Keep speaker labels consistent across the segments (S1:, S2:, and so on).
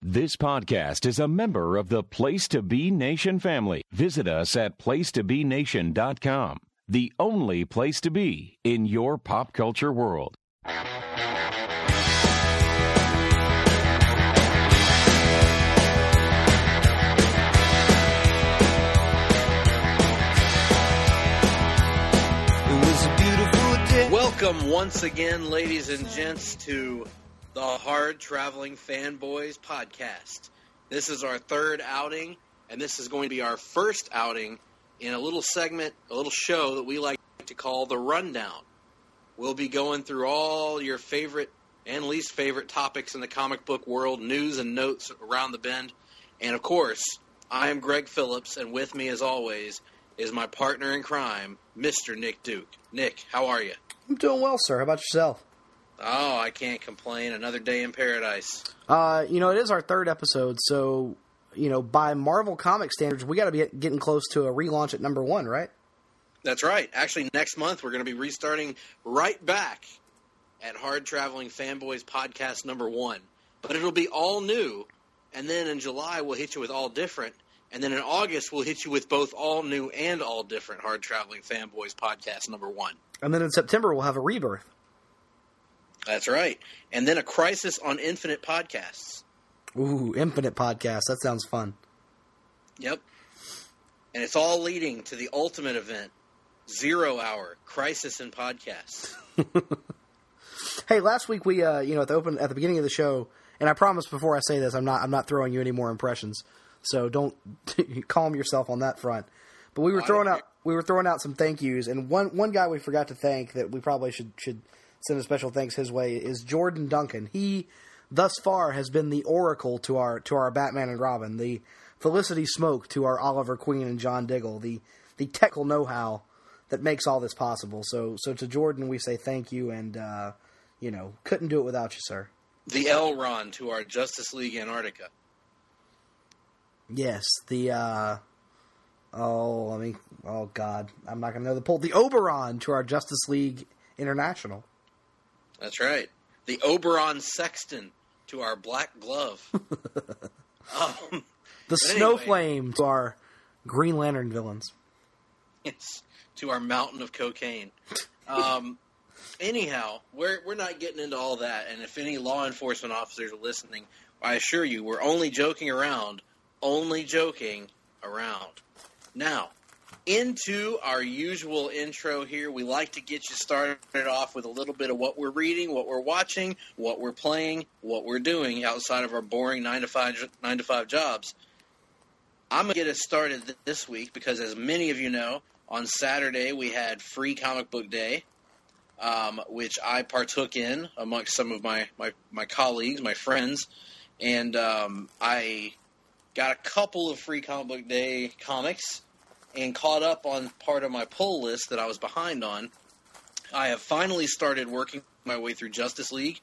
S1: This podcast is a member of the Place to Be Nation family. Visit us at placetobenation.com, the only place to be in your pop culture world.
S2: Welcome once again, ladies and gents, to the Hard Traveling Fanboys podcast. This is our third outing, and this is going to be our first outing in a little segment, a little show that we like to call The Rundown. We'll be going through all your favorite and least favorite topics in the comic book world, news and notes around the bend. And of course, I am Greg Phillips, and with me as always is my partner in crime, Mr. Nick Duke. Nick, how are you?
S3: I'm doing well, sir. How about yourself?
S2: Oh, I can't complain. Another day in paradise.
S3: It is our third episode, so, by Marvel comic standards, we got to be getting close to a relaunch at number 1, right?
S2: That's right. Actually, next month, we're going to be restarting right back at Hard Traveling Fanboys podcast number 1. But it'll be all new, and then in July, we'll hit you with all different. And then in August, we'll hit you with both all new and all different Hard Traveling Fanboys podcast number 1.
S3: And then in September, we'll have a rebirth.
S2: That's right. And then a Crisis on Infinite podcasts.
S3: Ooh, Infinite podcasts. That sounds fun.
S2: Yep. And it's all leading to the ultimate event, 0 Hour Crisis in Podcasts.
S3: Hey, last week we, at the beginning of the show, and I promise before I say this, I'm not throwing you any more impressions. So don't calm yourself on that front. But we were throwing out some thank yous, and one guy we forgot to thank that we probably should send a special thanks his way is Jordan Duncan. He thus far has been the oracle to our Batman and Robin, the Felicity Smoke to our Oliver Queen and John Diggle, the technical know-how that makes all this possible. So to Jordan we say thank you, and couldn't do it without you, sir.
S2: The Elron to our Justice League Antarctica.
S3: Yes, God, I'm not going to know the poll. The Oberon to our Justice League International.
S2: That's right. The Oberon Sexton to our Black Glove.
S3: The Snowflame to our Green Lantern villains.
S2: Yes, to our Mountain of Cocaine. Anyhow, we're not getting into all that, and if any law enforcement officers are listening, I assure you, we're only joking around. Now, into our usual intro here, we like to get you started off with a little bit of what we're reading, what we're watching, what we're playing, what we're doing outside of our boring 9 to 5 jobs. I'm going to get us started this week because, as many of you know, on Saturday we had Free Comic Book Day, which I partook in amongst some of my colleagues, my friends, and I got a couple of Free Comic Book Day comics and caught up on part of my pull list that I was behind on. I have finally started working my way through Justice League.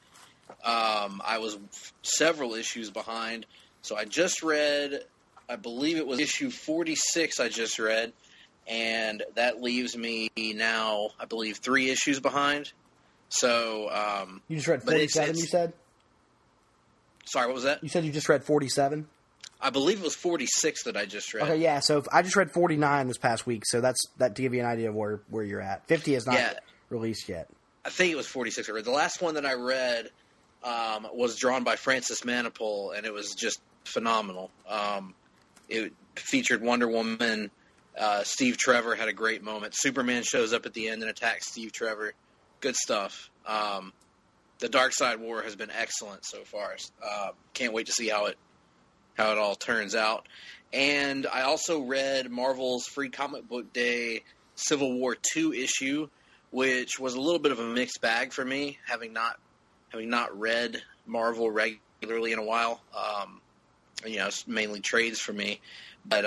S2: I was several issues behind, so I just read, I believe it was issue 46 I just read, and that leaves me now, I believe, 3 issues behind. So,
S3: you just read 47, you said?
S2: Sorry, what was that?
S3: You said you just read 47?
S2: I believe it was 46 that I just read.
S3: Okay, yeah, so I just read 49 this past week, so that to give you an idea of where you're at. 50 is not released yet.
S2: I think it was 46 I read. The last one that I read was drawn by Francis Manapul, and it was just phenomenal. It featured Wonder Woman. Steve Trevor had a great moment. Superman shows up at the end and attacks Steve Trevor. Good stuff. The Darkseid War has been excellent so far. Can't wait to see how it all turns out. And I also read Marvel's Free Comic Book Day Civil War 2 issue, which was a little bit of a mixed bag for me, having not read Marvel regularly in a while. It's mainly trades for me, but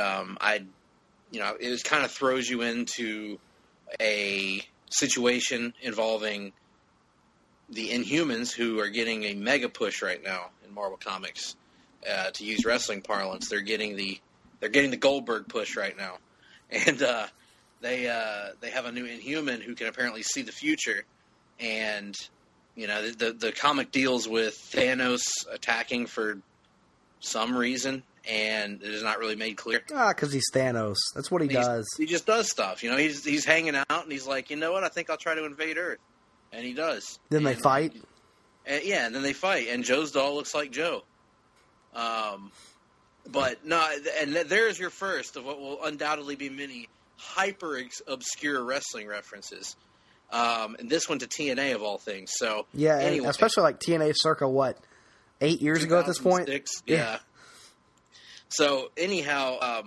S2: it kind of throws you into a situation involving the Inhumans, who are getting a mega push right now in Marvel Comics. To use wrestling parlance, they're getting the Goldberg push right now, and they have a new Inhuman who can apparently see the future, and the comic deals with Thanos attacking for some reason, and it is not really made clear.
S3: Because he's Thanos. That's what he does.
S2: He just does stuff. You know, he's hanging out, and he's like, you know what? I think I'll try to invade Earth, and he does.
S3: Then they fight.
S2: And then they fight, and Joe's doll looks like Joe. But no, and there's your first of what will undoubtedly be many hyper obscure wrestling references. And this one to TNA of all things. So
S3: yeah,
S2: anyway,
S3: especially like TNA circa 8 years ago at this point.
S2: Yeah. So anyhow,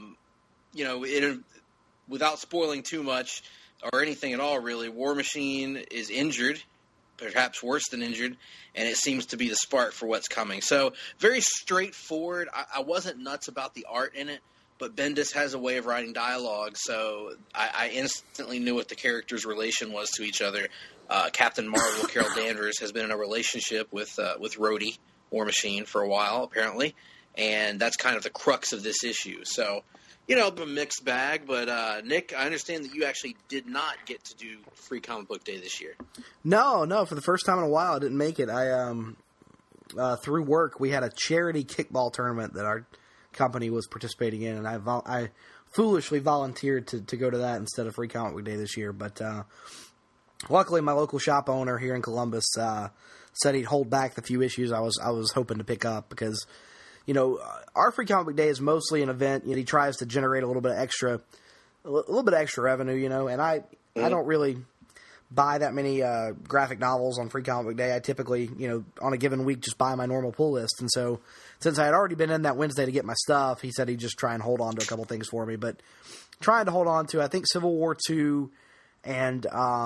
S2: without spoiling too much or anything at all, really, War Machine is injured, perhaps worse than injured, and it seems to be the spark for what's coming. So very straightforward. I wasn't nuts about the art in it, but Bendis has a way of writing dialogue, so I instantly knew what the characters' relation was to each other. Captain Marvel, Carol Danvers, has been in a relationship with Rhodey, War Machine, for a while, apparently, and that's kind of the crux of this issue. So, a mixed bag, but Nick, I understand that you actually did not get to do Free Comic Book Day this year.
S3: No, for the first time in a while, I didn't make it. I through work, we had a charity kickball tournament that our company was participating in, and I foolishly volunteered to go to that instead of Free Comic Book Day this year. But luckily, my local shop owner here in Columbus said he'd hold back the few issues I was hoping to pick up because, our Free Comic Book Day is mostly an event. He tries to generate a little bit of extra revenue, and I don't really buy that many graphic novels on Free Comic Book Day. I typically, on a given week, just buy my normal pull list. And so, since I had already been in that Wednesday to get my stuff, he said he'd just try and hold on to a couple things for me. But trying to hold on to, I think, Civil War II and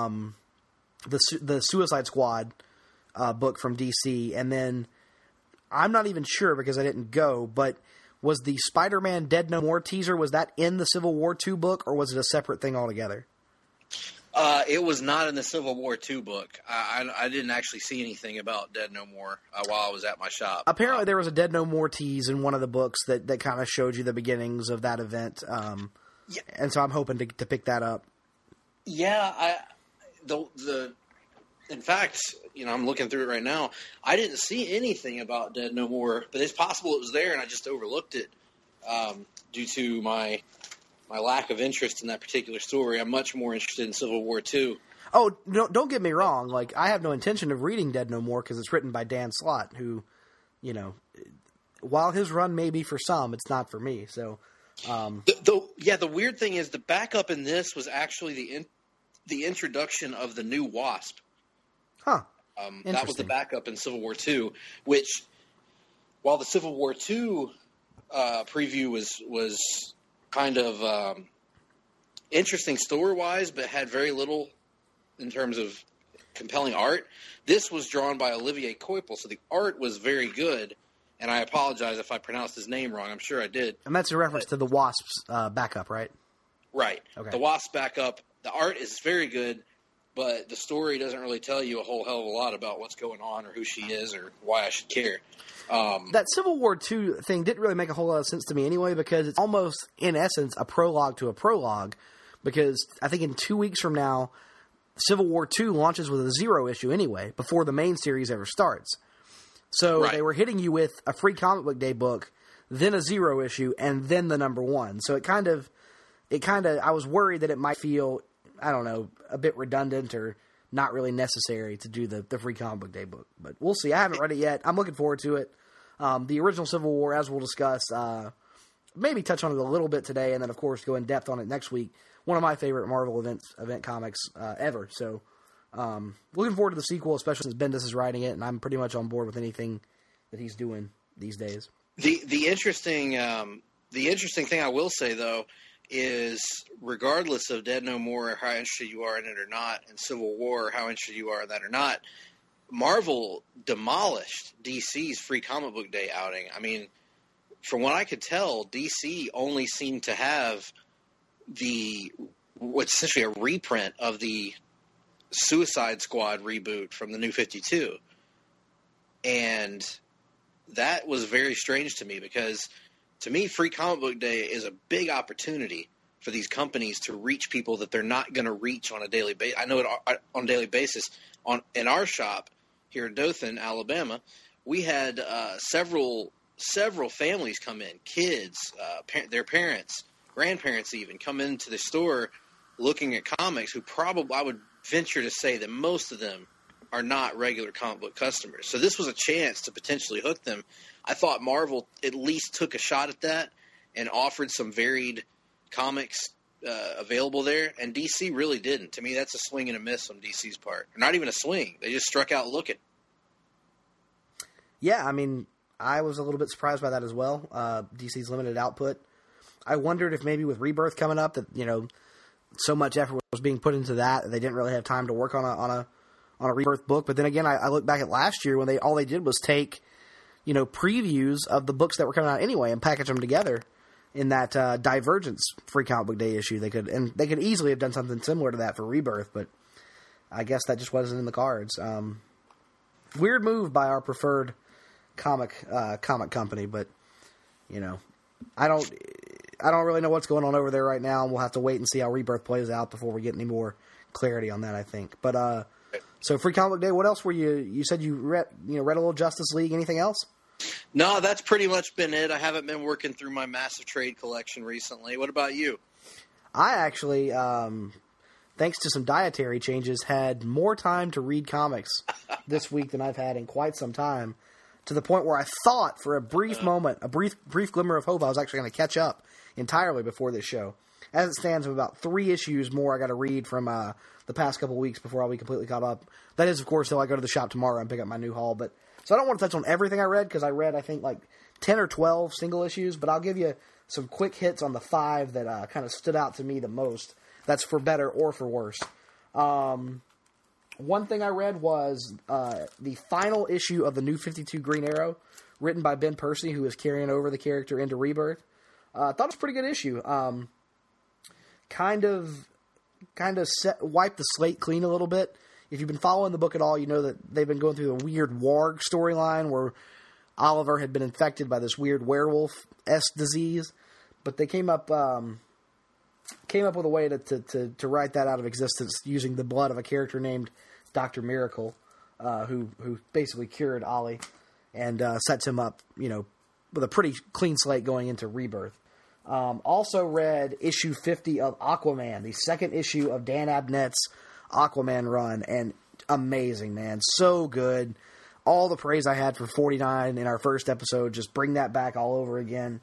S3: the Suicide Squad book from DC. And then, I'm not even sure because I didn't go, but was the Spider-Man Dead No More teaser, was that in the Civil War II book, or was it a separate thing altogether?
S2: It was not in the Civil War II book. I didn't actually see anything about Dead No More while I was at my shop.
S3: Apparently there was a Dead No More tease in one of the books that kind of showed you the beginnings of that event. Yeah. And so I'm hoping to pick that up.
S2: Yeah, in fact, I'm looking through it right now. I didn't see anything about Dead No More, but it's possible it was there and I just overlooked it due to my lack of interest in that particular story. I'm much more interested in Civil War II.
S3: Oh, don't get me wrong. Like, I have no intention of reading Dead No More because it's written by Dan Slott, who, while his run may be for some, it's not for me. So,
S2: the weird thing is the backup in this was actually the introduction of the new Wasp.
S3: Huh.
S2: That was the backup in Civil War II, which, while the Civil War II preview was kind of interesting story-wise, but had very little in terms of compelling art. This was drawn by Olivier Coipel, so the art was very good, and I apologize if I pronounced his name wrong. I'm sure I did.
S3: And that's a reference to the Wasp's backup, right?
S2: Right.
S3: Okay.
S2: The Wasp backup, the art is very good, but the story doesn't really tell you a whole hell of a lot about what's going on or who she is or why I should care.
S3: That Civil War II thing didn't really make a whole lot of sense to me anyway because it's almost, in essence, a prologue to a prologue because I think in 2 weeks from now, Civil War II launches with a 0 issue anyway before the main series ever starts. So They were hitting you with a Free Comic Book Day book, then a 0 issue, and then the number 1. So it kind of, I was worried that it might feel, I don't know, a bit redundant or not really necessary to do the Free Comic Book Day book. But we'll see. I haven't read it yet. I'm looking forward to it. The original Civil War, as we'll discuss, maybe touch on it a little bit today, and then, of course, go in depth on it next week. One of my favorite Marvel event comics ever. So looking forward to the sequel, especially since Bendis is writing it, and I'm pretty much on board with anything that he's doing these days.
S2: The interesting thing I will say, though, is regardless of Dead No More, how interested you are in it or not, and Civil War, how interested you are in that or not, Marvel demolished DC's Free Comic Book Day outing. I mean, from what I could tell, DC only seemed to have what's essentially a reprint of the Suicide Squad reboot from the New 52. And that was very strange to me because, to me, Free Comic Book Day is a big opportunity for these companies to reach people that they're not going to reach on a daily basis. I know it on a daily basis. In our shop here in Dothan, Alabama, we had several several families come in, kids, their parents, grandparents even, come into the store looking at comics who probably, I would venture to say that most of them are not regular comic book customers. So this was a chance to potentially hook them. I thought Marvel at least took a shot at that and offered some varied comics available there, and DC really didn't. To me, that's a swing and a miss on DC's part. Not even a swing. They just struck out looking.
S3: Yeah, I mean, I was a little bit surprised by that as well. DC's limited output. I wondered if maybe with Rebirth coming up that, you know, so much effort was being put into that they didn't really have time to work on a Rebirth book. But then again, I look back at last year when all they did was take, you know, previews of the books that were coming out anyway and package them together in that Divergence Free Comic Book Day issue. They could easily have done something similar to that for Rebirth, but I guess that just wasn't in the cards. Weird move by our preferred comic company, but you know, I don't really know what's going on over there right now, and we'll have to wait and see how Rebirth plays out before we get any more clarity on that, I think. But so Free Comic Book Day, what else were you said you read a little Justice League, anything else?
S2: No, that's pretty much been it. I haven't been working through my massive trade collection recently. What about you?
S3: I actually, thanks to some dietary changes, had more time to read comics this week than I've had in quite some time, to the point where I thought for a brief moment, a brief glimmer of hope, I was actually going to catch up entirely before this show. As it stands, with about 3 issues more I got to read from the past couple of weeks before I'll be completely caught up. That is, of course, till I go to the shop tomorrow and pick up my new haul. But so I don't want to touch on everything I read, because I read, I think, like 10 or 12 single issues, but I'll give you some quick hits on the 5 that kind of stood out to me the most. That's for better or for worse. One thing I read was the final issue of the New 52 Green Arrow, written by Ben Percy, who is carrying over the character into Rebirth. I thought it was a pretty good issue. Kind of wiped the slate clean a little bit. If you've been following the book at all, you know that they've been going through a weird Warg storyline where Oliver had been infected by this weird werewolf-esque disease, but they came up with a way to write that out of existence using the blood of a character named Dr. Miracle, who basically cured Ollie and sets him up, you know, with a pretty clean slate going into Rebirth. Also read issue 50 of Aquaman, the second issue of Dan Abnett's Aquaman run, and amazing, man. So good. All the praise I had for 49 in our first episode, just bring that back all over again.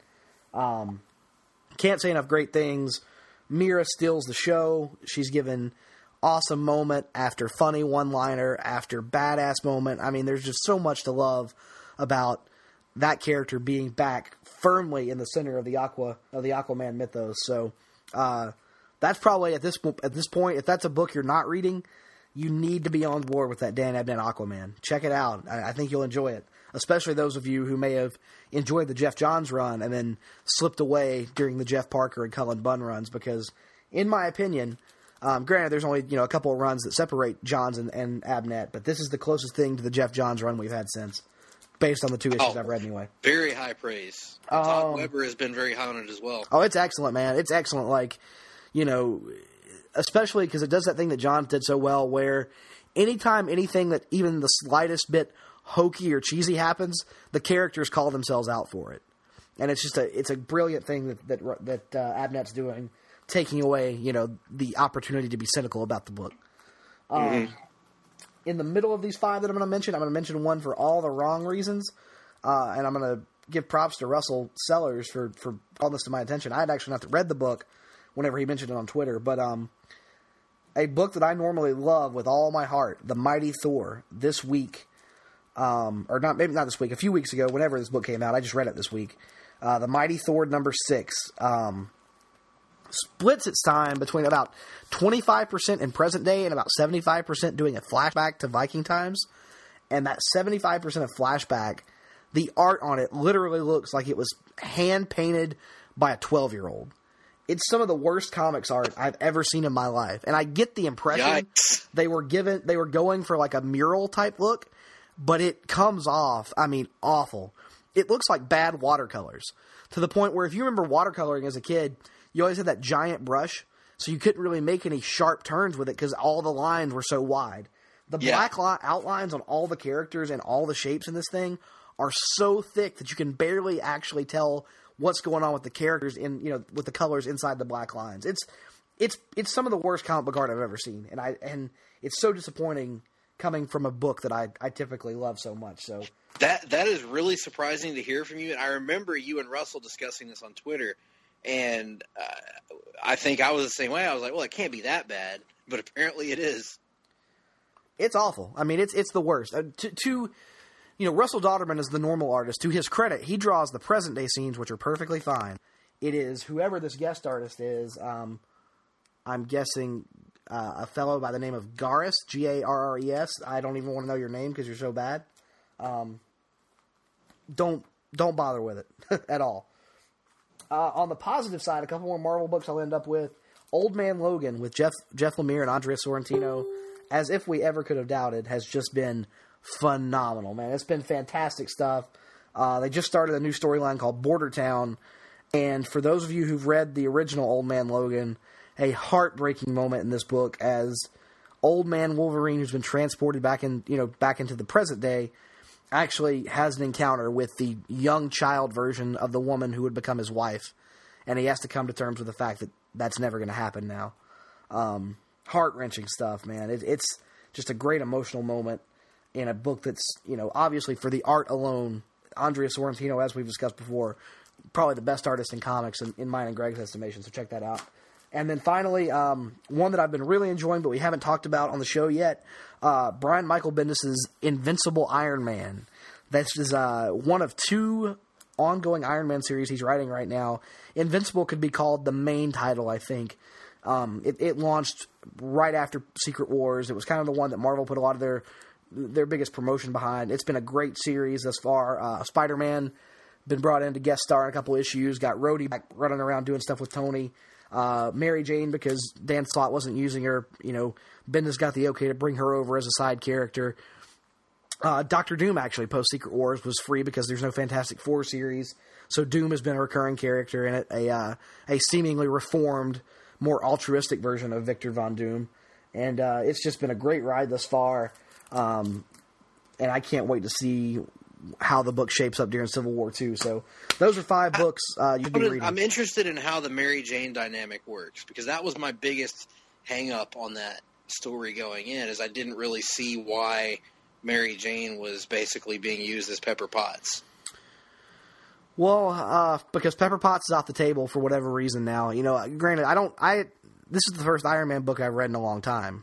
S3: Can't say enough great things. Mira steals the show. She's given awesome moment after funny one-liner after badass moment. I mean, there's just so much to love about that character being back firmly in the center of the Aquaman mythos. So that's probably at this point, if that's a book you're not reading, you need to be on board with that Dan Abnett Aquaman. Check it out. I think you'll enjoy it, especially those of you who may have enjoyed the Jeff Johns run and then slipped away during the Jeff Parker and Cullen Bunn runs, because in my opinion, granted there's only a couple of runs that separate Johns and Abnett, but this is the closest thing to the Jeff Johns run we've had since, based on the 2 issues I've read anyway.
S2: Very high praise. Todd Weber has been very high on it as well.
S3: Oh, it's excellent, man. It's excellent. Like, especially because it does that thing that Johns did so well, where anytime anything that even the slightest bit hokey or cheesy happens, the characters call themselves out for it. And it's just a brilliant thing that Abnett's doing, taking away, the opportunity to be cynical about the book. In the middle of these 5 that I'm going to mention one for all the wrong reasons. And I'm going to give props to Russell Sellers for calling this to my attention. I had actually not read the book whenever he mentioned it on Twitter, but a book that I normally love with all my heart, The Mighty Thor, this week, or not, maybe not this week, a few weeks ago, whenever this book came out, I just read it this week. The Mighty Thor number 6 splits its time between about 25% in present day and about 75% doing a flashback to Viking times. And that 75% of flashback, the art on it literally looks like it was hand painted by a 12-year-old. It's some of the worst comics art I've ever seen in my life. And I get the impression they were going for like a mural type look, but it comes off, awful. It looks like bad watercolors, to the point where if you remember watercoloring as a kid, you always had that giant brush, so you couldn't really make any sharp turns with it because all the lines were so wide. The black outlines on all the characters and all the shapes in this thing are so thick that you can barely actually tell what's going on with the characters with the colors inside the black lines. It's some of the worst comic book art I've ever seen, and it's so disappointing coming from a book that I typically love so much. So
S2: that is really surprising to hear from you. And I remember you and Russell discussing this on Twitter, and I think I was the same way. I was like, well, it can't be that bad, but apparently it is.
S3: It's awful. I mean, it's the worst. Russell Dauterman is the normal artist. To his credit, he draws the present day scenes, which are perfectly fine. It is whoever this guest artist is. I'm guessing a fellow by the name of Garres, Garres. I don't even want to know your name because you're so bad. Don't bother with it at all. On the positive side, a couple more Marvel books I'll end up with. Old Man Logan with Jeff Lemire and Andrea Sorrentino, as if we ever could have doubted, has just been phenomenal, man. It's been fantastic stuff. They just started a new storyline called Border Town, and for those of you who've read the original Old Man Logan, a heartbreaking moment in this book as Old Man Wolverine, who's been transported back into the present day, actually has an encounter with the young child version of the woman who would become his wife, and he has to come to terms with the fact that that's never going to happen now. Heart-wrenching stuff, man. It's just a great emotional moment in a book that's, obviously for the art alone, Andrea Sorrentino, as we've discussed before, probably the best artist in comics in mine and Greg's estimation, so check that out. And then finally, one that I've been really enjoying, but we haven't talked about on the show yet, Brian Michael Bendis' Invincible Iron Man. This is one of two ongoing Iron Man series he's writing right now. Invincible could be called the main title, I think. It launched right after Secret Wars. It was kind of the one that Marvel put a lot of their biggest promotion behind. It's been a great series thus far. Spider-Man been brought in to guest star in a couple issues. Got Rhodey back running around doing stuff with Tony. Mary Jane, because Dan Slott wasn't using her, Bendis got the okay to bring her over as a side character. Doctor Doom, actually, post-Secret Wars, was free because there's no Fantastic Four series, so Doom has been a recurring character in it, a seemingly reformed, more altruistic version of Victor Von Doom, and it's just been a great ride thus far, and I can't wait to see how the book shapes up during Civil War II. So those are 5 books you'd be reading.
S2: I'm interested in how the Mary Jane dynamic works, because that was my biggest hang-up on that story going in, is I didn't really see why Mary Jane was basically being used as Pepper Potts.
S3: Well, because Pepper Potts is off the table for whatever reason now. Granted, this is the first Iron Man book I've read in a long time.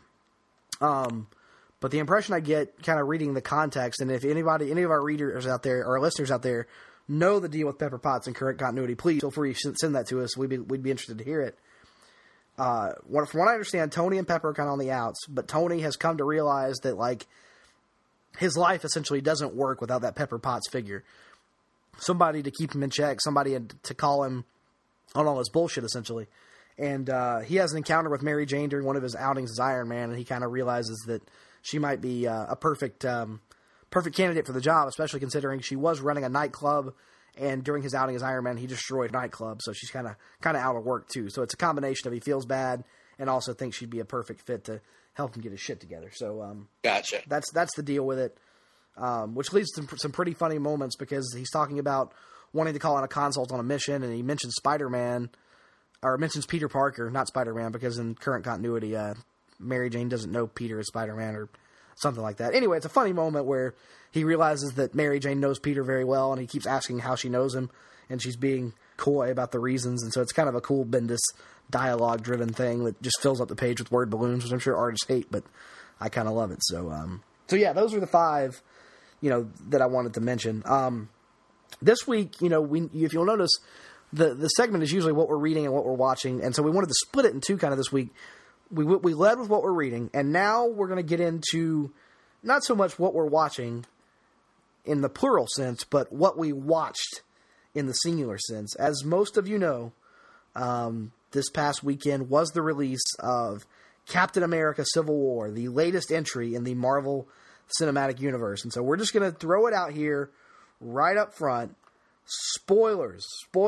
S3: But the impression I get kind of reading the context, and if any of our readers out there, or our listeners out there, know the deal with Pepper Potts and current continuity, please feel free to send that to us. We'd be interested to hear it. From what I understand, Tony and Pepper are kind of on the outs, but Tony has come to realize that, his life essentially doesn't work without that Pepper Potts figure. Somebody to keep him in check, somebody to call him on all his bullshit, essentially. And he has an encounter with Mary Jane during one of his outings as Iron Man, and he kind of realizes that she might be a perfect candidate for the job, especially considering she was running a nightclub, and during his outing as Iron Man, he destroyed a nightclub, so she's kind of out of work too. So it's a combination of he feels bad and also thinks she'd be a perfect fit to help him get his shit together. So
S2: gotcha.
S3: That's the deal with it, which leads to some pretty funny moments, because he's talking about wanting to call in a consult on a mission, and he mentions Spider-Man, or mentions Peter Parker, not Spider-Man, because in current continuity, Mary Jane doesn't know Peter is Spider-Man or something like that. Anyway, it's a funny moment where he realizes that Mary Jane knows Peter very well, and he keeps asking how she knows him, and she's being coy about the reasons, and so it's kind of a cool Bendis dialogue-driven thing that just fills up the page with word balloons, which I'm sure artists hate, but I kind of love it. So yeah, those are the 5, that I wanted to mention. This week, if you'll notice, the segment is usually what we're reading and what we're watching, and so we wanted to split it in 2 kind of this week. We led with what we're reading, and now we're going to get into not so much what we're watching in the plural sense, but what we watched in the singular sense. As most of you know, this past weekend was the release of Captain America Civil War, the latest entry in the Marvel Cinematic Universe. And so we're just going to throw it out here right up front. Spoilers.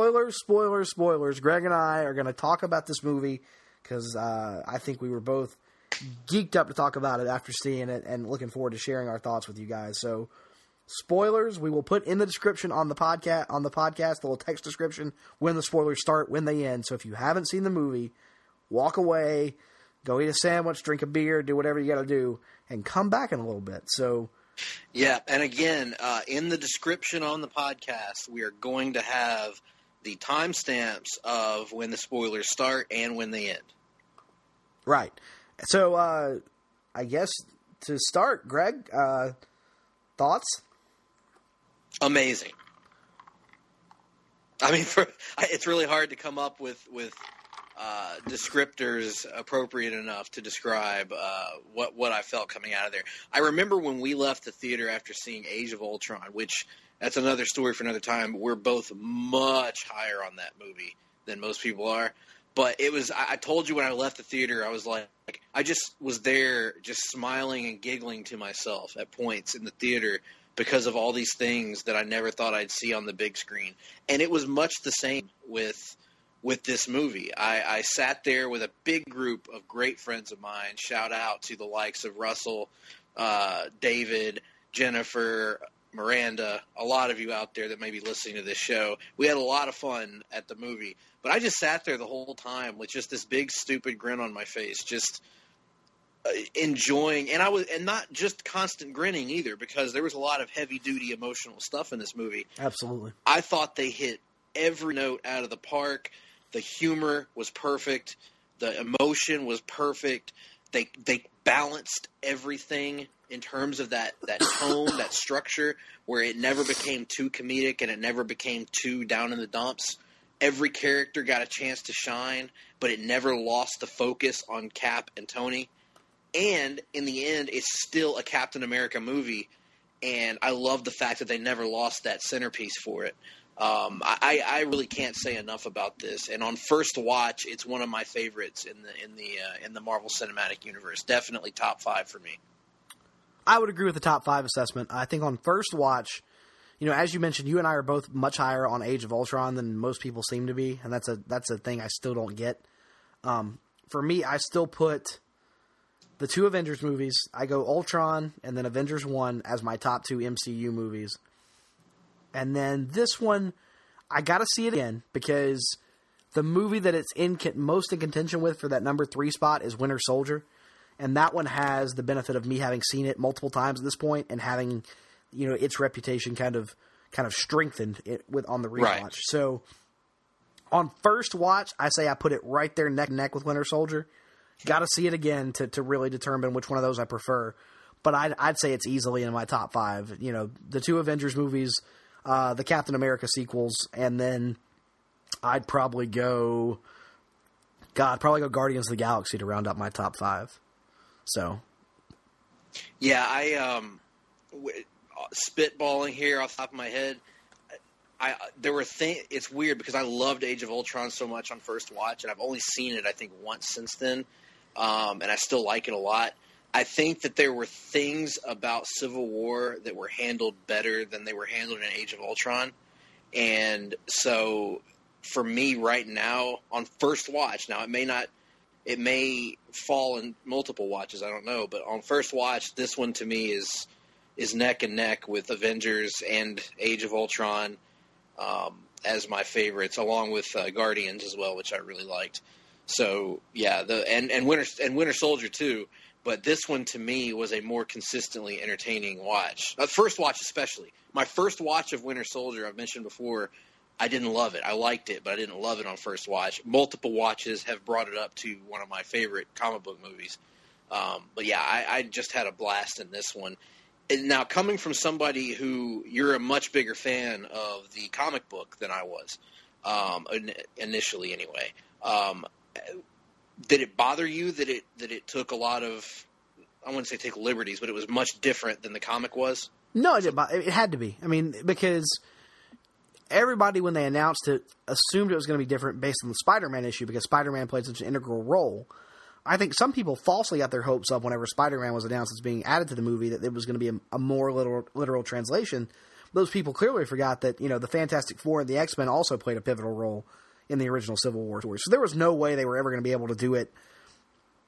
S3: Greg and I are going to talk about this movie, because I think we were both geeked up to talk about it after seeing it, and looking forward to sharing our thoughts with you guys. So spoilers we will put in the description on the podcast, the little text description, when the spoilers start, when they end. So if you haven't seen the movie, walk away, go eat a sandwich, drink a beer, do whatever you got to do, and come back in a little bit. So,
S2: yeah, and again, in the description on the podcast, we are going to have the timestamps of when the spoilers start and when they end.
S3: Right. So, I guess to start, Greg, thoughts?
S2: Amazing. I mean, it's really hard to come up with descriptors appropriate enough to describe what I felt coming out of there. I remember when we left the theater after seeing Age of Ultron, which that's another story for another time. We're both much higher on that movie than most people are. But it was, I told you when I left the theater, I was like, I just was there just smiling and giggling to myself at points in the theater because of all these things that I never thought I'd see on the big screen. And it was much the same with this movie. I sat there with a big group of great friends of mine. Shout out to the likes of Russell, David, Jennifer, Miranda, a lot of you out there that may be listening to this show. We had a lot of fun at the movie. But I just sat there the whole time with just this big stupid grin on my face, just enjoying. And not just constant grinning either, because there was a lot of heavy-duty emotional stuff in this movie.
S3: Absolutely.
S2: I thought they hit every note out of the park. The humor was perfect. The emotion was perfect. They balanced everything in terms of that tone, that structure, where it never became too comedic and it never became too down in the dumps. Every character got a chance to shine, but it never lost the focus on Cap and Tony. And in the end, it's still a Captain America movie, and I love the fact that they never lost that centerpiece for it. I really can't say enough about this. And on first watch, it's one of my favorites in the Marvel Cinematic Universe. Definitely top 5 for me.
S3: I would agree with the top 5 assessment. I think on first watch, as you mentioned, you and I are both much higher on Age of Ultron than most people seem to be, and that's a thing I still don't get. For me, I still put the 2 Avengers movies. I go Ultron and then Avengers 1 as my top 2 MCU movies. And then this one, I got to see it again because the movie that it's most in contention with for that number 3 spot is Winter Soldier. And that one has the benefit of me having seen it multiple times at this point and having, its reputation kind of strengthened on the rewatch. Right. So on first watch, I say I put it right there neck and neck with Winter Soldier. Got to see it again to really determine which one of those I prefer. But I'd say it's easily in my top 5. The 2 Avengers movies, the Captain America sequels, and then I'd probably go Guardians of the Galaxy to round up my top 5. So,
S2: yeah, spitballing here off the top of my head. It's weird because I loved Age of Ultron so much on first watch, and I've only seen it I think once since then, and I still like it a lot. I think that there were things about Civil War that were handled better than they were handled in Age of Ultron. And so for me right now, on first watch, now it may fall in multiple watches, I don't know, but on first watch, this one to me is neck and neck with Avengers and Age of Ultron as my favorites, along with Guardians as well, which I really liked. So yeah, and Winter Soldier too. But this one, to me, was a more consistently entertaining watch. First watch especially. My first watch of Winter Soldier, I've mentioned before, I didn't love it. I liked it, but I didn't love it on first watch. Multiple watches have brought it up to one of my favorite comic book movies. But yeah, I just had a blast in this one. And now, coming from somebody who you're a much bigger fan of the comic book than I was, initially anyway, did it bother you that it took a lot of, I wouldn't say take liberties, but it was much different than the comic was?
S3: No, it didn't. It had to be. I mean, because everybody, when they announced it, assumed it was going to be different based on the Spider-Man issue because Spider-Man played such an integral role. I think some people falsely got their hopes up whenever Spider-Man was announced as being added to the movie that it was going to be a more literal translation. Those people clearly forgot that, the Fantastic Four and the X-Men also played a pivotal role in the original Civil War story. So there was no way they were ever going to be able to do it,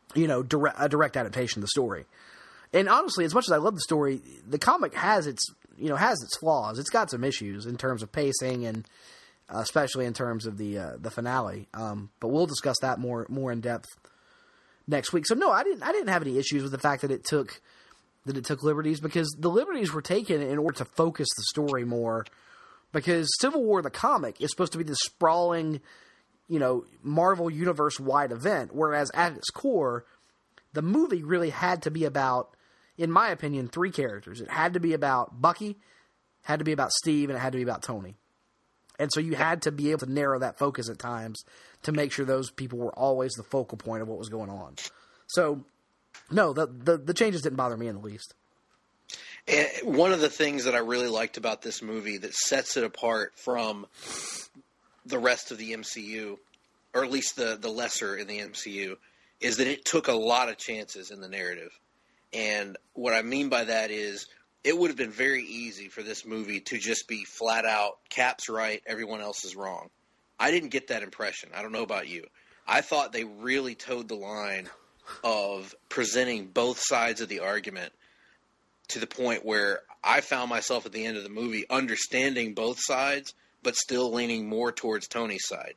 S3: a direct adaptation of the story. And honestly, as much as I love the story, the comic has its has its flaws. It's got some issues in terms of pacing and especially in terms of the finale. But we'll discuss that more in depth next week. So no, I didn't have any issues with the fact that it took liberties, because the liberties were taken in order to focus the story more. Because Civil War, the comic, is supposed to be this sprawling, Marvel Universe-wide event, whereas at its core, the movie really had to be about, in my opinion, 3 characters. It had to be about Bucky, had to be about Steve, and it had to be about Tony. And so you had to be able to narrow that focus at times to make sure those people were always the focal point of what was going on. So, no, the changes didn't bother me in the least.
S2: And one of the things that I really liked about this movie that sets it apart from the rest of the MCU, or at least the lesser in the MCU, is that it took a lot of chances in the narrative. And what I mean by that is it would have been very easy for this movie to just be flat out, Cap's right, everyone else is wrong. I didn't get that impression. I don't know about you. I thought they really towed the line of presenting both sides of the argument to the point where I found myself at the end of the movie understanding both sides, but still leaning more towards Tony's side.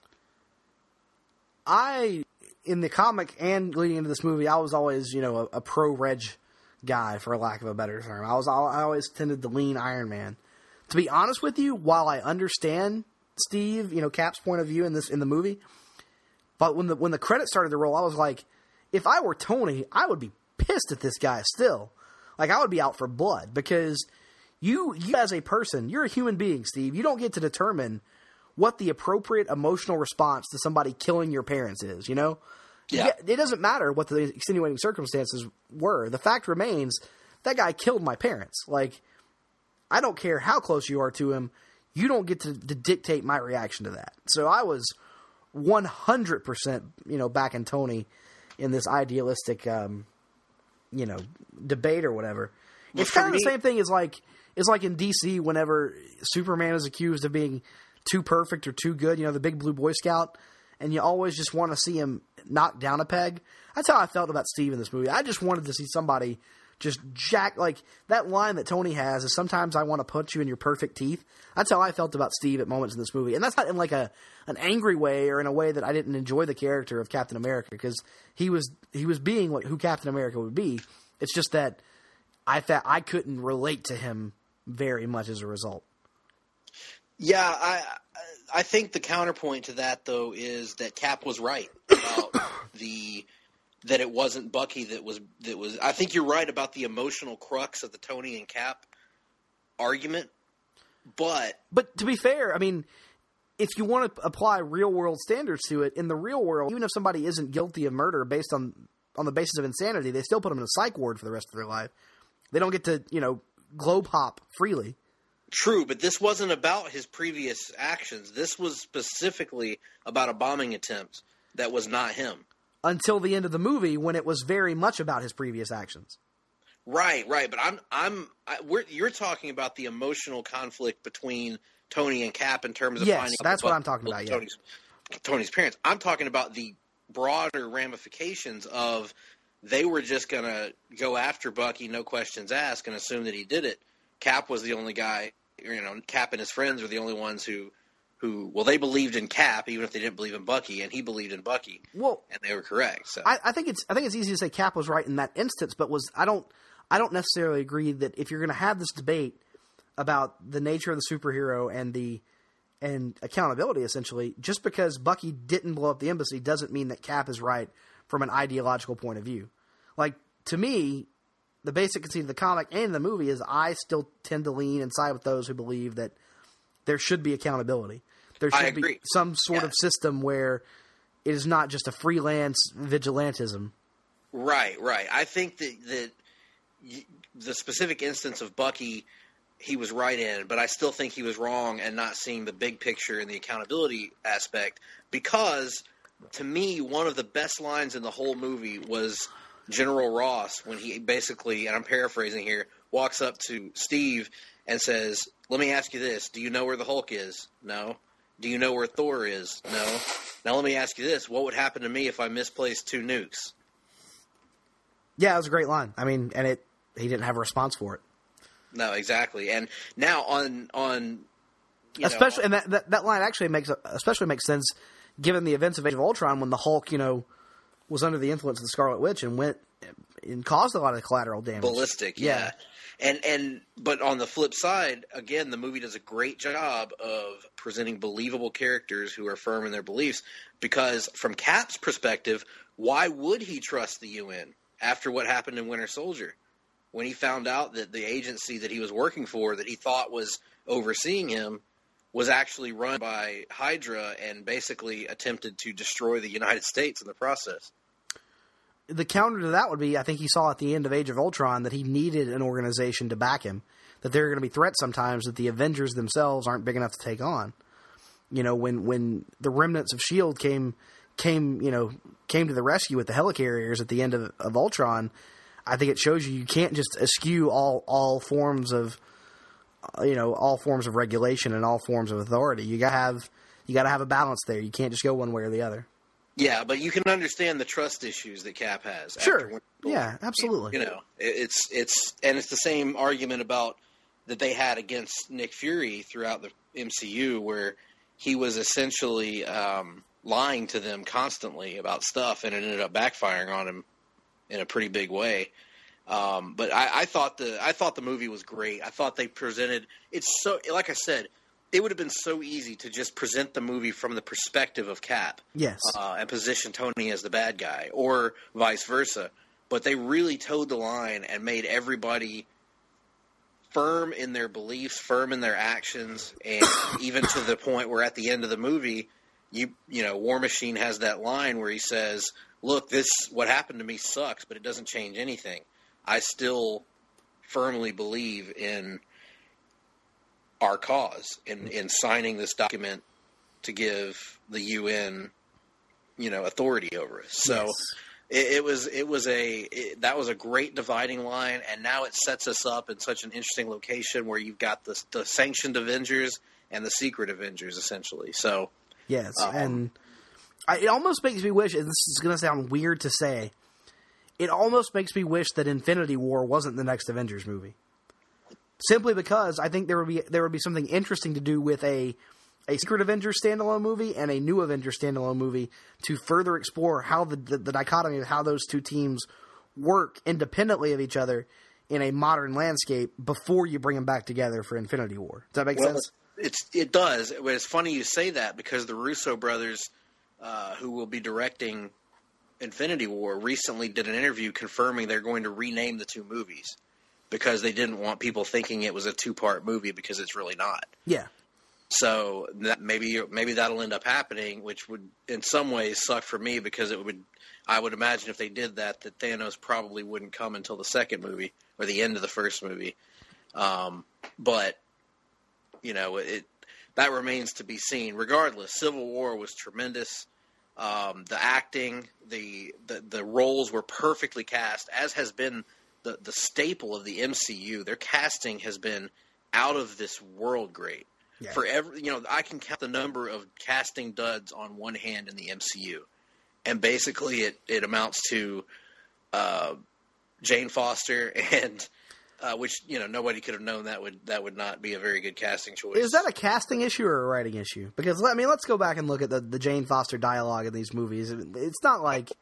S3: In the comic and leading into this movie, I was always, a pro-Reg guy, for lack of a better term. I always tended to lean Iron Man. To be honest with you, while I understand Steve, Cap's point of view in the movie, but when the credits started to roll, I was like, if I were Tony, I would be pissed at this guy still. Like, I would be out for blood, because you as a person, you're a human being, Steve. You don't get to determine what the appropriate emotional response to somebody killing your parents is, Yeah. It doesn't matter what the extenuating circumstances were. The fact remains, that guy killed my parents. Like, I don't care how close you are to him. You don't get to dictate my reaction to that. So I was 100%, backing Tony in this idealistic, debate or whatever. Well, it's kind of the same thing as like in DC whenever Superman is accused of being too perfect or too good, the big blue Boy Scout, and you always just want to see him knocked down a peg. That's how I felt about Steve in this movie. I just wanted to see somebody just jack, like that line that Tony has is, sometimes I want to punch you in your perfect teeth. That's how I felt about Steve at moments in this movie. And that's not in like an angry way or in a way that I didn't enjoy the character of Captain America, because he was being who Captain America would be. It's just that I couldn't relate to him very much as a result.
S2: Yeah, I think the counterpoint to that, though, is that Cap was right about that it wasn't Bucky that was. I think you're right about the emotional crux of the Tony and Cap argument, but
S3: to be fair, I mean, if you want to apply real world standards to it, in the real world, even if somebody isn't guilty of murder based on the basis of insanity, they still put them in a psych ward for the rest of their life. They don't get to, globe hop freely.
S2: True, but this wasn't about his previous actions. This was specifically about a bombing attempt that was not him.
S3: Until the end of the movie, when it was very much about his previous actions.
S2: Right. But you're talking about the emotional conflict between Tony and Cap in terms of finding out
S3: that's what I'm talking about.
S2: Tony's parents. I'm talking about the broader ramifications of they were just going to go after Bucky, no questions asked, and assume that he did it. Cap was the only guy. Cap and his friends were the only ones who they believed in Cap, even if they didn't believe in Bucky, and he believed in Bucky. Well, and they were correct. So
S3: I think it's easy to say Cap was right in that instance, but I don't necessarily agree that if you're going to have this debate about the nature of the superhero and accountability, essentially, just because Bucky didn't blow up the embassy doesn't mean that Cap is right from an ideological point of view. Like, to me, the basic conceit of the comic and the movie is I still tend to lean and side with those who believe that there should be accountability. There should be some sort of system where it is not just a freelance vigilantism.
S2: Right. I think that the specific instance of Bucky, he was right in, but I still think he was wrong and not seeing the big picture and the accountability aspect, because to me, one of the best lines in the whole movie was General Ross when he basically, and I'm paraphrasing here, walks up to Steve and says, "Let me ask you this. Do you know where the Hulk is? No. Do you know where Thor is? No. Now let me ask you this. What would happen to me if I misplaced 2 nukes?"
S3: Yeah, it was a great line. I mean, and he didn't have a response for it.
S2: No, exactly. And now on
S3: especially, and that line actually makes sense given the events of Age of Ultron, when the Hulk, was under the influence of the Scarlet Witch and went and caused a lot of collateral damage.
S2: Ballistic, yeah. But on the flip side, again, the movie does a great job of presenting believable characters who are firm in their beliefs, because from Cap's perspective, why would he trust the UN after what happened in Winter Soldier? When he found out that the agency that he was working for, that he thought was overseeing him, was actually run by Hydra and basically attempted to destroy the United States in the process.
S3: The counter to that would be, I think he saw at the end of Age of Ultron that he needed an organization to back him, that there are going to be threats sometimes that the Avengers themselves aren't big enough to take on. When the remnants of S.H.I.E.L.D. came to the rescue with the helicarriers at the end of Ultron, I think it shows you can't just eschew all forms of regulation and all forms of authority. You gotta have a balance there. You can't just go one way or the other.
S2: Yeah, but you can understand the trust issues that Cap has.
S3: Sure. Yeah, absolutely.
S2: It's the same argument about that they had against Nick Fury throughout the MCU, where he was essentially lying to them constantly about stuff, and it ended up backfiring on him in a pretty big way. But I thought the movie was great. I thought they presented it's so, like I said, it would have been so easy to just present the movie from the perspective of Cap.
S3: Yes.
S2: And position Tony as the bad guy, or vice versa. But they really towed the line and made everybody firm in their beliefs, firm in their actions, and even to the point where at the end of the movie, War Machine has that line where he says, "Look, what happened to me sucks, but it doesn't change anything. I still firmly believe in our cause in signing this document to give the UN, authority over us." So
S3: yes.
S2: that was a great dividing line, and now it sets us up in such an interesting location where you've got the sanctioned Avengers and the secret Avengers, essentially. So
S3: yes, and it almost makes me wish, and this is going to sound weird to say, it almost makes me wish that Infinity War wasn't the next Avengers movie. Simply because I think there would be something interesting to do with a Secret Avengers standalone movie and a New Avengers standalone movie to further explore how the dichotomy of how those two teams work independently of each other in a modern landscape before you bring them back together for Infinity War. Does that make sense?
S2: It does. But it's funny you say that, because the Russo brothers, who will be directing Infinity War, recently did an interview confirming they're going to rename the two movies, because they didn't want people thinking it was a two-part movie, because it's really not.
S3: Yeah.
S2: So maybe that'll end up happening, which would in some ways suck for me, because I would imagine if they did that Thanos probably wouldn't come until the second movie or the end of the first movie. But that remains to be seen. Regardless, Civil War was tremendous. The acting, the roles were perfectly cast, as has been the staple of the MCU. Their casting has been out of this world great. Yeah. I can count the number of casting duds on one hand in the MCU, and basically it amounts to Jane Foster, and which nobody could have known that would not be a very good casting choice.
S3: Is that a casting issue or a writing issue? Because let's go back and look at the Jane Foster dialogue in these movies. It's not like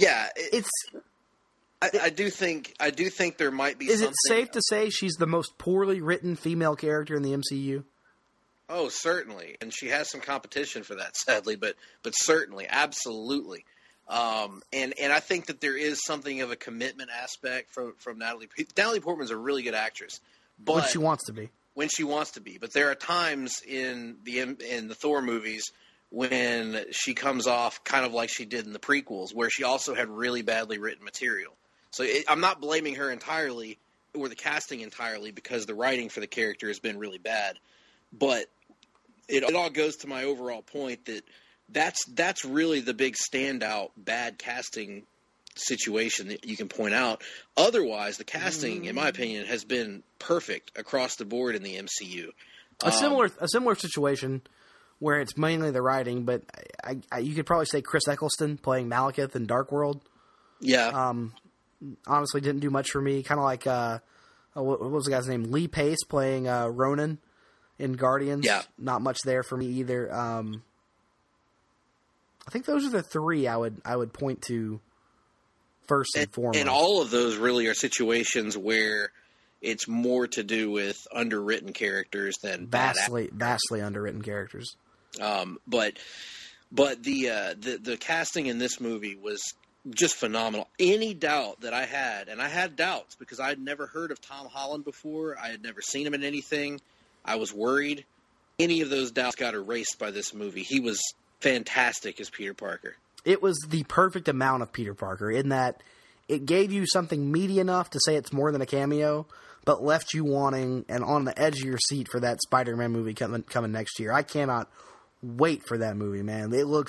S2: I do think there might be.
S3: Is it safe to say she's the most poorly written female character in the MCU?
S2: Oh, certainly, and she has some competition for that, sadly, but certainly, absolutely. And I think that there is something of a commitment aspect from Natalie. Natalie Portman's a really good actress, but
S3: when she wants to be.
S2: When she wants to be, but there are times in the Thor movies when she comes off kind of like she did in the prequels, where she also had really badly written material. So I'm not blaming her entirely or the casting entirely, because the writing for the character has been really bad. But it all goes to my overall point that's really the big standout bad casting situation that you can point out. Otherwise, the casting, in my opinion, has been perfect across the board in the MCU.
S3: A similar situation where it's mainly the writing, but you could probably say Chris Eccleston playing Malekith in Dark World.
S2: Yeah.
S3: Honestly, didn't do much for me. Kind of like what was the guy's name? Lee Pace playing Ronan in Guardians.
S2: Yeah.
S3: Not much there for me either. I think those are the three I would point to first and foremost.
S2: And all of those really are situations where it's more to do with underwritten characters than
S3: vastly underwritten characters.
S2: But the casting in this movie was just phenomenal. Any doubt that I had, and I had doubts because I had never heard of Tom Holland before. I had never seen him in anything. I was worried. Any of those doubts got erased by this movie. He was fantastic as Peter Parker.
S3: It was the perfect amount of Peter Parker in that it gave you something meaty enough to say it's more than a cameo, but left you wanting and on the edge of your seat for that Spider-Man movie coming next year. I cannot wait for that movie, man.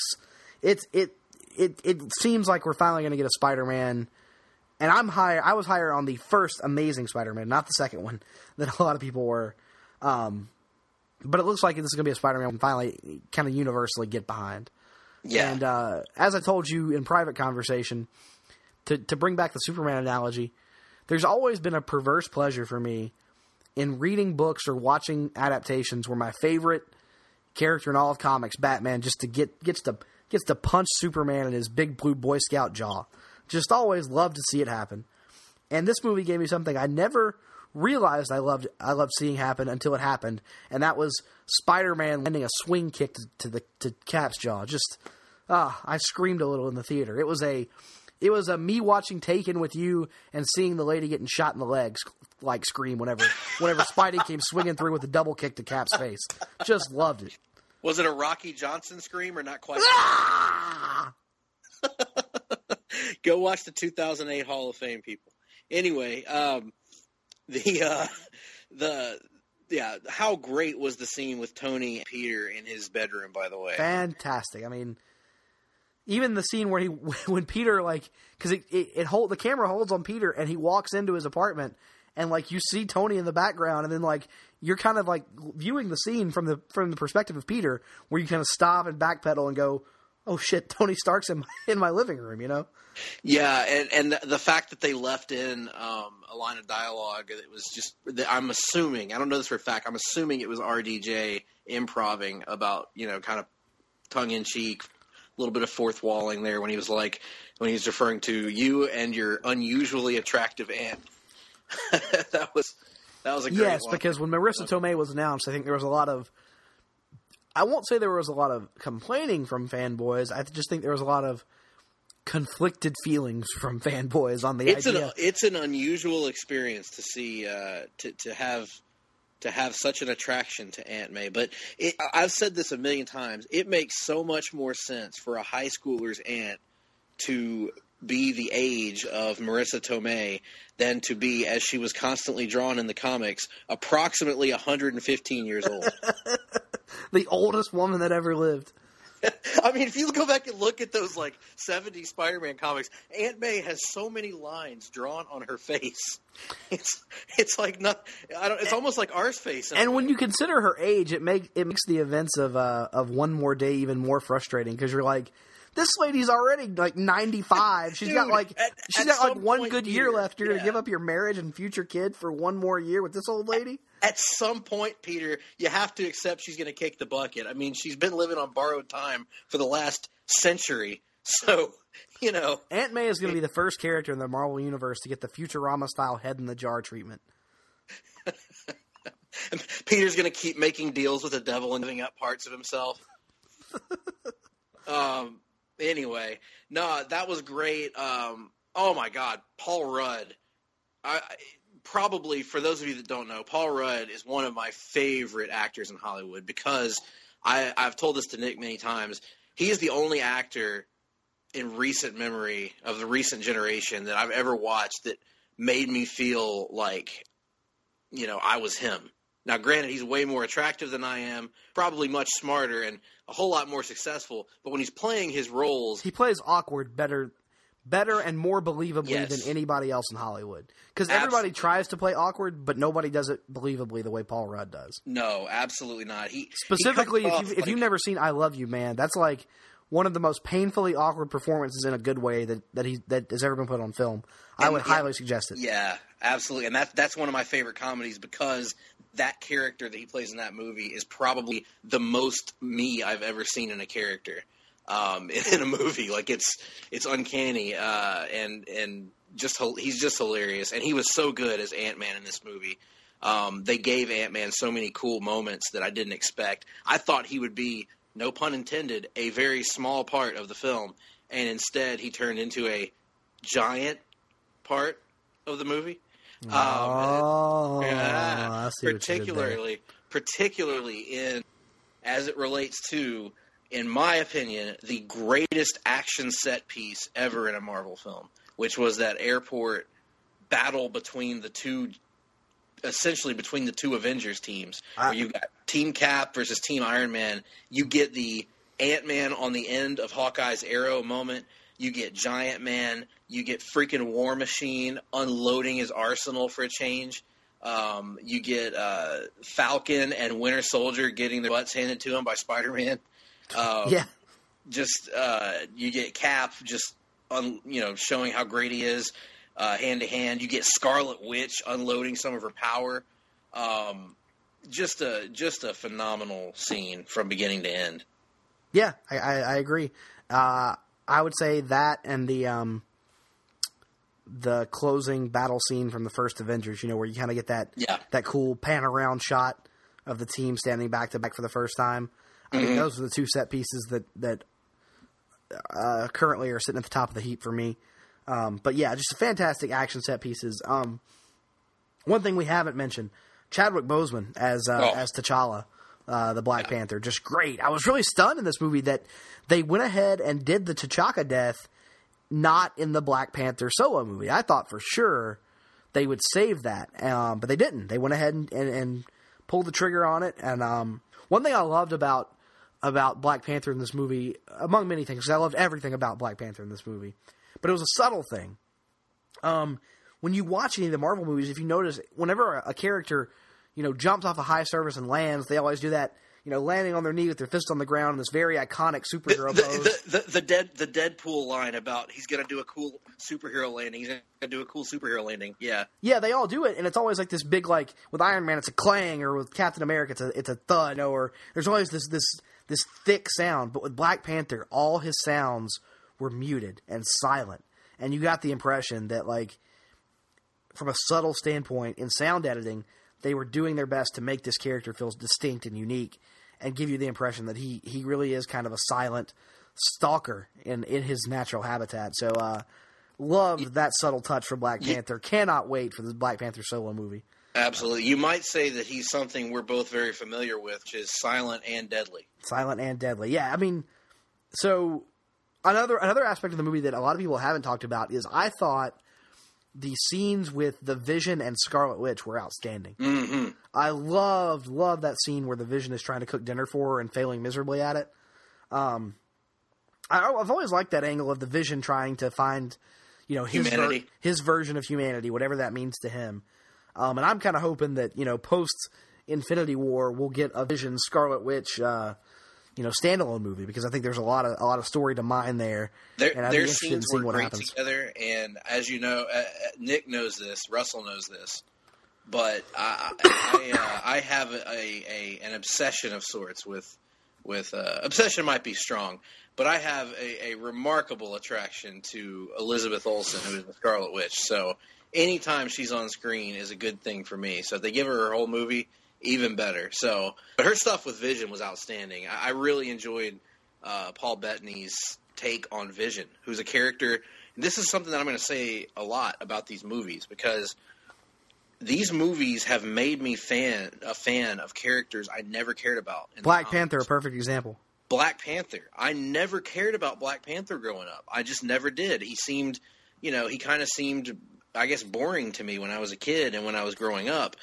S3: It seems like we're finally going to get a Spider-Man, and I was higher on the first Amazing Spider-Man, not the second one, than a lot of people were. But it looks like this is going to be a Spider-Man we can finally kind of universally get behind.
S2: Yeah.
S3: And as I told you in private conversation, to bring back the Superman analogy, there's always been a perverse pleasure for me in reading books or watching adaptations where my favorite character in all of comics, Batman, just to gets to punch Superman in his big blue Boy Scout jaw. Just always loved to see it happen. And this movie gave me something I never realized I loved seeing happen until it happened, and that was Spider-Man landing a swing kick to Cap's jaw. Just I screamed a little in the theater. It was a me watching Taken with you and seeing the lady getting shot in the legs like scream whenever Spidey came swinging through with a double kick to Cap's face. Just loved it.
S2: Was it a Rocky Johnson scream or not quite? Go watch the 2008 Hall of Fame, people. Anyway, how great was the scene with Tony and Peter in his bedroom, by the way?
S3: Fantastic. I mean, even the scene where when Peter, like, because the camera holds on Peter and he walks into his apartment and, like, you see Tony in the background and then, like, you're kind of, like, viewing the scene from the perspective of Peter where you kind of stop and backpedal and go, oh shit, Tony Stark's in my living room, you know?
S2: Yeah, and the fact that they left in a line of dialogue, it was just, I'm assuming, I don't know this for a fact, I'm assuming it was RDJ improving about, kind of tongue-in-cheek, a little bit of fourth walling there when he was referring to you and your unusually attractive aunt. That was a great
S3: yes,
S2: one.
S3: because when Marissa Tomei was announced, I think there was a lot of, I won't say there was a lot of complaining from fanboys, I just think there was a lot of conflicted feelings from fanboys on the idea.
S2: It's an unusual experience to see to have such an attraction to Aunt May. But I've said this a million times. It makes so much more sense for a high schooler's aunt to be the age of Marissa Tomei than to be, as she was constantly drawn in the comics, approximately 115 years old.
S3: The oldest woman that ever lived.
S2: I mean, if you go back and look at those 70s Spider-Man comics, Aunt May has so many lines drawn on her face. It's like not. It's almost like our face.
S3: And when you consider her age, it makes the events of One More Day even more frustrating because you're like, this lady's already 95. She's got one good year left. You're going to give up your marriage and future kid for one more year with this old lady?
S2: At some point, Peter, you have to accept she's going to kick the bucket. I mean, she's been living on borrowed time for the last century. So,
S3: Aunt May is going to be the first character in the Marvel Universe to get the Futurama-style head in the jar treatment.
S2: Peter's going to keep making deals with the devil and giving up parts of himself. Anyway, no, that was great. Oh my God, Paul Rudd. Probably, for those of you that don't know, Paul Rudd is one of my favorite actors in Hollywood because I've told this to Nick many times. He is the only actor in recent memory of the recent generation that I've ever watched that made me feel like, I was him. Now, granted, he's way more attractive than I am, probably much smarter and a whole lot more successful. But when he's playing his roles,
S3: he plays awkward better and more believably than anybody else in Hollywood. Because everybody tries to play awkward, but nobody does it believably the way Paul Rudd does.
S2: No, absolutely not.
S3: Specifically, if you've never seen I Love You, Man, that's like one of the most painfully awkward performances in a good way that has ever been put on film. I would highly suggest it.
S2: Yeah, absolutely. And that's one of my favorite comedies because that character that he plays in that movie is probably the most me I've ever seen in a character in a movie. Like it's uncanny, and he's just hilarious. And he was so good as Ant-Man in this movie. They gave Ant-Man so many cool moments that I didn't expect. I thought he would be, no pun intended, a very small part of the film, and instead he turned into a giant part of the movie.
S3: I see
S2: particularly in as it relates to, in my opinion, the greatest action set piece ever in a Marvel film, which was that airport battle between the two Avengers teams, where you got Team Cap versus Team Iron Man. You get the Ant-Man on the end of Hawkeye's arrow moment. You get Giant Man. You get freaking War Machine unloading his arsenal for a change. You get Falcon and Winter Soldier getting their butts handed to them by Spider-Man.
S3: Yeah.
S2: You get Cap showing how great he is hand to hand. You get Scarlet Witch unloading some of her power. Just a phenomenal scene from beginning to end.
S3: Yeah, I agree. I would say that and the closing battle scene from the first Avengers, where you kind of get that cool pan around shot of the team standing back to back for the first time. I think those are the two set pieces that currently are sitting at the top of the heap for me. But yeah, just fantastic action set pieces. One thing we haven't mentioned, Chadwick Boseman as T'Challa, the Black Panther, just great. I was really stunned in this movie that they went ahead and did the T'Chaka death not in the Black Panther solo movie. I thought for sure they would save that, but they didn't. They went ahead and pulled the trigger on it. And one thing I loved about Black Panther in this movie, among many things, because I loved everything about Black Panther in this movie, but it was a subtle thing. When you watch any of the Marvel movies, if you notice, whenever a character, jumps off a high surface and lands, they always do that, landing on their knee with their fist on the ground in this very iconic superhero pose.
S2: The Deadpool line about he's going to do a cool superhero landing. He's going to do a cool superhero landing. Yeah.
S3: Yeah, they all do it, and it's always like this big, like, with Iron Man, it's a clang, or with Captain America, it's a thud, or there's always this thick sound. But with Black Panther, all his sounds were muted and silent. And you got the impression that, like, from a subtle standpoint in sound editing, they were doing their best to make this character feel distinct and unique and give you the impression that he really is kind of a silent stalker in his natural habitat. So, loved that subtle touch for Black Panther. Cannot wait for the Black Panther solo movie.
S2: Absolutely. You might say that he's something we're both very familiar with, which is silent and deadly.
S3: Silent and deadly. Yeah, I mean, so another aspect of the movie that a lot of people haven't talked about is I thought the scenes with the Vision and Scarlet Witch were outstanding.
S2: Mm-hmm.
S3: I loved that scene where the Vision is trying to cook dinner for her and failing miserably at it. I've always liked that angle of the Vision trying to find, his version of humanity, whatever that means to him. And I'm kind of hoping that, post Infinity War, we'll get a Vision Scarlet Witch, standalone movie, because I think there's a lot of story to mine there.
S2: Their scenes were great together, and as you know, Nick knows this, Russell knows this, but I have an obsession of sorts with obsession might be strong, but I have a remarkable attraction to Elizabeth Olsen, who is the Scarlet Witch. So anytime she's on screen is a good thing for me. So if they give her whole movie, even better. So, but her stuff with Vision was outstanding. I really enjoyed Paul Bettany's take on Vision, who's a character. This is something that I'm going to say a lot about these movies, because these movies have made me a fan of characters I never cared about.
S3: Black Panther, a perfect example.
S2: Black Panther. I never cared about Black Panther growing up. I just never did. He seemed, he kind of seemed, I guess, boring to me when I was a kid and when I was growing up.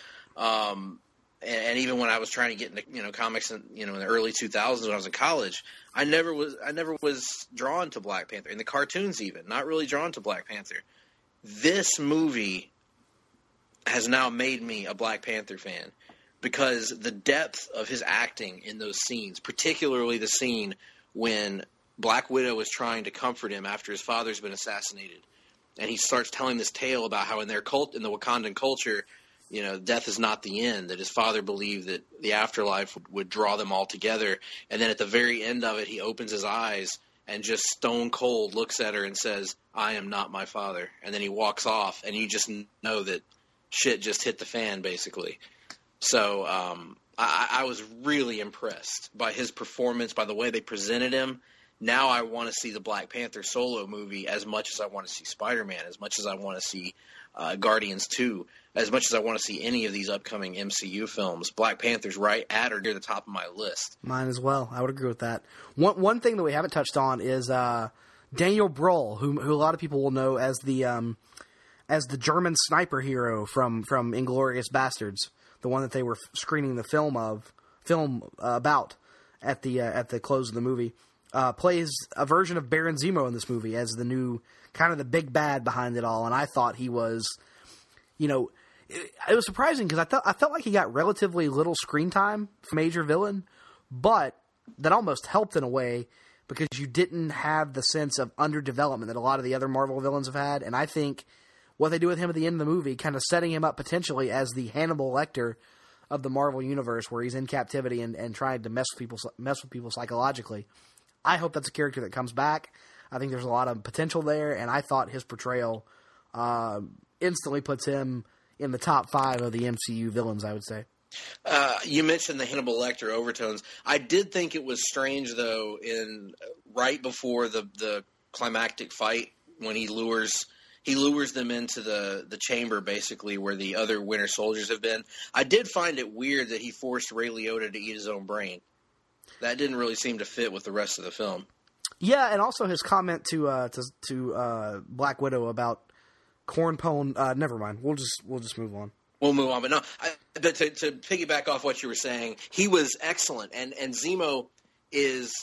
S2: And even when I was trying to get into comics in the early 2000s when I was in college, I never was drawn to Black Panther. In the cartoons even, not really drawn to Black Panther. This movie has now made me a Black Panther fan, because the depth of his acting in those scenes, particularly the scene when Black Widow is trying to comfort him after his father's been assassinated. And he starts telling this tale about how in their cult, in the Wakandan culture, death is not the end, that his father believed that the afterlife would draw them all together. And then at the very end of it, he opens his eyes and just stone cold looks at her and says, "I am not my father." And then he walks off, and you just know that shit just hit the fan, basically. So I was really impressed by his performance, by the way they presented him. Now I want to see the Black Panther solo movie as much as I want to see Spider-Man, as much as I want to see Guardians 2, as much as I want to see any of these upcoming MCU films. Black Panther's right at or near the top of my list.
S3: Mine as well. I would agree with that. One thing that we haven't touched on is Daniel Brühl, who a lot of people will know as the German sniper hero from Inglourious Bastards, the one that they were screening the film about at the close of the movie. Plays a version of Baron Zemo in this movie as the new, kind of the big bad behind it all. And I thought he was, it was surprising because I felt like he got relatively little screen time for major villain, but that almost helped in a way because you didn't have the sense of underdevelopment that a lot of the other Marvel villains have had. And I think what they do with him at the end of the movie, kind of setting him up potentially as the Hannibal Lecter of the Marvel universe, where he's in captivity and trying to mess with people psychologically. I hope that's a character that comes back. I think there's a lot of potential there, and I thought his portrayal instantly puts him in the top 5 of the MCU villains, I would say.
S2: You mentioned the Hannibal Lecter overtones. I did think it was strange, though, right before the climactic fight when he lures them into the chamber, basically, where the other Winter Soldiers have been. I did find it weird that he forced Ray Liotta to eat his own brain. That didn't really seem to fit with the rest of the film.
S3: Yeah, and also his comment to Black Widow about cornpone. Never mind. We'll just move on.
S2: We'll move on, but no. But to piggyback off what you were saying, he was excellent, and Zemo is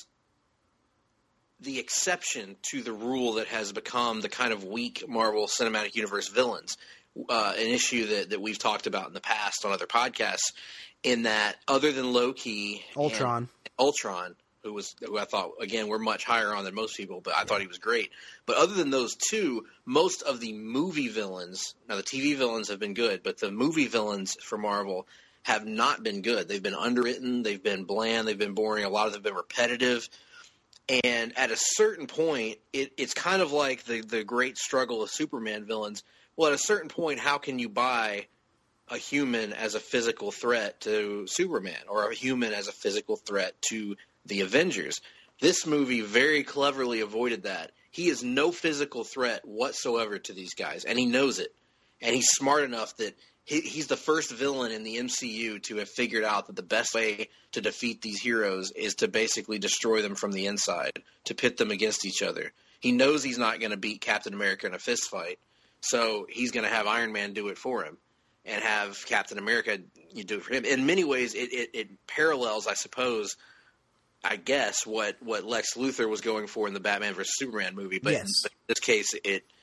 S2: the exception to the rule that has become the kind of weak Marvel Cinematic Universe villains. An issue that we've talked about in the past on other podcasts. In that, other than Loki, Ultron, who I thought, again, we're much higher on than most people, but I thought he was great. But other than those two, most of the movie villains, now the TV villains have been good, but the movie villains for Marvel have not been good. They've been underwritten, they've been bland, they've been boring, a lot of them have been repetitive. And at a certain point, it's kind of like the great struggle of Superman villains. Well, at a certain point, how can you buy a human as a physical threat to Superman or a human as a physical threat to the Avengers? This movie very cleverly avoided that. He is no physical threat whatsoever to these guys, and he knows it. And he's smart enough that he's the first villain in the MCU to have figured out that the best way to defeat these heroes is to basically destroy them from the inside, to pit them against each other. He knows he's not going to beat Captain America in a fist fight, so he's going to have Iron Man do it for him. And have Captain America do it for him. In many ways, it parallels, I guess, what Lex Luthor was going for in the Batman vs. Superman movie. But
S3: yes.
S2: In this case,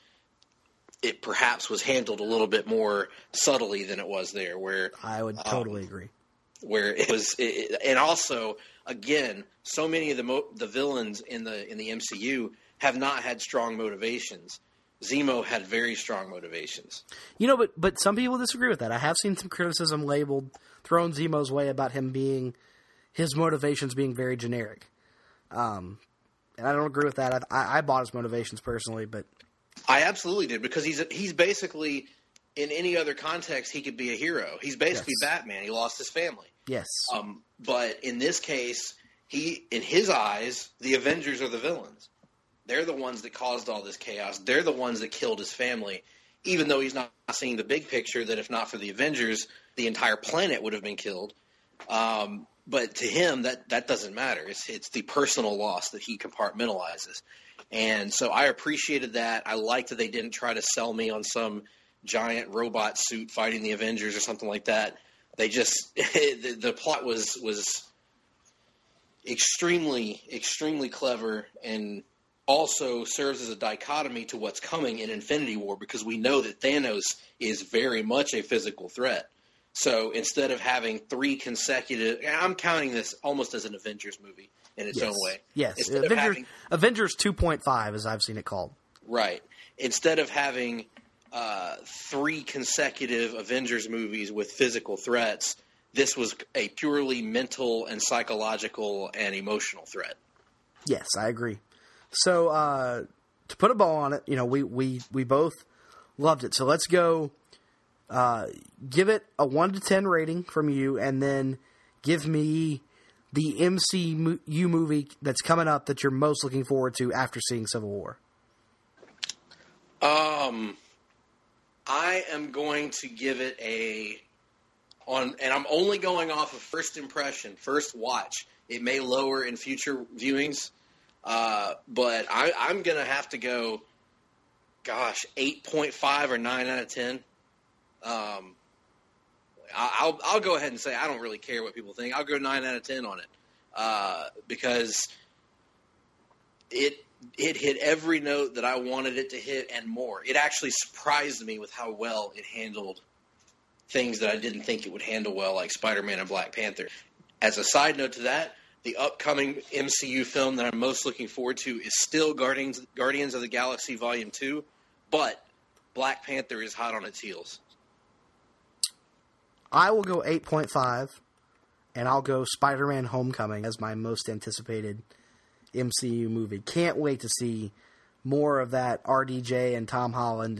S2: it perhaps was handled a little bit more subtly than it was there. Where
S3: I would totally agree.
S2: Where it was, and also, again, so many of the villains in the MCU have not had strong motivations. Zemo had very strong motivations.
S3: But some people disagree with that. I have seen some criticism thrown Zemo's way about his motivations being very generic. And I don't agree with that. I bought his motivations personally, but
S2: I absolutely did, because he's basically, in any other context, he could be a hero. He's basically Batman. He lost his family.
S3: Yes.
S2: But in this case, in his eyes, the Avengers are the villains. They're the ones that caused all this chaos. They're the ones that killed his family, even though he's not seeing the big picture that if not for the Avengers, the entire planet would have been killed. But to him, that doesn't matter. It's the personal loss that he compartmentalizes. And so I appreciated that. I liked that they didn't try to sell me on some giant robot suit fighting the Avengers or something like that. They just the plot was extremely, extremely clever, and also serves as a dichotomy to what's coming in Infinity War, because we know that Thanos is very much a physical threat. So instead of having 3 consecutive – I'm counting this almost as an Avengers movie. in its own way.
S3: Yes, Avengers 2.5, as I've seen it called.
S2: Right. Instead of having 3 consecutive Avengers movies with physical threats, this was a purely mental and psychological and emotional threat.
S3: Yes, I agree. So to put a bow on it, we both loved it. So let's go give it a 1 to 10 rating from you, and then give me the MCU movie that's coming up that you're most looking forward to after seeing Civil War.
S2: I am going to give it and I'm only going off of first impression, first watch. It may lower in future viewings, but I'm going to have to go, 8.5 or 9 out of 10. I'll go ahead and say I don't really care what people think. I'll go 9 out of 10 on it, because it hit every note that I wanted it to hit and more. It actually surprised me with how well it handled things that I didn't think it would handle well, like Spider-Man and Black Panther. As a side note to that, the upcoming MCU film that I'm most looking forward to is still Guardians of the Galaxy Volume 2, but Black Panther is hot on its heels.
S3: I will go 8.5, and I'll go Spider-Man Homecoming as my most anticipated MCU movie. Can't wait to see more of that RDJ and Tom Holland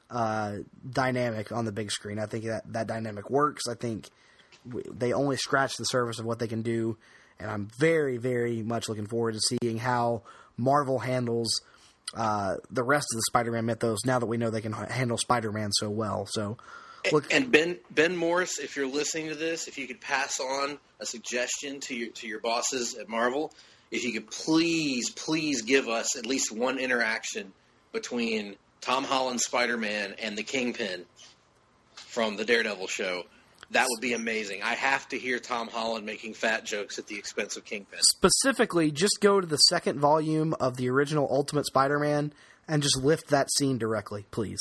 S3: dynamic on the big screen. I think that dynamic works. I think they only scratch the surface of what they can do, and I'm very, very much looking forward to seeing how Marvel handles the rest of the Spider-Man mythos now that we know they can handle Spider-Man so well. So, look,
S2: and Ben Morris, if you're listening to this, if you could pass on a suggestion to your bosses at Marvel, if you could please give us at least one interaction between Tom Holland's Spider-Man and the Kingpin from the Daredevil show, that would be amazing. I have to hear Tom Holland making fat jokes at the expense of Kingpin.
S3: Specifically, just go to the second volume of the original Ultimate Spider-Man and just lift that scene directly, please.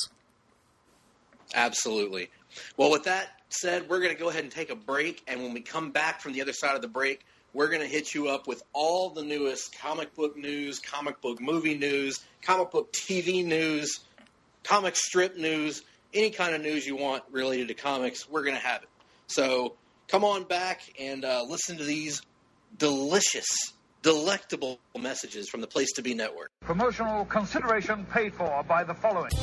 S2: Absolutely. Well, with that said, we're going to go ahead and take a break, and when we come back from the other side of the break, we're going to hit you up with all the newest comic book news, comic book movie news, comic book TV news, comic strip news, any kind of news you want related to comics, we're going to have it. So come on back and listen to these delicious, delectable messages from the Place to Be Network.
S4: Promotional consideration paid for by the following.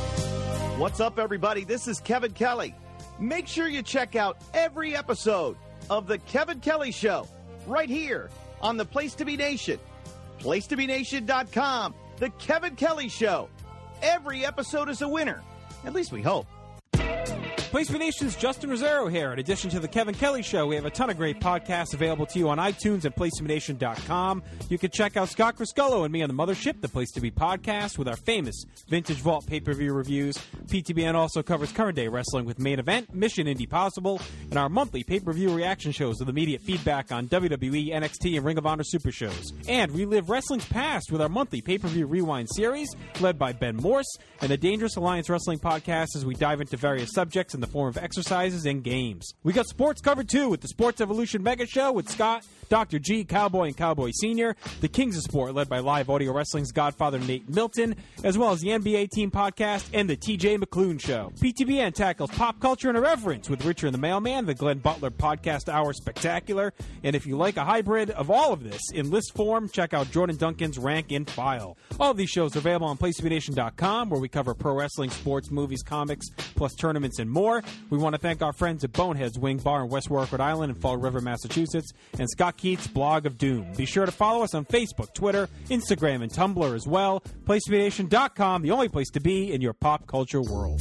S5: What's up, everybody? This is Kevin Kelly. Make sure you check out every episode of The Kevin Kelly Show right here on the Place to Be Nation. PlaceToBeNation.com. The Kevin Kelly Show. Every episode is a winner. At least we hope.
S6: Place to Be Nation's Justin Rosero here. In addition to the Kevin Kelly Show, we have a ton of great podcasts available to you on iTunes and PlaceToBeNation.com. You can check out Scott Criscullo and me on the Mothership, the Place to Be podcast, with our famous Vintage Vault pay-per-view reviews. PTBN also covers current day wrestling with Main Event, Mission Indie Possible, and our monthly pay-per-view reaction shows with immediate feedback on WWE, NXT, and Ring of Honor Super Shows. And relive wrestling's past with our monthly pay-per-view rewind series, led by Ben Morse, and the Dangerous Alliance Wrestling podcast as we dive into various subjects in the form of exercises and games. We got sports covered too with the Sports Evolution Mega Show with Scott, Dr. G, Cowboy, and Cowboy Sr., the Kings of Sport led by Live Audio Wrestling's Godfather Nate Milton, as well as the NBA Team Podcast and the TJ McClune Show. PTBN tackles pop culture and irreverence with Richard and the Mailman, the Glenn Butler Podcast Hour Spectacular, and if you like a hybrid of all of this in list form, check out Jordan Duncan's Rank and File. All of these shows are available on PlaceToBeNation.com, where we cover pro wrestling, sports, movies, comics, plus tournaments and more. We want to thank our friends at Bonehead's Wing Bar in West Warwick, Rhode Island and Fall River, Massachusetts, and Scott Keith's Blog of Doom. Be sure to follow us on Facebook, Twitter, Instagram, and Tumblr as well. PlaceToBeNation.com, the only place to be in your pop culture world.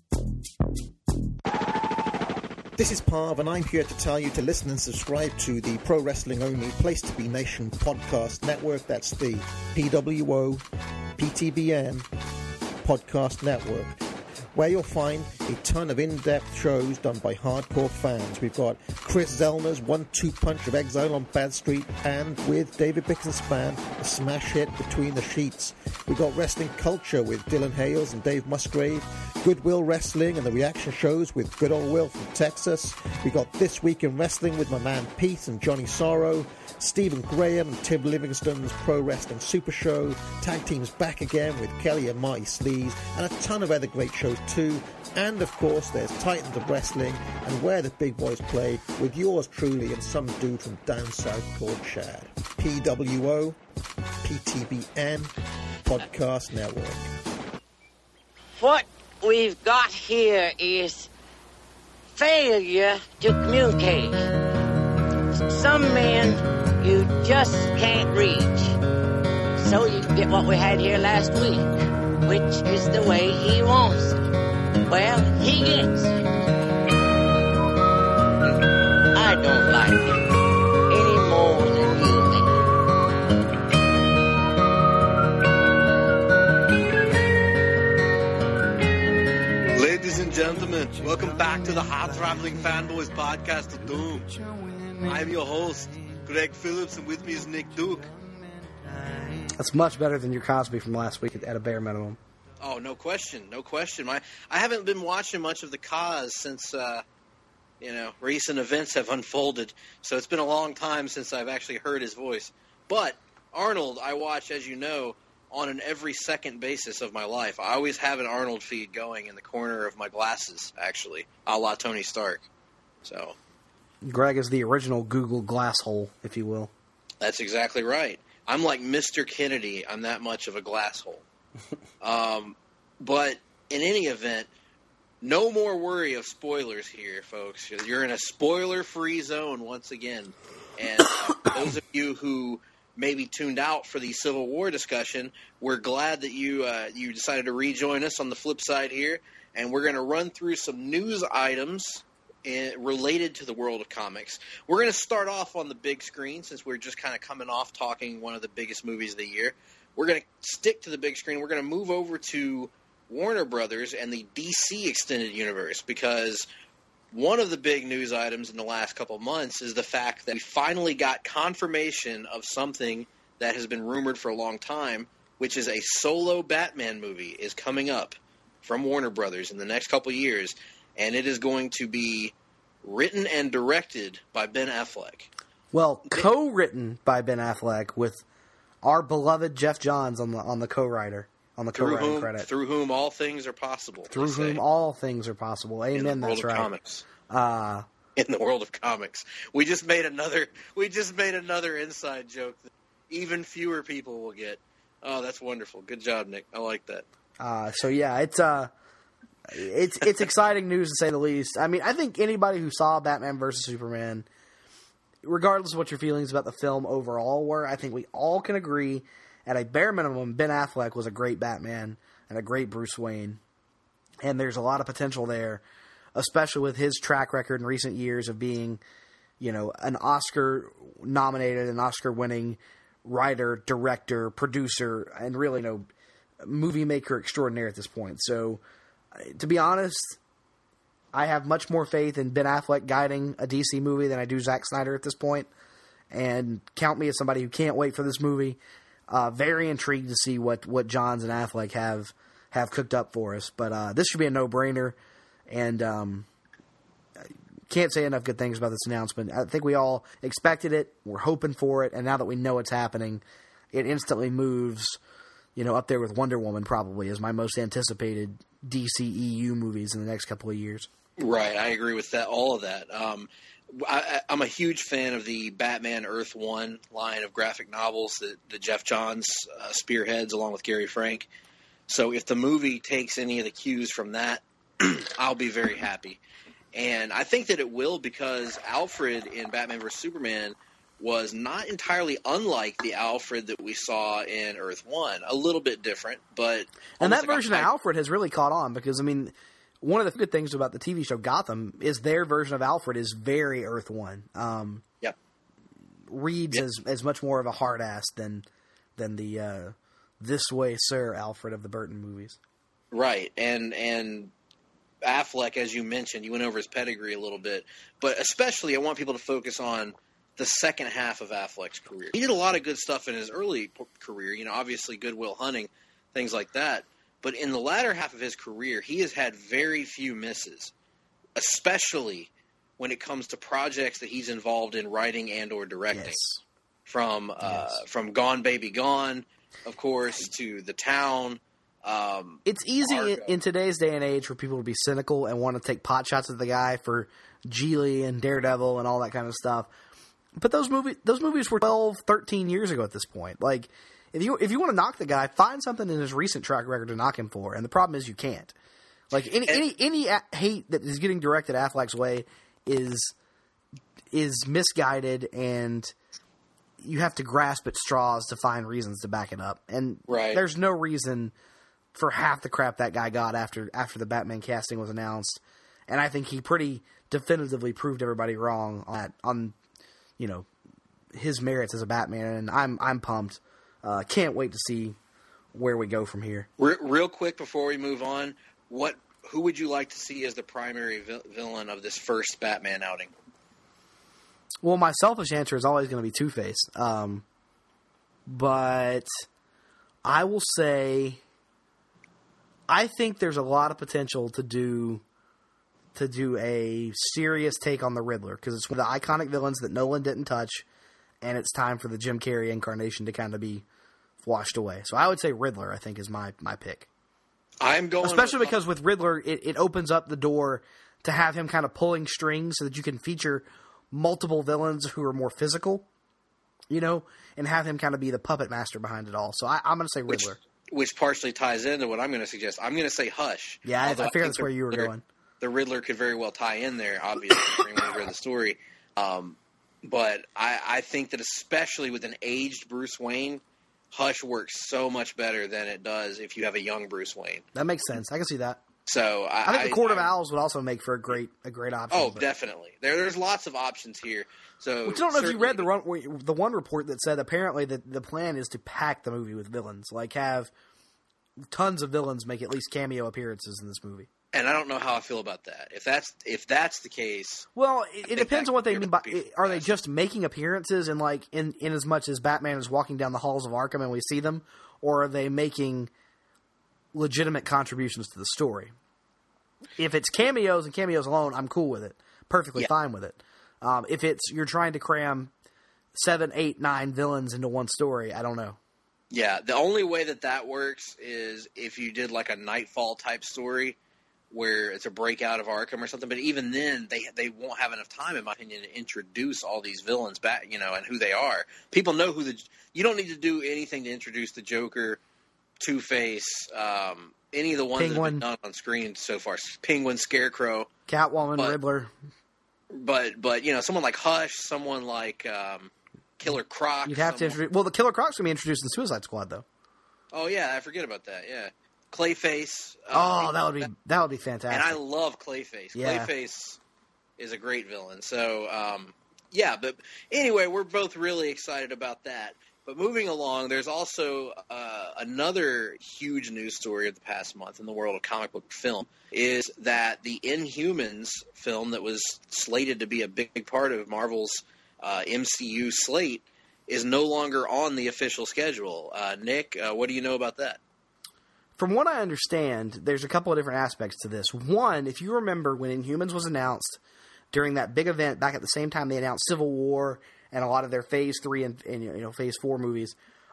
S7: This is Parv, and I'm here to tell you to listen and subscribe to the Pro Wrestling Only Place to Be Nation podcast network. That's the PWO PTBN podcast network. where you'll find a ton of in-depth shows done by hardcore fans. We've got Chris Zellner's 1-2 punch of Exile on Bad Street, and with David Bixenspan, a smash hit Between the Sheets. We've got Wrestling Culture with Dylan Hales and Dave Musgrave, Goodwill Wrestling and the reaction shows with Good Old Will from Texas. We got This Week in Wrestling with my man Pete and Johnny Sorrow, Stephen Graham and Tim Livingston's Pro Wrestling Super Show, Tag Teams Back Again with Kelly and Marty Sleaze, and a ton of other great shows too. And of course there's Titans of Wrestling and Where the Big Boys Play with yours truly and some dude from down south called Chad. PWO, PTBN, Podcast Network.
S8: What we've got here is failure to communicate. Some men you just can't reach. So you get what we had here last week, which is the way he wants it. Well, he gets it. I don't like it any more than you may.
S2: Ladies and gentlemen, welcome back to the Hot Traveling Fanboys Podcast of Doom. I'm your host, Greg Phillips, and with me is Nick Duke.
S3: That's much better than your Cosby from last week at a bare minimum.
S2: Oh, no question, no question. I haven't been watching much of the Cos since, recent events have unfolded. So it's been a long time since I've actually heard his voice. But Arnold, I watch, as you know, on an every second basis of my life. I always have an Arnold feed going in the corner of my glasses, actually, a la Tony Stark. So
S3: Greg is the original Google glass hole, if you will.
S2: That's exactly right. I'm like Mr. Kennedy. I'm that much of a glass hole. But in any event, no more worry of spoilers here, folks. You're in a spoiler-free zone once again. And those of you who maybe tuned out for the Civil War discussion, we're glad that you decided to rejoin us on the flip side here. And we're going to run through some news items related to the world of comics. We're going to start off on the big screen since we're just kind of coming off talking one of the biggest movies of the year. We're going to stick to the big screen. We're going to move over to Warner Brothers and the DC Extended Universe because one of the big news items in the last couple of months is the fact that we finally got confirmation of something that has been rumored for a long time, which is a solo Batman movie is coming up from Warner Brothers in the next couple of years, and it is going to be written and directed by Ben Affleck.
S3: Well, co-written by Ben Affleck with our beloved Jeff Johns on the co-writer, on the co-writing credit.
S2: Through whom all things are possible.
S3: Through whom all things are possible. Amen, that's right.
S2: Comics. In the world of comics. We just made another inside joke that even fewer people will get. Oh, that's wonderful. Good job, Nick. I like that.
S3: So yeah, it's exciting news to say the least. I mean, I think anybody who saw Batman vs. Superman, regardless of what your feelings about the film overall were, I think we all can agree, at a bare minimum, Ben Affleck was a great Batman and a great Bruce Wayne. And there's a lot of potential there, especially with his track record in recent years of being, an Oscar-nominated and Oscar-winning writer, director, producer, and really, movie maker extraordinaire at this point. So, to be honest, I have much more faith in Ben Affleck guiding a DC movie than I do Zack Snyder at this point. And count me as somebody who can't wait for this movie. Very intrigued to see what Johns and Affleck have cooked up for us. But this should be a no-brainer. And can't say enough good things about this announcement. I think we all expected it. We're hoping for it. And now that we know it's happening, it instantly moves, up there with Wonder Woman probably as my most anticipated DCEU movies in the next couple of years.
S2: Right, I agree with that. All of that. I'm a huge fan of the Batman Earth One line of graphic novels that Jeff Johns spearheads along with Gary Frank. So if the movie takes any of the cues from that, I'll be very happy. And I think that it will because Alfred in Batman vs. Superman was not entirely unlike the Alfred that we saw in Earth One. A little bit different, but...
S3: And that version of Alfred has really caught on because, one of the good things about the TV show Gotham is their version of Alfred is very Earth One.
S2: Yep.
S3: Reads as much more of a hard ass than the This Way Sir Alfred of the Burton movies.
S2: Right, and Affleck, as you mentioned, you went over his pedigree a little bit, but especially I want people to focus on the second half of Affleck's career. He did a lot of good stuff in his early career, obviously Good Will Hunting, things like that. But in the latter half of his career, he has had very few misses, especially when it comes to projects that he's involved in writing and or directing.
S3: Yes.
S2: From Gone Baby Gone, of course, to The Town.
S3: It's easy in today's day and age for people to be cynical and want to take pot shots at the guy for Geely and Daredevil and all that kind of stuff. But those movies were 12, 13 years ago at this point. Like, if you want to knock the guy, find something in his recent track record to knock him for. And the problem is you can't. Like, any hate that is getting directed Affleck's way is misguided, and you have to grasp at straws to find reasons to back it up. And there's no reason for half the crap that guy got after the Batman casting was announced. And I think he pretty definitively proved everybody wrong on his merits as a Batman. And I'm pumped. Can't wait to see where we go from here.
S2: Real quick before we move on, who would you like to see as the primary villain of this first Batman outing?
S3: Well, my selfish answer is always going to be Two-Face. But I will say I think there's a lot of potential to do a serious take on the Riddler, because it's one of the iconic villains that Nolan didn't touch, and it's time for the Jim Carrey incarnation to kind of be washed away. So I would say Riddler, I think, is my pick.
S2: I'm going,
S3: especially because with Riddler, it opens up the door to have him kind of pulling strings so that you can feature multiple villains who are more physical, and have him kind of be the puppet master behind it all. So I'm going to say Riddler.
S2: Which partially ties into what I'm going to suggest. I'm going to say Hush.
S3: Yeah, I figured that's where you were going.
S2: The Riddler could very well tie in there, obviously, when we read the story. But I think that especially with an aged Bruce Wayne, Hush works so much better than it does if you have a young Bruce Wayne.
S3: That makes sense. I can see that.
S2: So
S3: I think the Court of Owls would also make for a great option.
S2: Oh, definitely. There's lots of options here. So
S3: I don't know if you read the one report that said apparently that the plan is to pack the movie with villains, like have tons of villains make at least cameo appearances in this movie.
S2: And I don't know how I feel about that. If that's the case,
S3: well, it depends on what they mean by. Are they just making appearances and in as much as Batman is walking down the halls of Arkham and we see them, or are they making legitimate contributions to the story? If it's cameos and cameos alone, I'm cool with it. Perfectly fine with it. If you're trying to cram 7, 8, 9 villains into one story, I don't know.
S2: Yeah, the only way that works is if you did like a Nightfall type story where it's a breakout of Arkham or something. But even then, they won't have enough time, in my opinion, to introduce all these villains back, and who they are. People know you don't need to do anything to introduce the Joker, Two-Face, any of the ones
S3: Penguin.
S2: that have been done on screen so far. Penguin, Scarecrow,
S3: Catwoman, Riddler.
S2: But someone like Hush, someone like Killer Croc.
S3: You'd have to introduce. Well, the Killer Croc's going to be introduced in Suicide Squad, though.
S2: Oh yeah, I forget about that. Yeah, Clayface.
S3: That would be fantastic.
S2: And I love Clayface.
S3: Yeah.
S2: Clayface is a great villain. So but anyway, we're both really excited about that. But moving along, there's also another huge news story of the past month in the world of comic book film is that the Inhumans film that was slated to be a big part of Marvel's MCU slate is no longer on the official schedule. Nick, what do you know about that?
S3: From what I understand, there's a couple of different aspects to this. One, if you remember when Inhumans was announced during that big event back at the same time they announced Civil War and a lot of their Phase 3 and Phase 4 movies,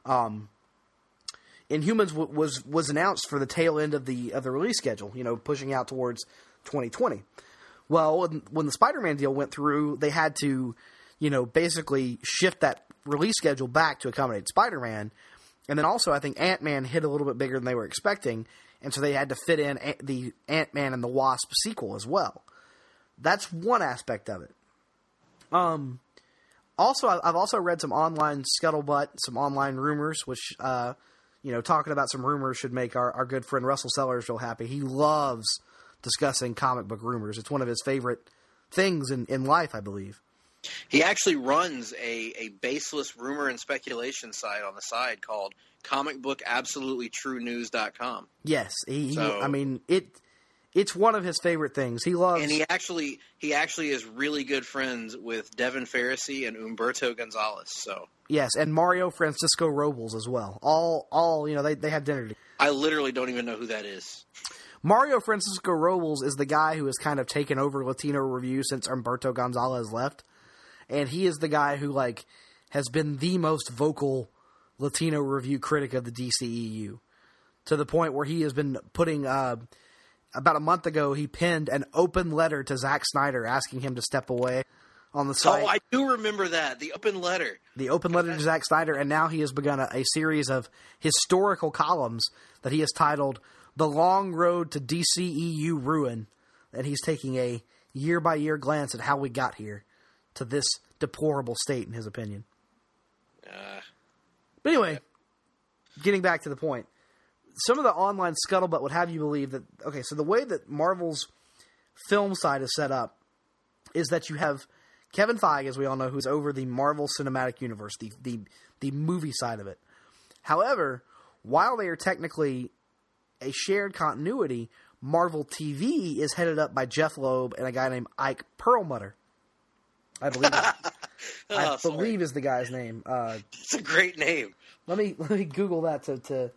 S3: Inhumans was announced for the tail end of the release schedule, pushing out towards 2020. Well, when the Spider-Man deal went through, they had to, basically shift that release schedule back to accommodate Spider-Man. And then also I think Ant-Man hit a little bit bigger than they were expecting, and so they had to fit in the Ant-Man and the Wasp sequel as well. That's one aspect of it. Also, I've also read some online scuttlebutt, some online rumors, which, talking about some rumors should make our good friend Russell Sellers real happy. He loves discussing comic book rumors. It's one of his favorite things in life, I believe.
S2: He actually runs a baseless rumor and speculation site on the side called comicbookabsolutelytruenews.com.
S3: Yes. It's one of his favorite things. He loves,
S2: and he actually is really good friends with Devin Ferrisi and Humberto Gonzalez. So
S3: yes, and Mario Francisco Robles as well. All they had dinner together.
S2: I literally don't even know who that is.
S3: Mario Francisco Robles is the guy who has kind of taken over Latino Review since Humberto Gonzalez left, and he is the guy who has been the most vocal Latino Review critic of the DCEU, to the point where he has been putting. About a month ago, he penned an open letter to Zack Snyder asking him to step away on the site.
S2: Oh, I do remember that. The open letter.
S3: The open letter to Zack Snyder, and now he has begun a series of historical columns that he has titled The Long Road to DCEU Ruin, and he's taking a year-by-year glance at how we got here to this deplorable state, in his opinion. But anyway, getting back to the point. Some of the online scuttlebutt would have you believe that, okay, so the way that Marvel's film side is set up is that you have Kevin Feige, as we all know, who's over the Marvel Cinematic Universe, the movie side of it. However, while they are technically a shared continuity, Marvel TV is headed up by Jeff Loeb and a guy named Ike Perlmutter. I believe believe is the guy's name.
S2: It's a great name.
S3: Let me Google that to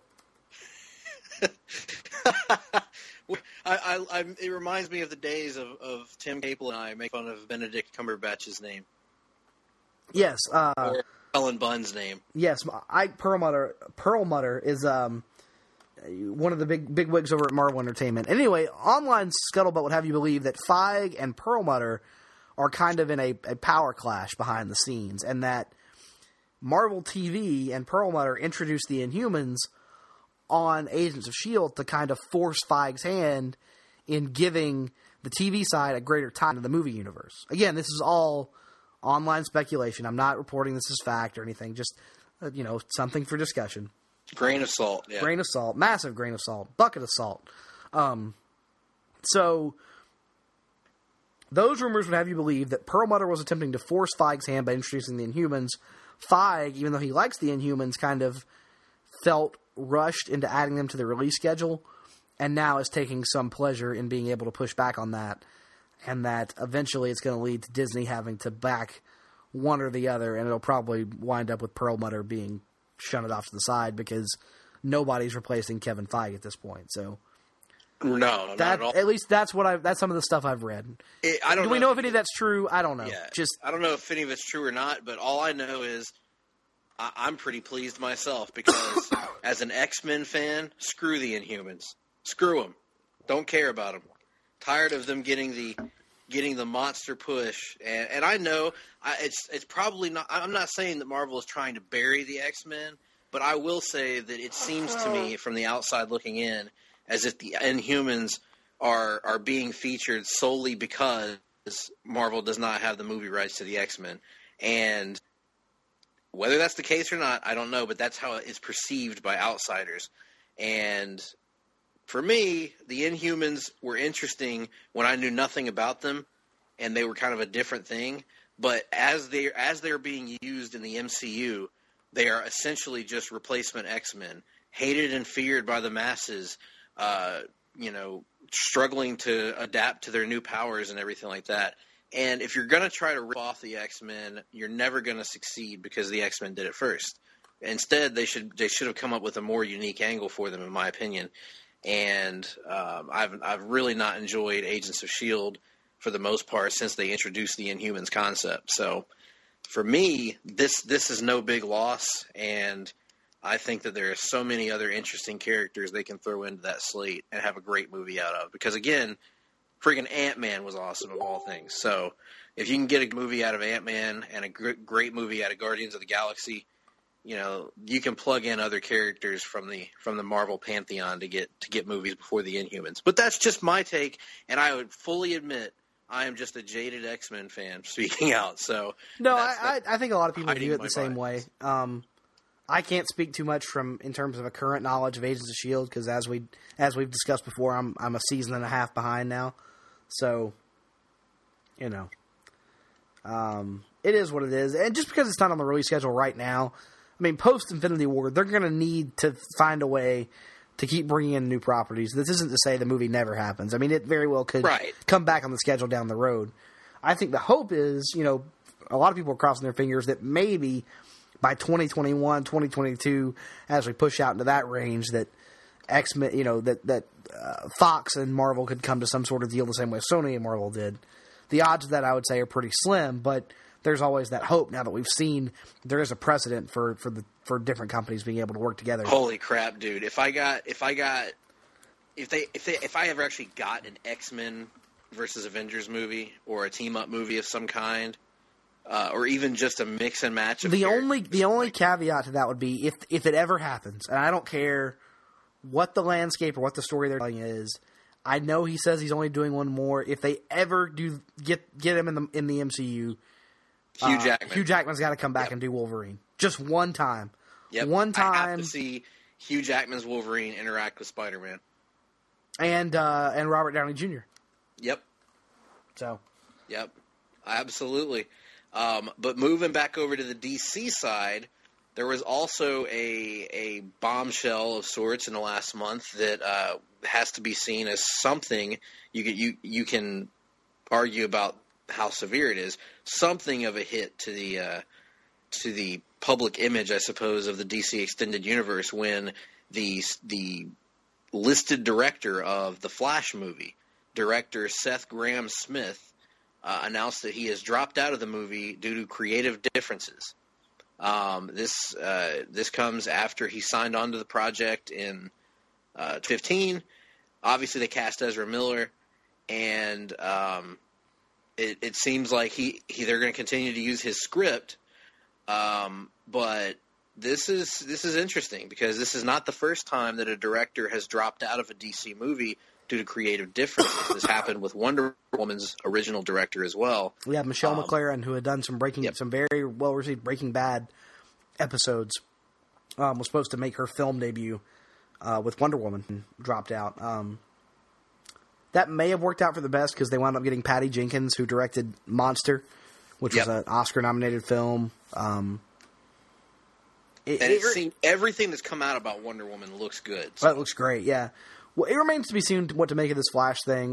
S2: it reminds me of the days of Tim Capel and I make fun of Benedict Cumberbatch's name.
S3: Yes.
S2: Or Ellen Bunn's name.
S3: Yes, Ike Perlmutter is one of the big wigs over at Marvel Entertainment. Anyway, online scuttlebutt would have you believe that Feige and Perlmutter are kind of in a power clash behind the scenes, and that Marvel TV and Perlmutter introduced the Inhumans on Agents of S.H.I.E.L.D. to kind of force Feige's hand in giving the TV side a greater time to the movie universe. Again, this is all online speculation. I'm not reporting this as fact or anything. Just, something for discussion.
S2: Grain of salt, yeah.
S3: Grain of salt. Massive grain of salt. Bucket of salt. So, those rumors would have you believe that Perlmutter was attempting to force Feige's hand by introducing the Inhumans. Feige, even though he likes the Inhumans, kind of felt rushed into adding them to the release schedule, and now is taking some pleasure in being able to push back on that, and that eventually it's going to lead to Disney having to back one or the other, and it'll probably wind up with Perlmutter being shunted off to the side because nobody's replacing Kevin Feige at this point. So
S2: no, not at all.
S3: At least that's some of the stuff I've read. Do we know if any of that's true? I don't know.
S2: Yeah, I don't know if any of it's true or not, but all I know is I'm pretty pleased myself because as an X-Men fan, screw the Inhumans. Screw them. Don't care about them. Tired of them getting the monster push. And I know it's probably not – I'm not saying that Marvel is trying to bury the X-Men, but I will say that it seems to me from the outside looking in as if the Inhumans are being featured solely because Marvel does not have the movie rights to the X-Men. And – whether that's the case or not, I don't know, but that's how it's perceived by outsiders. And for me, the Inhumans were interesting when I knew nothing about them, and they were kind of a different thing. But as they're being used in the MCU, they are essentially just replacement X-Men, hated and feared by the masses, struggling to adapt to their new powers and everything like that. And if you're going to try to rip off the X-Men, you're never going to succeed because the X-Men did it first. Instead, they should have come up with a more unique angle for them, in my opinion. And I've really not enjoyed Agents of S.H.I.E.L.D. for the most part since they introduced the Inhumans concept. So for me, this is no big loss, and I think that there are so many other interesting characters they can throw into that slate and have a great movie out of. Because again, freaking Ant-Man was awesome of all things. So if you can get a movie out of Ant-Man and a great movie out of Guardians of the Galaxy, you can plug in other characters from the Marvel pantheon to get movies before the Inhumans. But that's just my take, and I would fully admit I am just a jaded X-Men fan speaking out. So
S3: no, I think a lot of people view it the same way. I can't speak too much in terms of a current knowledge of Agents of S.H.I.E.L.D. because as we've discussed before, I'm a season and a half behind now. So, it is what it is. And just because it's not on the release schedule right now, I mean, post Infinity War, they're going to need to find a way to keep bringing in new properties. This isn't to say the movie never happens. I mean, it very well could come back on the schedule down the road. I think the hope is, a lot of people are crossing their fingers that maybe by 2021, 2022, as we push out into that range, that X-Men, that Fox and Marvel could come to some sort of deal the same way Sony and Marvel did. The odds of that, I would say, are pretty slim, but there's always that hope now that we've seen there is a precedent for different companies being able to work together.
S2: Holy crap, dude! If I ever actually got an X-Men versus Avengers movie or a team up movie of some kind, or even just a mix and match of
S3: the only caveat to that would be if it ever happens, and I don't care what the landscape or what the story they're telling is. I know he says he's only doing one more. If they ever do get him in the MCU, Hugh Jackman's got to come back and do Wolverine just one time.
S2: Yep.
S3: One time.
S2: I have to see Hugh Jackman's Wolverine interact with Spider-Man
S3: and Robert Downey Jr.
S2: Yep.
S3: So.
S2: Yep. Absolutely. But moving back over to the DC side, there was also a bombshell of sorts in the last month that has to be seen as something you can argue about how severe it is. Something of a hit to the public image, I suppose, of the DC Extended Universe when the listed director of the Flash movie, director Seth Grahame-Smith, announced that he has dropped out of the movie due to creative differences. This comes after he signed on to the project in 2015. Obviously, they cast Ezra Miller, and it seems like they're going to continue to use his script. But this is interesting because this is not the first time that a director has dropped out of a DC movie due to creative differences. This happened with Wonder Woman's original director as well.
S3: We have Michelle McLaren, who had done some very well-received Breaking Bad episodes, was supposed to make her film debut with Wonder Woman, dropped out. That may have worked out for the best because they wound up getting Patty Jenkins, who directed Monster, which was an Oscar-nominated film.
S2: Everything that's come out about Wonder Woman looks good.
S3: So. That looks great, yeah. Well, it remains to be seen what to make of this Flash thing.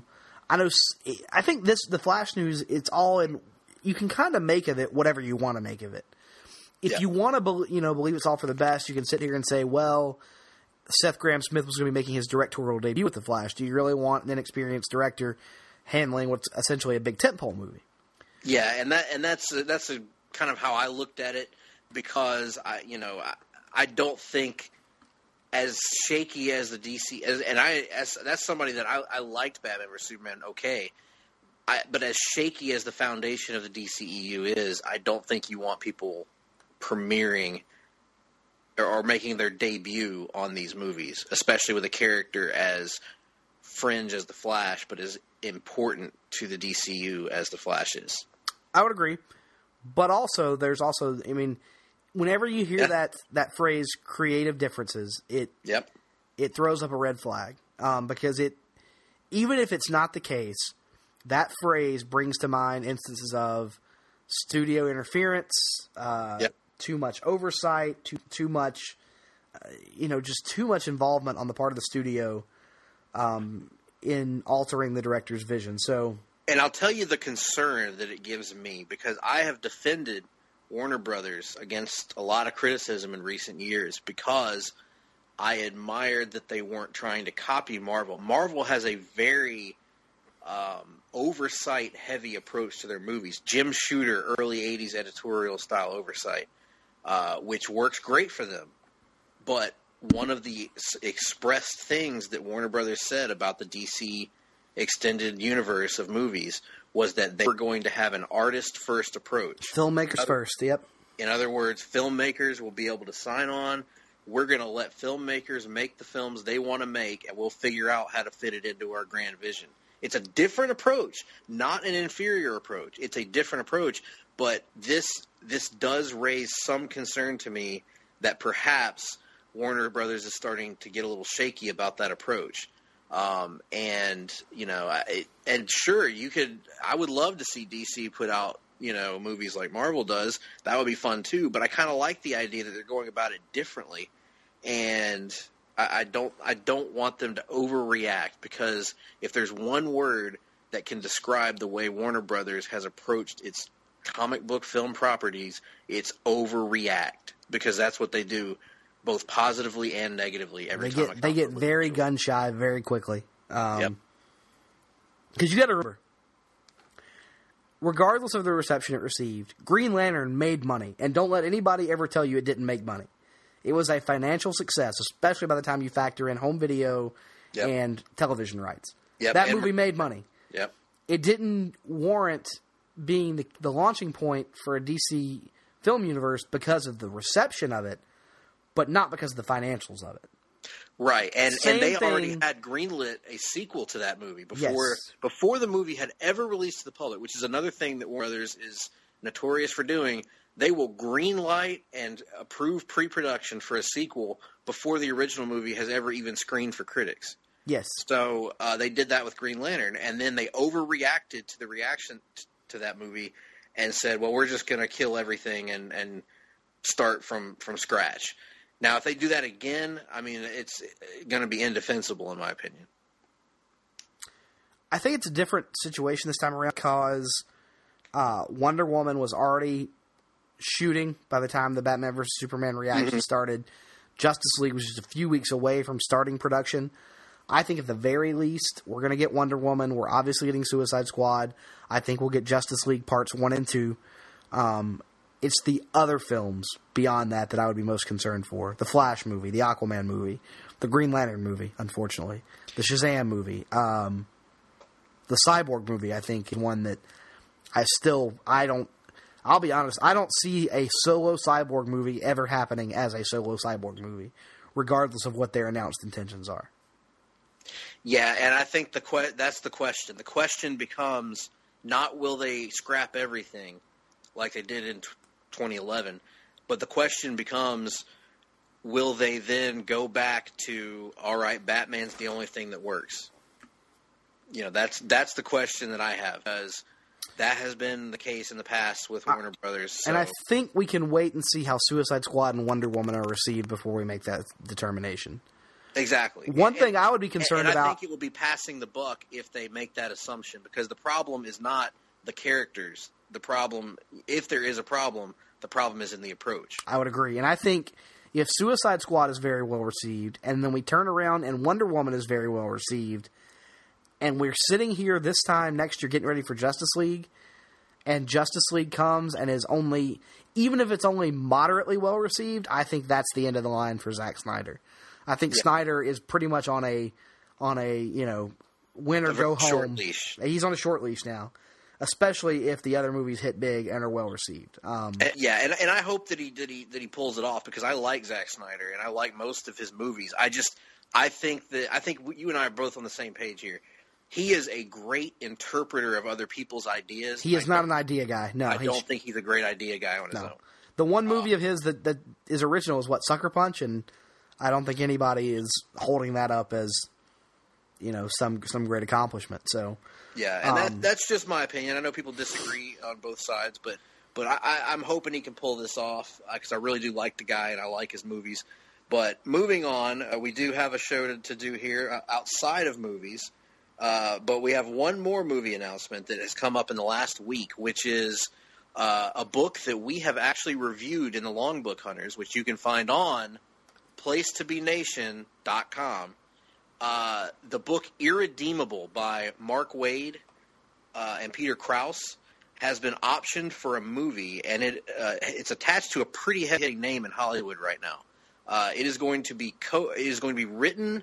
S3: I think the Flash news, it's all in. You can kind of make of it whatever you want to make of it. If you want to, believe it's all for the best, you can sit here and say, well, Seth Grahame-Smith was going to be making his directorial debut with the Flash. Do you really want an inexperienced director handling what's essentially a big tentpole movie?
S2: Yeah, and that's kind of how I looked at it because I don't think. As shaky as the DC, that's somebody that I liked Batman vs Superman. Okay, but as shaky as the foundation of the DCEU is, I don't think you want people premiering or making their debut on these movies, especially with a character as fringe as the Flash, but as important to the DCU as the Flash is.
S3: I would agree, but also there's also, whenever you hear that phrase "creative differences," it throws up a red flag because even if it's not the case, that phrase brings to mind instances of studio interference, too much oversight, too much, just too much involvement on the part of the studio in altering the director's vision. So,
S2: and I'll tell you the concern that it gives me because I have defended Warner Brothers against a lot of criticism in recent years because I admired that they weren't trying to copy Marvel. Marvel has a very oversight-heavy approach to their movies. Jim Shooter, early 80s editorial-style oversight, which works great for them. But one of the expressed things that Warner Brothers said about the DC Extended Universe of movies was that they were going to have an artist-first approach.
S3: Filmmakers first, yep.
S2: In other words, filmmakers will be able to sign on. We're going to let filmmakers make the films they want to make, and we'll figure out how to fit it into our grand vision. It's a different approach, not an inferior approach. It's a different approach, but this does raise some concern to me that perhaps Warner Brothers is starting to get a little shaky about that approach. And sure, I would love to see DC put out, movies like Marvel does. That would be fun too, but I kind of like the idea that they're going about it differently. And I don't want them to overreact, because if there's one word that can describe the way Warner Brothers has approached its comic book film properties, it's overreact, because that's what they do, both positively and negatively every time.
S3: They get very gun shy very quickly. Because you got to remember, regardless of the reception it received, Green Lantern made money, and don't let anybody ever tell you it didn't make money. It was a financial success, especially by the time you factor in home video and television rights. That movie made money. It didn't warrant being the launching point for a DC film universe because of the reception of it, but not because of the financials of it.
S2: Right, and they already had greenlit a sequel to that movie before the movie had ever released to the public, which is another thing that Warner Brothers is notorious for doing. They will greenlight and approve pre-production for a sequel before the original movie has ever even screened for critics.
S3: Yes.
S2: So they did that with Green Lantern, and then they overreacted to the reaction to that movie and said, well, we're just going to kill everything and start from scratch. Now, if they do that again, I mean, it's going to be indefensible, in my opinion.
S3: I think it's a different situation this time around because Wonder Woman was already shooting by the time the Batman vs. Superman reaction started. Justice League was just a few weeks away from starting production. I think at the very least, we're going to get Wonder Woman. We're obviously getting Suicide Squad. I think we'll get Justice League Parts 1 and 2. It's the other films beyond that I would be most concerned for. The Flash movie, the Aquaman movie, the Green Lantern movie, unfortunately, the Shazam movie, the Cyborg movie, I think, is one that I'll be honest, I don't see a solo Cyborg movie ever happening as a solo Cyborg movie, regardless of what their announced intentions are.
S2: Yeah, and I think that's the question. The question becomes not will they scrap everything like they did in 2011, but the question becomes, will they then go back to, all right, Batman's the only thing that works? You know, that's the question that I have, because that has been the case in the past with Warner Brothers. So.
S3: And I think we can wait and see how Suicide Squad and Wonder Woman are received before we make that determination.
S2: Exactly.
S3: One thing I would be concerned about...
S2: I think it will be passing the buck if they make that assumption, because the problem is not the characters. The problem, if there is a problem, the problem is in the approach.
S3: I would agree. And I think if Suicide Squad is very well received, and then we turn around and Wonder Woman is very well received, and we're sitting here this time next year getting ready for Justice League, and Justice League comes and is only, even if it's only moderately well received, I think that's the end of the line for Zack Snyder. I think Snyder is pretty much on a win or go home.
S2: Short leash.
S3: He's on a short leash now, especially if the other movies hit big and are well received.
S2: And I hope that he pulls it off, because I like Zack Snyder and I like most of his movies. I think you and I are both on the same page here. He is a great interpreter of other people's ideas.
S3: He is not an idea guy. No,
S2: I don't think he's a great idea guy on his own.
S3: The one movie of his that is original is Sucker Punch, and I don't think anybody is holding that up as, some great accomplishment. So
S2: yeah, and that's just my opinion. I know people disagree on both sides, but I'm hoping he can pull this off, because I really do like the guy and I like his movies. But moving on, we do have a show to do here outside of movies. But we have one more movie announcement that has come up in the last week, which is a book that we have actually reviewed in the Long Book Hunters, which you can find on PlacetoBeNation.com. The book Irredeemable by Mark Waid and Peter Krause has been optioned for a movie, and it's attached to a pretty heavy name in Hollywood right now. It is going to be co-written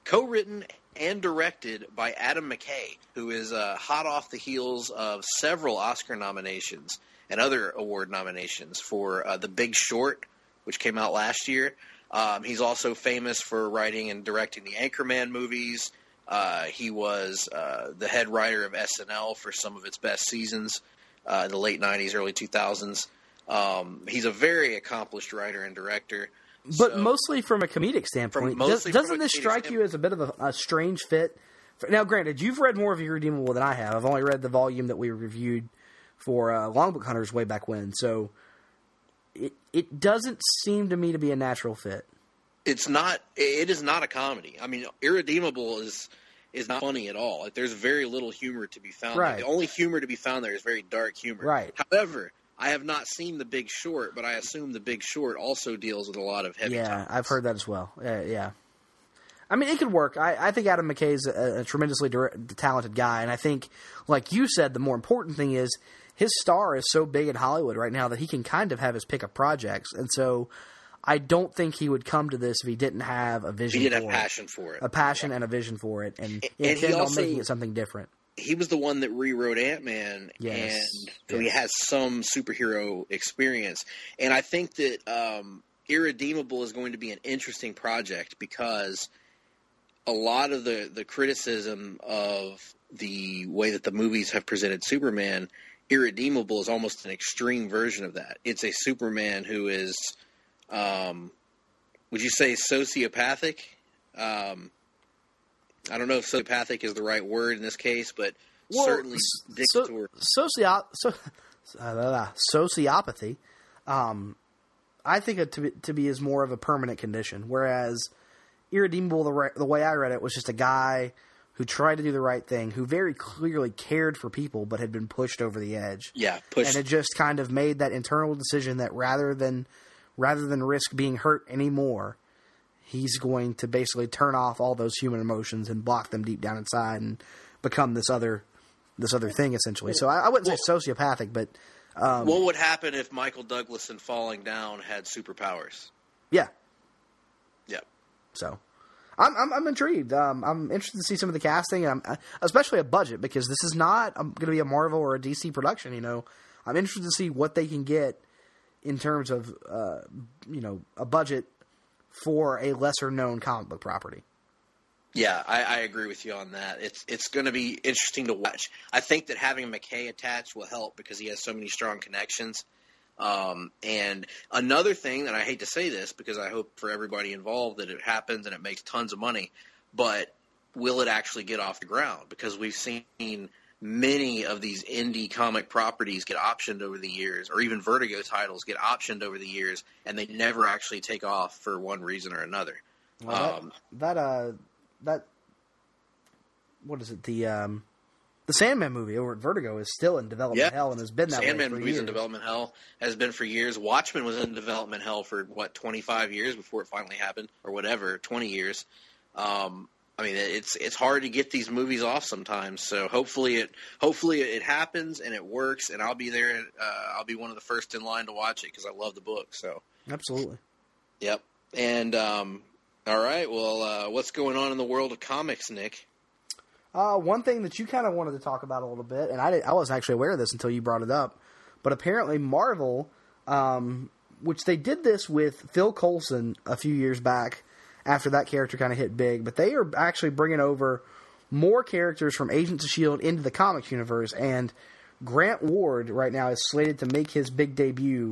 S2: and directed by Adam McKay, who is hot off the heels of several Oscar nominations and other award nominations for The Big Short, which came out last year. He's also famous for writing and directing the Anchorman movies. He was the head writer of SNL for some of its best seasons in the late 90s, early 2000s. He's a very accomplished writer and director.
S3: But mostly from a comedic standpoint. Doesn't this strike you as a bit of a strange fit? Now, granted, you've read more of Irredeemable than I have. I've only read the volume that we reviewed for Long Book Hunters way back when. So it doesn't seem to me to be a natural fit.
S2: It is not a comedy. I mean, Irredeemable is not funny at all. Like, there's very little humor to be found.
S3: Right.
S2: There. The only humor to be found there is very dark humor.
S3: Right.
S2: However, I have not seen The Big Short, but I assume The Big Short also deals with a lot of heavy topics.
S3: I've heard that as well. Yeah. I mean, it could work. I think Adam McKay's a tremendously talented guy, and I think, like you said, the more important thing is his star is so big in Hollywood right now that he can kind of have his pick of projects, and so I don't think he would come to this if he didn't have a vision.
S2: He didn't have passion for it.
S3: A passion and a vision for it, and
S2: he
S3: on
S2: also
S3: making it something different.
S2: He was the one that rewrote Ant-Man, and so he has some superhero experience. And I think that Irredeemable is going to be an interesting project because a lot of the criticism of the way that the movies have presented Superman, Irredeemable is almost an extreme version of that. It's a Superman who is, would you say, sociopathic? I don't know if sociopathic is the right word in this case, but certainly dictatorial.
S3: Sociopathy, I think it to be is more of a permanent condition, whereas Irredeemable, the way I read it, was just a guy who tried to do the right thing, who very clearly cared for people but had been pushed over the edge.
S2: Yeah, pushed.
S3: And it just kind of made that internal decision that rather than risk being hurt anymore, he's going to basically turn off all those human emotions and block them deep down inside and become this other thing, essentially. So I wouldn't say sociopathic, but
S2: what would happen if Michael Douglas in Falling Down had superpowers?
S3: Yeah.
S2: Yeah.
S3: So I'm intrigued. I'm interested to see some of the casting, especially a budget, because this is not going to be a Marvel or a DC production. You know, I'm interested to see what they can get in terms of a budget for a lesser known comic book property.
S2: Yeah, I agree with you on that. It's going to be interesting to watch. I think that having McKay attached will help because he has so many strong connections. And another thing, and I hate to say this because I hope for everybody involved that it happens and it makes tons of money, but will it actually get off the ground? Because we've seen many of these indie comic properties get optioned over the years, or even Vertigo titles get optioned over the years, and they never actually take off for one reason or another.
S3: Well, that what is it? The Sandman movie over at Vertigo is still in development hell and has been that way for years.
S2: Sandman movie's in development hell, has been for years. Watchmen was in development hell for 25 years before it finally happened, or whatever, 20 years. I mean, it's hard to get these movies off sometimes. So hopefully it happens and it works, and I'll be there. I'll be one of the first in line to watch it because I love the book. So
S3: absolutely,
S2: yep. And all right, well, what's going on in the world of comics, Nick?
S3: One thing that you kind of wanted to talk about a little bit, and I wasn't actually aware of this until you brought it up, but apparently Marvel, which they did this with Phil Coulson a few years back after that character kind of hit big, but they are actually bringing over more characters from Agents of S.H.I.E.L.D. into the comics universe, and Grant Ward right now is slated to make his big debut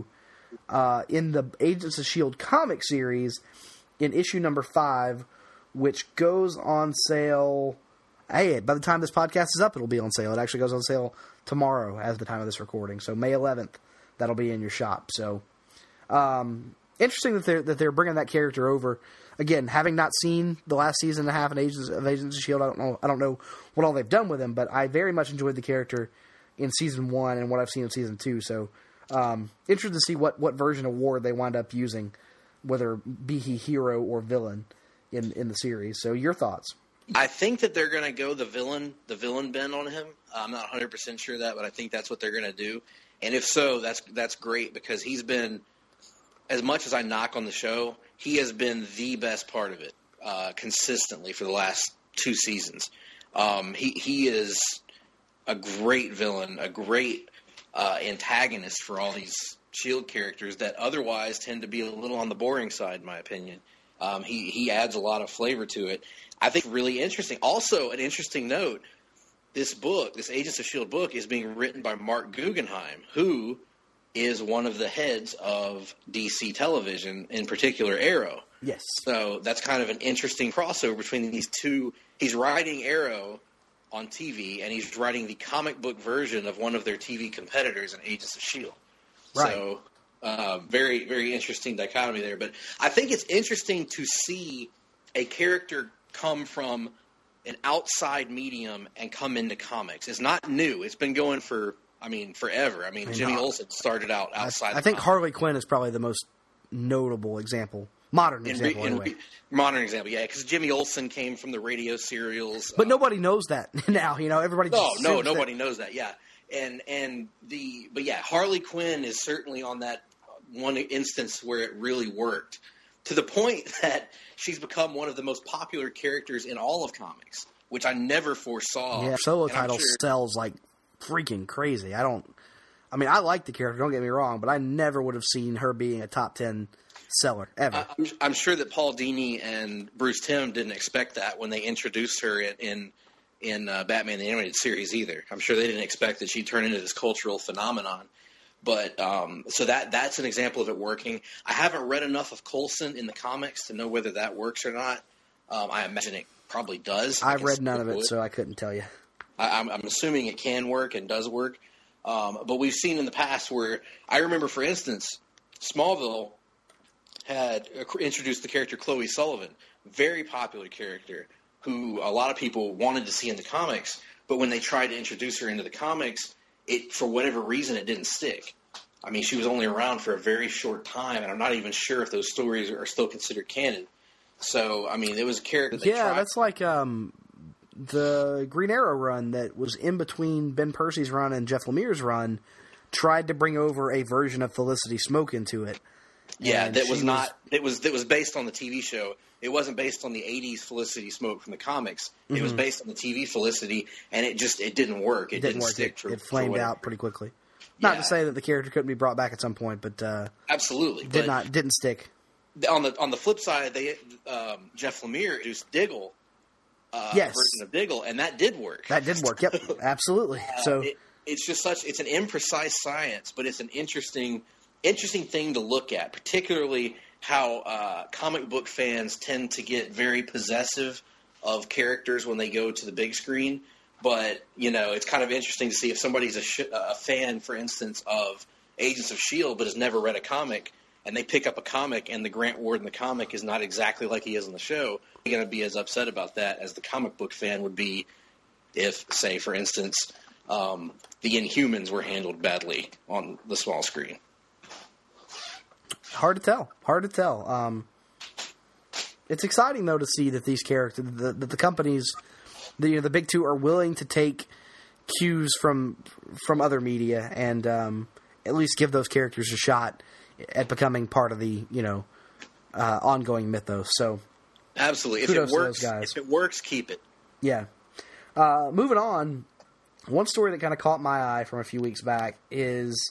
S3: in the Agents of S.H.I.E.L.D. comic series in issue number 5, which goes on sale. Hey, by the time this podcast is up, it'll be on sale. It actually goes on sale tomorrow as the time of this recording. So May 11th, that'll be in your shop. So interesting that they're bringing that character over. Again, having not seen the last season and a half of Agents of S.H.I.E.L.D., I don't know what all they've done with him, but I very much enjoyed the character in season 1 and what I've seen in season 2. So interested to see what version of Ward they wind up using, whether be he hero or villain in the series. So your thoughts?
S2: I think that they're going to go the villain bend on him. I'm not 100% sure of that, but I think that's what they're going to do. And if so, that's great because he's been, as much as I knock on the show, he has been the best part of it consistently for the last 2 seasons. He is a great villain, a great antagonist for all these S.H.I.E.L.D. characters that otherwise tend to be a little on the boring side, in my opinion. He adds a lot of flavor to it. I think really interesting. Also, an interesting note, this book, this Agents of S.H.I.E.L.D. book, is being written by Mark Guggenheim, who is one of the heads of DC Television, in particular Arrow.
S3: Yes.
S2: So that's kind of an interesting crossover between these two. He's writing Arrow on TV, and he's writing the comic book version of one of their TV competitors in Agents of S.H.I.E.L.D.
S3: Right.
S2: So Very, very interesting dichotomy there. But I think it's interesting to see a character come from an outside medium and come into comics. It's not new. It's been going for, forever. Jimmy Olsen started out outside.
S3: I think Harley Quinn is probably the most notable example. Modern example, anyway.
S2: Modern example, yeah, because Jimmy Olsen came from the radio serials.
S3: But nobody knows that now. Everybody.
S2: Nobody knows that. Yeah, but Harley Quinn is certainly on that one instance where it really worked, to the point that she's become one of the most popular characters in all of comics, which I never foresaw.
S3: Yeah, solo title sells like freaking crazy. I like the character, don't get me wrong, but I never would have seen her being a top 10 seller ever.
S2: I'm sure that Paul Dini and Bruce Timm didn't expect that when they introduced her in Batman the Animated Series either. I'm sure they didn't expect that she'd turn into this cultural phenomenon. But so that's an example of it working. I haven't read enough of Coulson in the comics to know whether that works or not. I imagine it probably does.
S3: I've read none of it, so I couldn't tell you.
S2: I'm assuming it can work and does work. But we've seen in the past where, I remember, for instance, Smallville had introduced the character Chloe Sullivan, very popular character who a lot of people wanted to see in the comics, but when they tried to introduce her into the comics, for whatever reason, it didn't stick. She was only around for a very short time, and I'm not even sure if those stories are still considered canon. So, it was a character that
S3: that's like the Green Arrow run that was in between Ben Percy's run and Jeff Lemire's run, tried to bring over a version of Felicity Smoke into it.
S2: Yeah, it was based on the TV show. It wasn't based on the 80s Felicity Smoke from the comics. It was based on the TV Felicity, and it didn't work. It didn't stick.
S3: It flamed out pretty quickly. Not to say that the character couldn't be brought back at some point, but
S2: absolutely
S3: didn't stick.
S2: On the flip side, Jeff Lemire introduced Diggle, version of Diggle, and that did work.
S3: That did work. Yep, absolutely. So
S2: it's just it's an imprecise science, but it's an interesting thing to look at, particularly how comic book fans tend to get very possessive of characters when they go to the big screen. But, it's kind of interesting to see if somebody's a fan, for instance, of Agents of S.H.I.E.L.D. but has never read a comic, and they pick up a comic and the Grant Ward in the comic is not exactly like he is in the show. They're going to be as upset about that as the comic book fan would be if, say, for instance, the Inhumans were handled badly on the small screen.
S3: Hard to tell. It's exciting, though, to see that these characters, that the companies, the big two, are willing to take cues from other media and at least give those characters a shot at becoming part of the ongoing mythos. So
S2: absolutely, if it works, keep it.
S3: Yeah. Moving on, one story that kind of caught my eye from a few weeks back is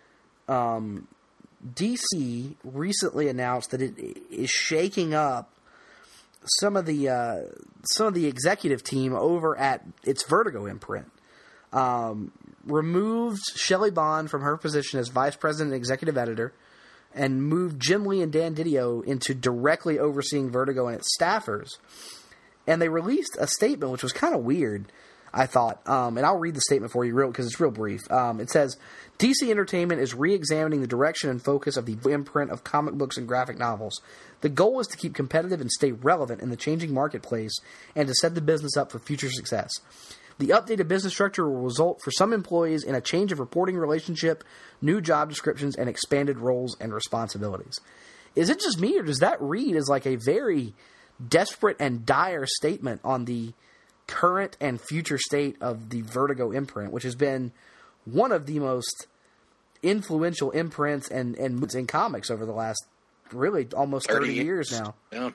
S3: DC recently announced that it is shaking up some of the executive team over at its Vertigo imprint. Removed Shelley Bond from her position as vice president and executive editor, and moved Jim Lee and Dan Didio into directly overseeing Vertigo and its staffers. And they released a statement which was kind of weird, I thought, and I'll read the statement for you because it's real brief. It says, DC Entertainment is re-examining the direction and focus of the imprint of comic books and graphic novels. The goal is to keep competitive and stay relevant in the changing marketplace and to set the business up for future success. The updated business structure will result for some employees in a change of reporting relationship, new job descriptions, and expanded roles and responsibilities. Is it just me, or does that read as like a very desperate and dire statement on the current and future state of the Vertigo imprint, which has been one of the most influential imprints and in comics over the last really almost 30 years now?
S2: Yeah.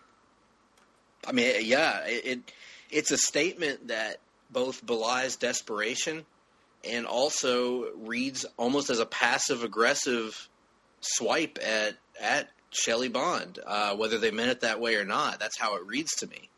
S2: It's a statement that both belies desperation and also reads almost as a passive-aggressive swipe at Shelley Bond, whether they meant it that way or not. That's how it reads to me.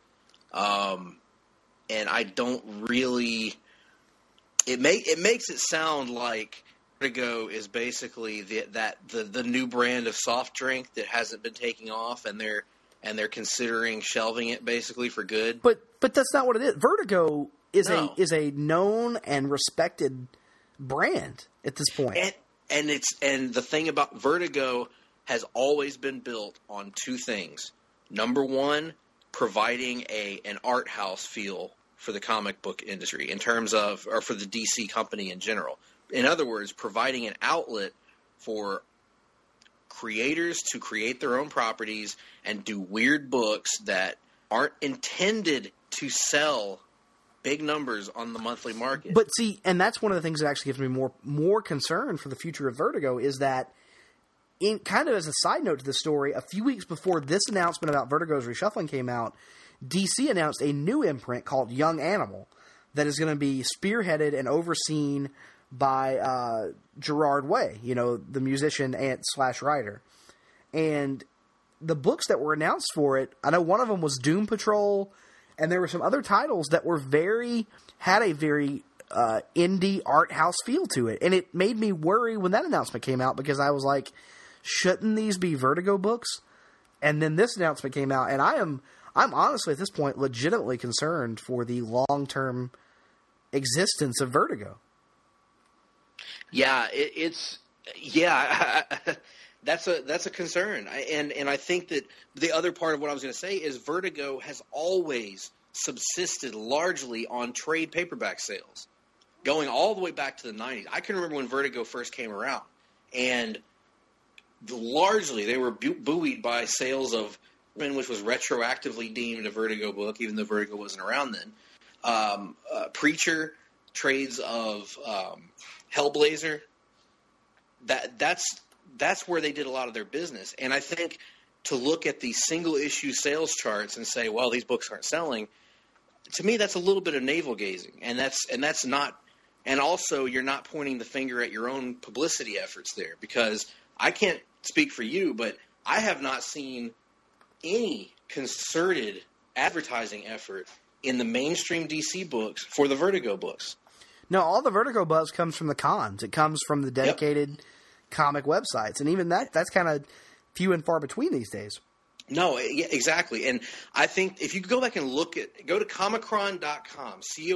S2: And I don't really. It makes it sound like Vertigo is basically the new brand of soft drink that hasn't been taking off, and they're considering shelving it basically for good.
S3: But that's not what it is. Vertigo is a known and respected brand at this point.
S2: And the thing about Vertigo has always been built on two things. Number one, providing an art house feel for the comic book industry in terms of, or for the DC company in general. In other words, providing an outlet for creators to create their own properties and do weird books that aren't intended to sell big numbers on the monthly market.
S3: But see, and that's one of the things that actually gives me more concern for the future of Vertigo is that, in kind of as a side note to the story, a few weeks before this announcement about Vertigo's reshuffling came out, DC announced a new imprint called Young Animal that is going to be spearheaded and overseen by Gerard Way, the musician and / writer. And the books that were announced for it, I know one of them was Doom Patrol, and there were some other titles that were had a very indie art house feel to it. And it made me worry when that announcement came out, because I was like, shouldn't these be Vertigo books? And then this announcement came out, and I'm honestly at this point legitimately concerned for the long-term existence of Vertigo.
S2: Yeah, that's a concern. And I think that the other part of what I was going to say is Vertigo has always subsisted largely on trade paperback sales, going all the way back to the 90s. I can remember when Vertigo first came around, and largely they were buoyed by sales of, which was retroactively deemed a Vertigo book, even though Vertigo wasn't around then. Preacher, trades of Hellblazer. That's where they did a lot of their business. And I think to look at the single issue sales charts and say, well, these books aren't selling, to me that's a little bit of navel gazing. And that's not, and also you're not pointing the finger at your own publicity efforts there, because I can't speak for you, but I have not seen any concerted advertising effort in the mainstream DC books for the Vertigo books.
S3: No, all the Vertigo buzz comes from the cons. It comes from the dedicated comic websites. And even that's kind of few and far between these days.
S2: No, yeah, exactly. And I think if you go back and go to Comicron.com,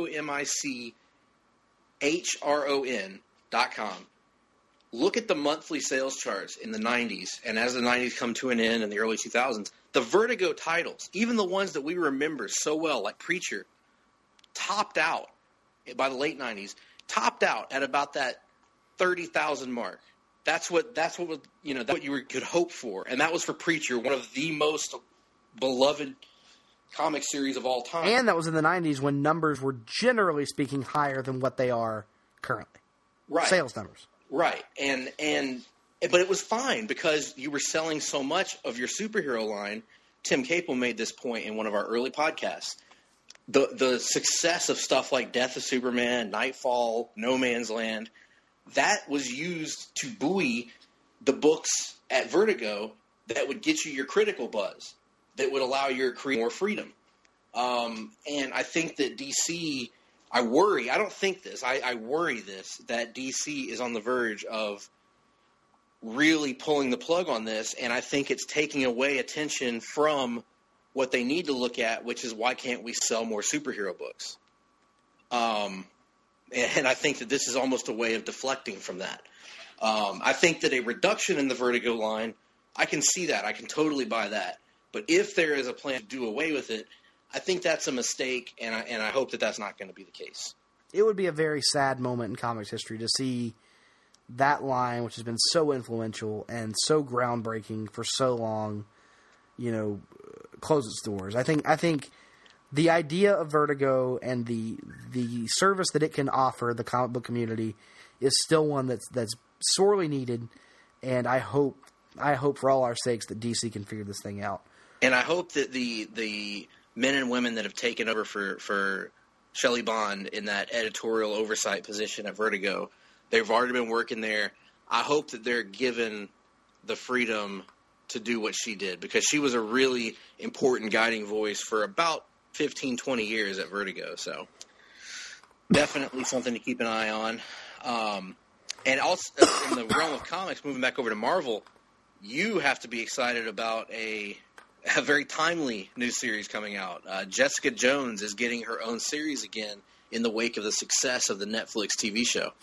S2: COMICHRON.com, look at the monthly sales charts in the 90s, and as the 90s come to an end in the early 2000s, the Vertigo titles, even the ones that we remember so well, like Preacher, topped out by the late 90s, topped out at about that 30,000 mark. That's what you could hope for, and that was for Preacher, one of the most beloved comic series of all time.
S3: And that was in the 90s when numbers were generally speaking higher than what they are currently.
S2: Right.
S3: Sales numbers.
S2: Right. But it was fine because you were selling so much of your superhero line. Tim Capel made this point in one of our early podcasts. The success of stuff like Death of Superman, Nightfall, No Man's Land, that was used to buoy the books at Vertigo that would get you your critical buzz, that would allow you to create more freedom. And I think that DC, I worry this, that DC is on the verge of really pulling the plug on this, and I think it's taking away attention from what they need to look at, which is why can't we sell more superhero books? And I think that this is almost a way of deflecting from that. I think that a reduction in the Vertigo line, I can see that. I can totally buy that. But if there is a plan to do away with it, I think that's a mistake, and I hope that that's not going to be the case.
S3: It would be a very sad moment in comics history to see that line, which has been so influential and so groundbreaking for so long, close its doors. I think the idea of Vertigo and the service that it can offer the comic book community is still one that's sorely needed, and I hope for all our sakes that DC can figure this thing out.
S2: And I hope that the men and women that have taken over for Shelley Bond in that editorial oversight position at Vertigo, they've already been working there. I hope that they're given the freedom to do what she did, because she was a really important guiding voice for about 15, 20 years at Vertigo. So definitely something to keep an eye on. And also in the realm of comics, moving back over to Marvel, you have to be excited about a very timely new series coming out. Jessica Jones is getting her own series again in the wake of the success of the Netflix TV show.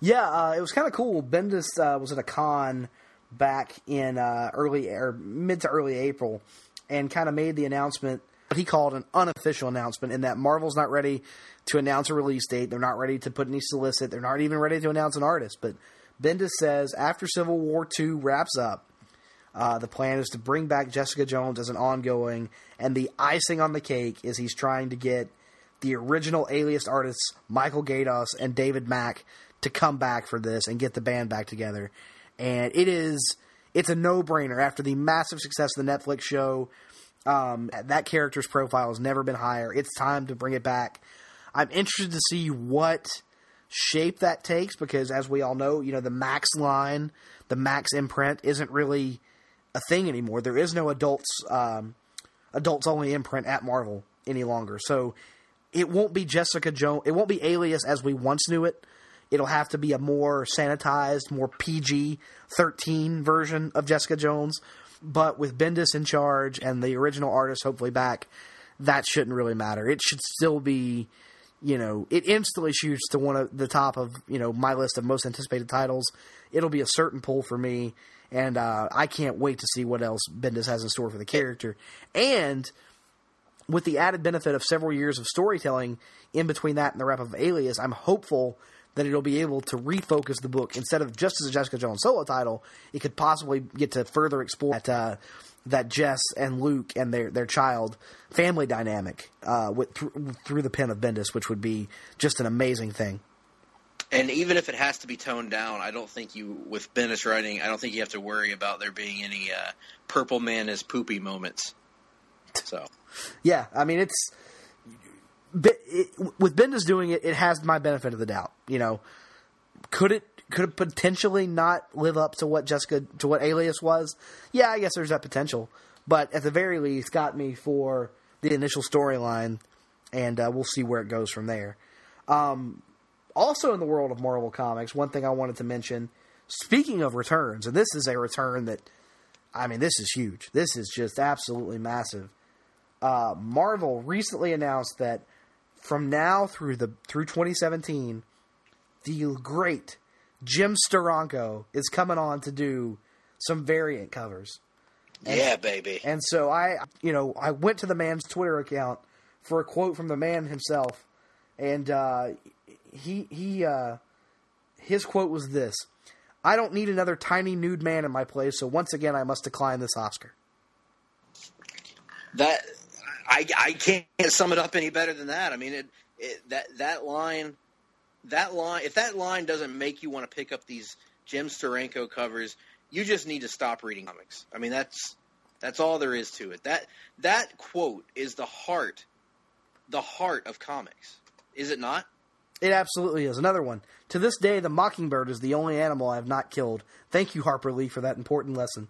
S3: Yeah, it was kind of cool. Bendis was at a con back in mid to early April and kind of made the announcement, what he called an unofficial announcement, in that Marvel's not ready to announce a release date. They're not ready to put any solicit. They're not even ready to announce an artist. But Bendis says after Civil War II wraps up, the plan is to bring back Jessica Jones as an ongoing, and the icing on the cake is he's trying to get the original Alias artists Michael Gaydos and David Mack to come back for this and get the band back together. And it's a no-brainer. After the massive success of the Netflix show, that character's profile has never been higher. It's time to bring it back. I'm interested to see what shape that takes, because as we all know, the Max line, the Max imprint isn't really a thing anymore. There is no adults only imprint at Marvel any longer. So it won't be Jessica Jones. It won't be Alias as we once knew it. It'll have to be a more sanitized, more PG-13 version of Jessica Jones. But with Bendis in charge and the original artist hopefully back, that shouldn't really matter. It should still be, it instantly shoots to one of the top of, my list of most anticipated titles. It'll be a certain pull for me, and I can't wait to see what else Bendis has in store for the character. And with the added benefit of several years of storytelling in between that and the wrap of Alias, I'm hopeful that it'll be able to refocus the book. Instead of just as a Jessica Jones solo title, it could possibly get to further explore that Jess and Luke and their child family dynamic through the pen of Bendis, which would be just an amazing thing.
S2: And even if it has to be toned down, I don't think with Bendis writing, I don't think you have to worry about there being any Purple Man is poopy moments. So,
S3: yeah, I mean, with Bendis doing it, it has my benefit of the doubt. Could it potentially not live up to what Alias was? Yeah, I guess there's that potential. But at the very least, got me for the initial storyline, and we'll see where it goes from there. Also in the world of Marvel Comics, one thing I wanted to mention, speaking of returns, and this is a return that, this is huge. This is just absolutely massive. Marvel recently announced that from now through 2017, the great Jim Steranko is coming on to do some variant covers.
S2: Yeah, baby.
S3: And so I went to the man's Twitter account for a quote from the man himself, and his quote was this: "I don't need another tiny nude man in my place, so once again I must decline this Oscar."
S2: That I can't sum it up any better than that. That line, if that line doesn't make you want to pick up these Jim Steranko covers, you just need to stop reading comics. That's all there is to it. That quote is the heart of comics. Is it not?
S3: It absolutely is. Another one. To this day, the mockingbird is the only animal I have not killed. Thank you, Harper Lee, for that important lesson.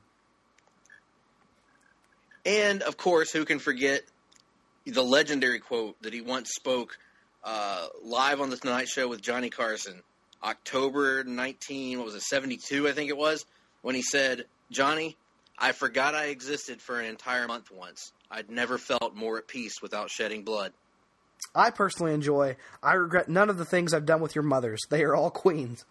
S2: And, of course, who can forget the legendary quote that he once spoke live on the Tonight Show with Johnny Carson, October 72, I think it was, when he said, "Johnny, I forgot I existed for an entire month once. I'd never felt more at peace without shedding blood."
S3: I personally I regret none of the things I've done with your mothers. They are all queens.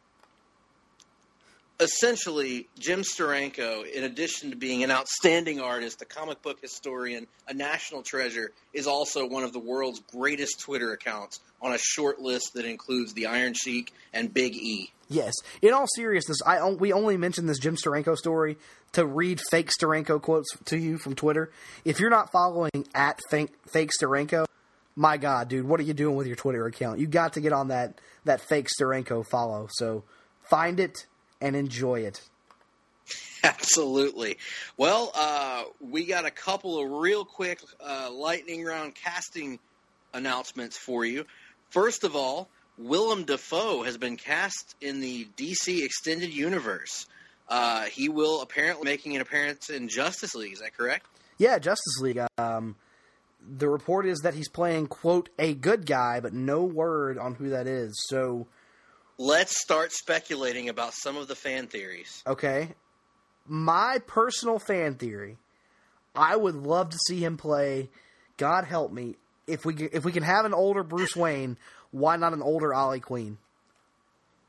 S2: Essentially, Jim Steranko, in addition to being an outstanding artist, a comic book historian, a national treasure, is also one of the world's greatest Twitter accounts on a short list that includes the Iron Sheik and Big E.
S3: Yes. In all seriousness, we only mentioned this Jim Steranko story to read fake Steranko quotes to you from Twitter. If you're not following at fake Steranko, my God, dude, what are you doing with your Twitter account? You got to get on that fake Steranko follow. So find it and enjoy it.
S2: Absolutely. Well, we got a couple of real quick lightning round casting announcements for you. First of all, Willem Dafoe has been cast in the DC Extended Universe. He will apparently making an appearance in Justice League. Is that correct?
S3: Yeah, Justice League. The report is that he's playing, quote, a good guy, but no word on who that is. So
S2: let's start speculating about some of the fan theories.
S3: Okay. My personal fan theory, I would love to see him play, God help me, if we can have an older Bruce Wayne, why not an older Ollie Queen?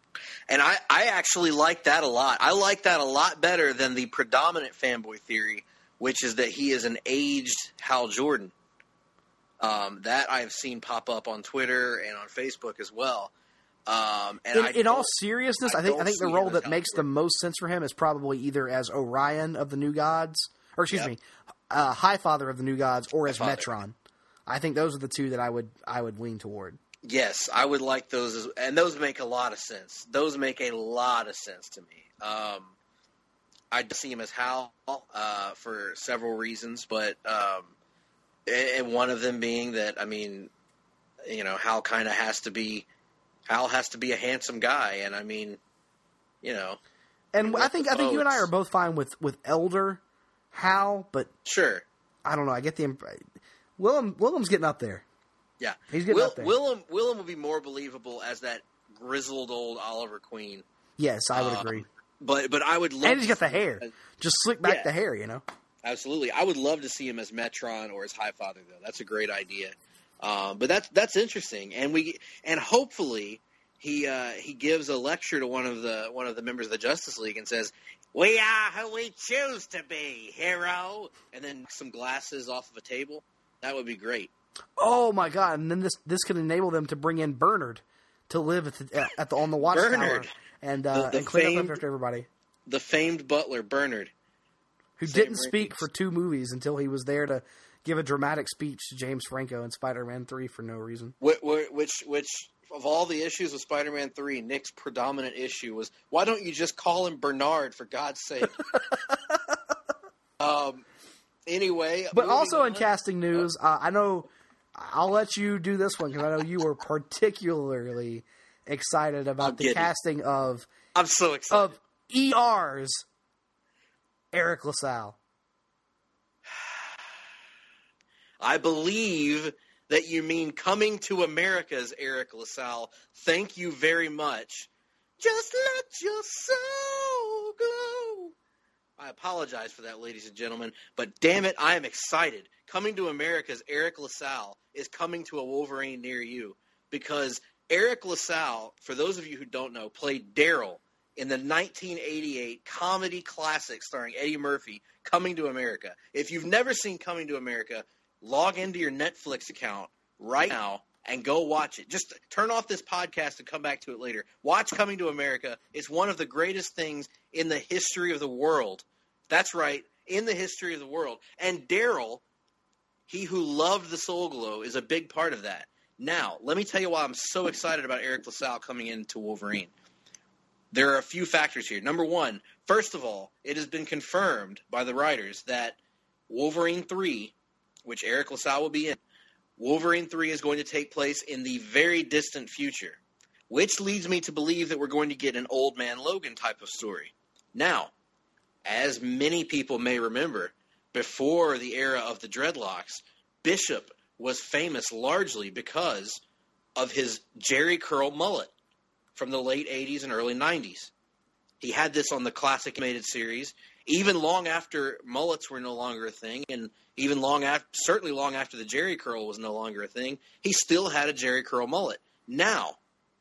S2: And I actually like that a lot. I like that a lot better than the predominant fanboy theory, which is that he is an aged Hal Jordan. That I've seen pop up on Twitter and on Facebook as well. And
S3: in all seriousness, I think the role that makes the most sense for him is probably either as Orion of the New Gods, or excuse me, Highfather of the New Gods, or as Metron. I think those are the two that I would lean toward.
S2: Yes, I would like those, and those make a lot of sense. Those make a lot of sense to me. I'd see him as Hal for several reasons, but and one of them being that, I mean, you know, Hal kind of has to be a handsome guy, and I mean, you know.
S3: And I think you and I are both fine with elder Hal, but
S2: sure,
S3: I don't know. I get the Willem's getting up there.
S2: Yeah,
S3: he's getting up there.
S2: Willem will be more believable as that grizzled old Oliver Queen.
S3: Yes, I would agree.
S2: But I would love.
S3: And he's got the hair. Just slick back the hair, you know.
S2: Absolutely, I would love to see him as Metron or as Highfather, though. That's a great idea. But that's interesting, and hopefully he gives a lecture to one of the members of the Justice League and says, "We are who we choose to be, hero," and then some glasses off of a table. That would be great.
S3: Oh my God! And then this could enable them to bring in Bernard to live on the Watchtower and clean up after everybody.
S2: The famed butler Bernard,
S3: who didn't speak for 2 movies until he was there to give a dramatic speech to James Franco in Spider-Man 3 for no reason.
S2: Which of all the issues with Spider-Man 3, Nick's predominant issue was, why don't you just call him Bernard, for God's sake? Anyway.
S3: But also in casting news, I know, I'll let you do this one because I know you were particularly excited about the casting of...
S2: I'm so excited.
S3: Of ER's Eric LaSalle.
S2: I believe that you mean Coming to America's Eric LaSalle. Thank you very much. Just let your soul go. I apologize for that, ladies and gentlemen, but damn it, I am excited. Coming to America's Eric LaSalle is coming to a Wolverine near you, because Eric LaSalle, for those of you who don't know, played Daryl in the 1988 comedy classic starring Eddie Murphy, Coming to America. If you've never seen Coming to America, log into your Netflix account right now and go watch it. Just turn off this podcast and come back to it later. Watch Coming to America. It's one of the greatest things in the history of the world. That's right, in the history of the world. And Daryl, he who loved the Soul Glow, is a big part of that. Now, let me tell you why I'm so excited about Eric LaSalle coming into Wolverine. There are a few factors here. Number one, first of all, it has been confirmed by the writers that Wolverine 3, which Eric LaSalle will be in, Wolverine 3 is going to take place in the very distant future, which leads me to believe that we're going to get an Old Man Logan type of story. Now, as many people may remember, before the era of the dreadlocks, Bishop was famous largely because of his Jerry curl mullet from the late 80s and early 90s. He had this on the classic animated series, even long after mullets were no longer a thing, and even certainly long after the Jerry curl was no longer a thing, he still had a Jerry curl mullet. Now,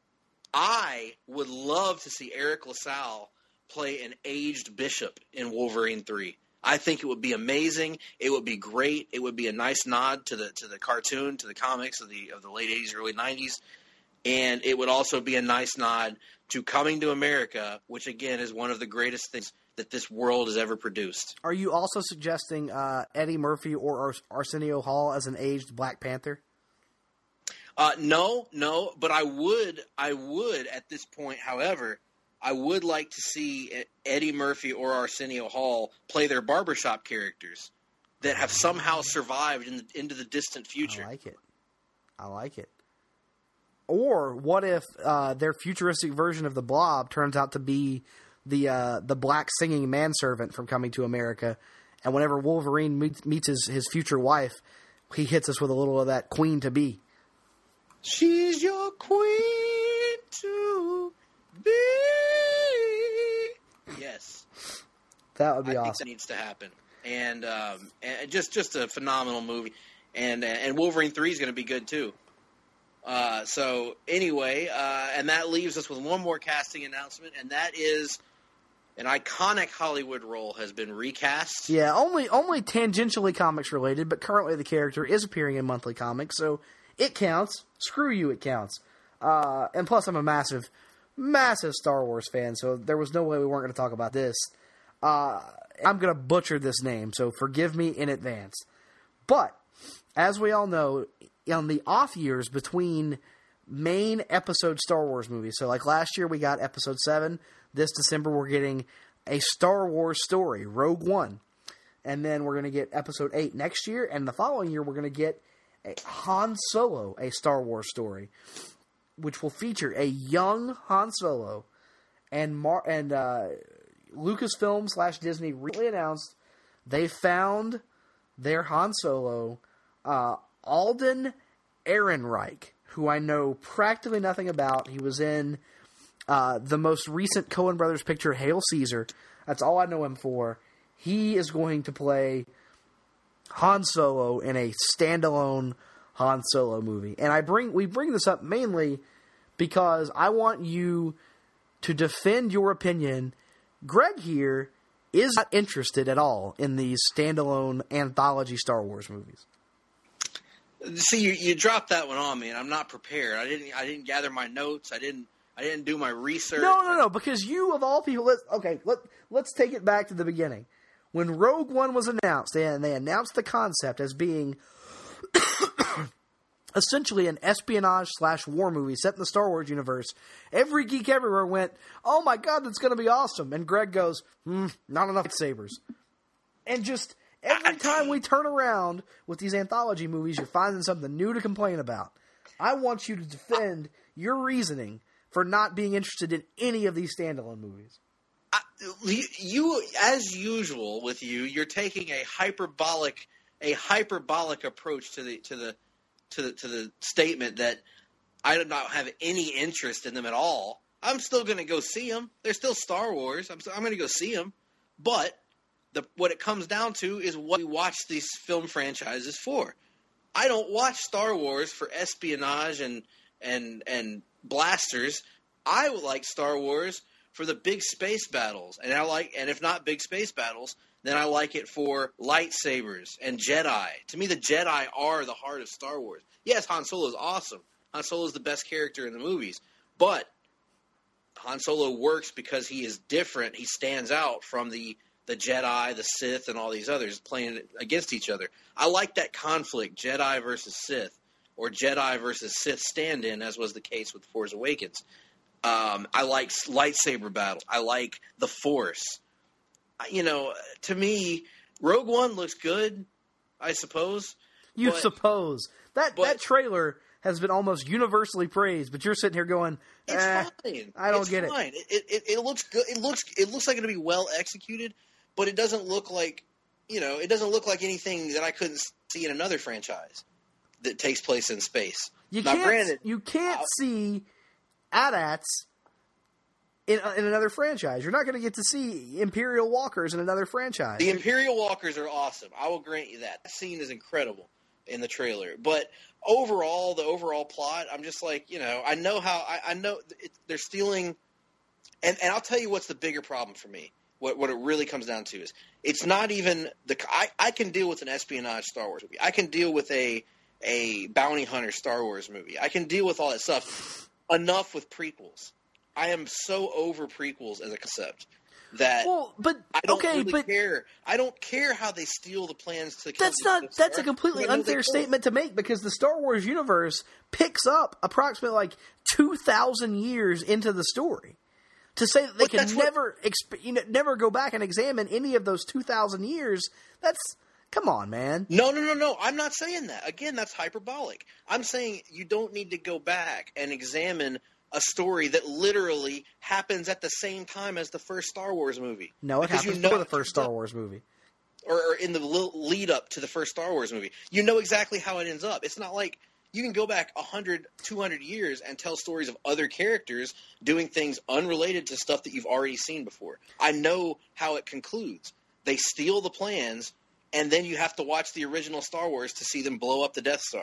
S2: I would love to see Eric LaSalle play an aged Bishop in Wolverine 3. I think it would be amazing. It would be great. It would be a nice nod to the cartoon, to the comics of the late 80s, early 90s. And it would also be a nice nod to Coming to America, which, again, is one of the greatest things that this world has ever produced.
S3: Are you also suggesting Eddie Murphy or Arsenio Hall as an aged Black Panther?
S2: No, but I would at this point, however, I would like to see Eddie Murphy or Arsenio Hall play their barbershop characters that have somehow survived into the distant future.
S3: I like it. Or what if their futuristic version of the Blob turns out to be the black singing manservant from Coming to America, and whenever Wolverine meets his future wife, he hits us with a little of that queen to be.
S2: She's your queen to be. Yes,
S3: that would be awesome.
S2: I think that needs to happen, and just a phenomenal movie, and Wolverine 3 is going to be good too. So anyway, and that leaves us with one more casting announcement, and that is an iconic Hollywood role has been recast.
S3: Yeah, only tangentially comics related, but currently the character is appearing in monthly comics, so it counts. Screw you, it counts. And plus, I'm a massive Star Wars fan, so there was no way we weren't going to talk about this. I'm going to butcher this name, so forgive me in advance. But, as we all know, on the off years between main episode Star Wars movies, so like last year we got Episode 7, this December we're getting a Star Wars story, Rogue One. And then we're going to get Episode 8 next year, and the following year we're going to get a Han Solo, a Star Wars story, which will feature a young Han Solo, and Lucasfilm / Disney recently announced they found their Han Solo, Alden Ehrenreich, who I know practically nothing about. He was in the most recent Coen Brothers picture, Hail Caesar. That's all I know him for. He is going to play Han Solo in a standalone Han Solo movie. And we bring this up mainly because I want you to defend your opinion. Greg here is not interested at all in these standalone anthology Star Wars movies.
S2: See, you dropped that one on me, and I'm not prepared. I didn't gather my notes. I didn't do my research.
S3: No, because you of all people. Let's take it back to the beginning. When Rogue One was announced, and they announced the concept as being essentially an espionage / war movie set in the Star Wars universe, every geek everywhere went, "Oh my God, that's going to be awesome!" And Greg goes, "Not enough lightsabers." And just every time we turn around with these anthology movies, you're finding something new to complain about. I want you to defend your reasoning for not being interested in any of these standalone movies.
S2: You, as usual with you, you're taking a hyperbolic approach to the statement that I do not have any interest in them at all. I'm still going to go see them. They're still Star Wars. I'm going to go see them. But what it comes down to is what we watch these film franchises for. I don't watch Star Wars for espionage and blasters. I would like Star Wars for the big space battles, and if not big space battles, then I like it for lightsabers and Jedi. To me, the Jedi are the heart of Star Wars. Yes, Han Solo is awesome. Han Solo is the best character in the movies, but Han Solo works because he is different. He stands out from the Jedi, the Sith, and all these others playing against each other. I like that conflict, Jedi versus Sith, or Jedi versus Sith stand-in, as was the case with Force Awakens. I like lightsaber battles. I like the Force. To me, Rogue One looks good, I suppose.
S3: Suppose. That trailer has been almost universally praised, but you're sitting here going,
S2: it's fine.
S3: I don't get
S2: it. It looks good. It looks like it'll be well executed, but it doesn't look like anything that I couldn't see in another franchise that takes place in space.
S3: You can't see AT-ATs in another franchise. You're not going to get to see Imperial Walkers in another franchise.
S2: The Imperial Walkers are awesome. I will grant you that. That scene is incredible in the trailer. But overall, the overall plot, I'm just like, I know they're stealing. And I'll tell you what's the bigger problem for me. What it really comes down to is it's not even I can deal with an espionage Star Wars movie. I can deal with a bounty hunter Star Wars movie. I can deal with all that stuff. Enough with prequels. I am so over prequels as a concept that I don't care. I don't care how they steal the plans to.
S3: That's a completely unfair statement to make, because the Star Wars universe picks up approximately like 2,000 years into the story. To say that they can never go back and examine any of those 2,000 years, come on, man.
S2: No. I'm not saying that. Again, that's hyperbolic. I'm saying you don't need to go back and examine a story that literally happens at the same time as the first Star Wars movie.
S3: No, it happens before the first Star Wars movie.
S2: Or in the lead up to the first Star Wars movie. You know exactly how it ends up. It's not like you can go back 100, 200 years and tell stories of other characters doing things unrelated to stuff that you've already seen before. I know how it concludes. They steal the plans, and then you have to watch the original Star Wars to see them blow up the Death Star,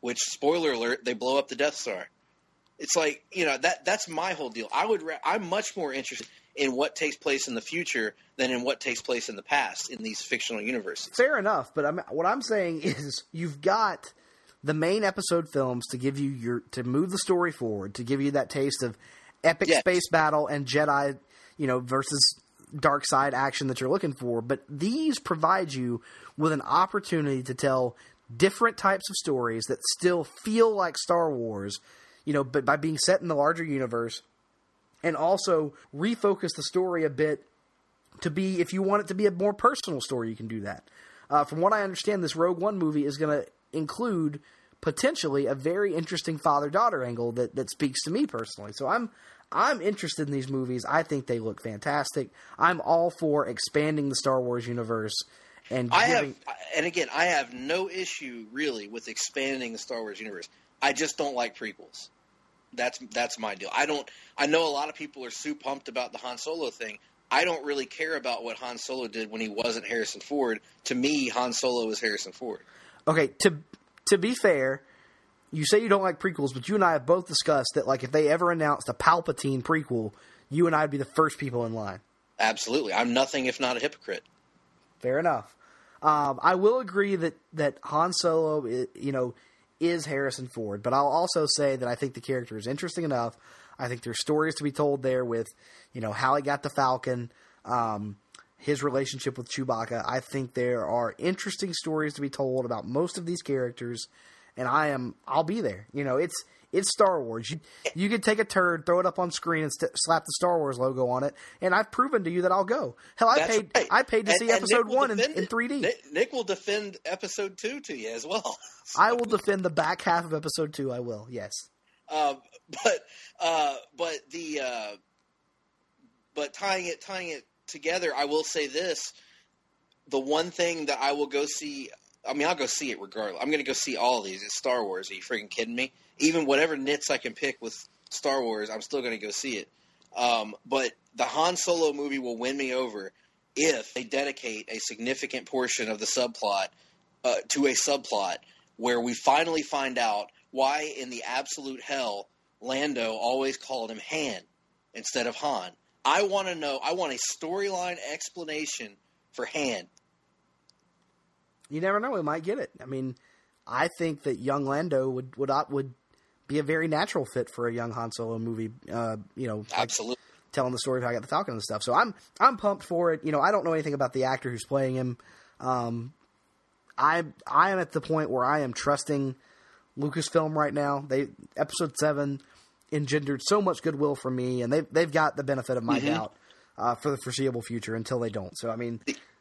S2: which, spoiler alert, they blow up the Death Star. It's like, that's my whole deal. I'm much more interested in what takes place in the future than in what takes place in the past in these fictional universes.
S3: Fair enough, but what I'm saying is you've got the main episode films to give you to move the story forward, to give you that taste of epic space battle and Jedi, versus dark side action that you're looking for. But these provide you with an opportunity to tell different types of stories that still feel like Star Wars, but by being set in the larger universe, and also refocus the story a bit to be, if you want it to be a more personal story, you can do that. From what I understand, this Rogue One movie is going to include potentially a very interesting father-daughter angle that speaks to me personally. So I'm interested in these movies. I think they look fantastic. I'm all for expanding the Star Wars universe. And I
S2: have no issue really with expanding the Star Wars universe. I just don't like prequels. That's my deal. I know a lot of people are so pumped about the Han Solo thing. I don't really care about what Han Solo did when he wasn't Harrison Ford. To me, Han Solo is Harrison Ford.
S3: Okay, to be fair, you say you don't like prequels, but you and I have both discussed that, like, if they ever announced a Palpatine prequel, you and I would be the first people in line.
S2: Absolutely. I'm nothing if not a hypocrite.
S3: Fair enough. I will agree that Han Solo, is Harrison Ford, but I'll also say that I think the character is interesting enough. I think there's stories to be told there with, how he got the Falcon, his relationship with Chewbacca. I think there are interesting stories to be told about most of these characters, and I'll be there. It's Star Wars. You could take a turd, throw it up on screen, and slap the Star Wars logo on it, and I've proven to you that I'll go. Hell, I paid to see Episode 1 in 3D.
S2: Nick will defend Episode 2 to you as well.
S3: So. I will defend the back half of Episode 2. I will, yes.
S2: But tying it together, I will say this: the one thing that I will go see. I mean, I'll go see it regardless. I'm going to go see all of these. It's Star Wars. Are you freaking kidding me? Even whatever nits I can pick with Star Wars, I'm still going to go see it. But the Han Solo movie will win me over if they dedicate a significant portion of the subplot to a subplot where we finally find out why in the absolute hell Lando always called him Han instead of Han. I want to know. I want a storyline explanation for Han.
S3: You never know. We might get it. I mean, I think that young Lando would be a very natural fit for a young Han Solo movie.
S2: Absolutely
S3: telling the story of how I got the Falcon and stuff. So I'm pumped for it. I don't know anything about the actor who's playing him. I am at the point where I am trusting Lucasfilm right now. Episode 7 engendered so much goodwill from me, and they've got the benefit of my doubt for the foreseeable future until they don't. So I mean,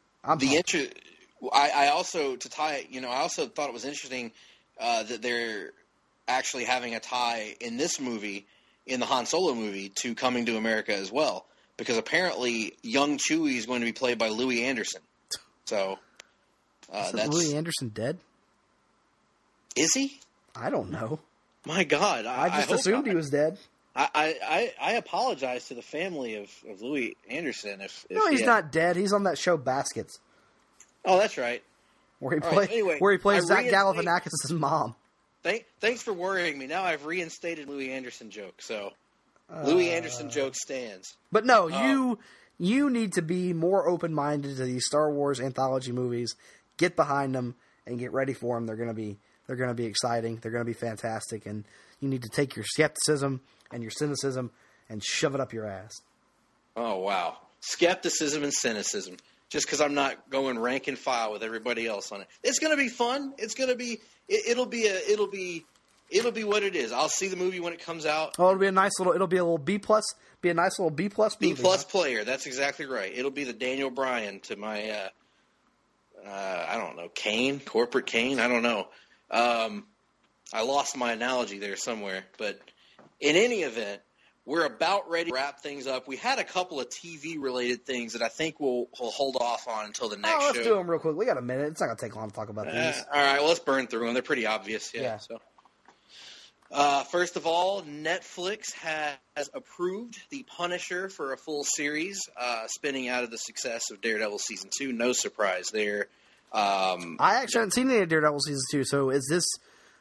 S2: I also thought it was interesting that they're actually having a tie in this movie, in the Han Solo movie, to Coming to America as well, because apparently young Chewie is going to be played by Louis Anderson. So
S3: Isn't Louis Anderson dead?
S2: Is he?
S3: I don't know.
S2: My God,
S3: I just assumed he was dead.
S2: I apologize to the family of Louis Anderson if
S3: he's not dead. He's on that show Baskets.
S2: Oh, that's right.
S3: Where he plays Zach Galifianakis' mom.
S2: Thanks for worrying me. Now I've reinstated Louis Anderson joke. So Louis Anderson joke stands.
S3: But no, you need to be more open-minded to these Star Wars anthology movies. Get behind them and get ready for them. They're going to be exciting. They're going to be fantastic, and you need to take your skepticism and your cynicism and shove it up your ass.
S2: Oh wow, skepticism and cynicism. Just because I'm not going rank and file with everybody else on it, it's going to be fun. It's going to be. It'll be what it is. I'll see the movie when it comes out.
S3: Oh, it'll be a nice little B+. Be a nice little B+ movie.
S2: B+ player. That's exactly right. It'll be the Daniel Bryan to my. I don't know, Kane, corporate Kane. I don't know. I lost my analogy there somewhere, but in any event, we're about ready to wrap things up. We had a couple of TV-related things that I think we'll hold off on until the next show.
S3: Let's do them real quick. We got a minute. It's not going to take long to talk about these.
S2: All right, well, let's burn through them. They're pretty obvious. Yeah. So, first of all, Netflix has approved The Punisher for a full series, spinning out of the success of Daredevil Season 2. No surprise there.
S3: I actually haven't seen any of Daredevil Season 2, so is this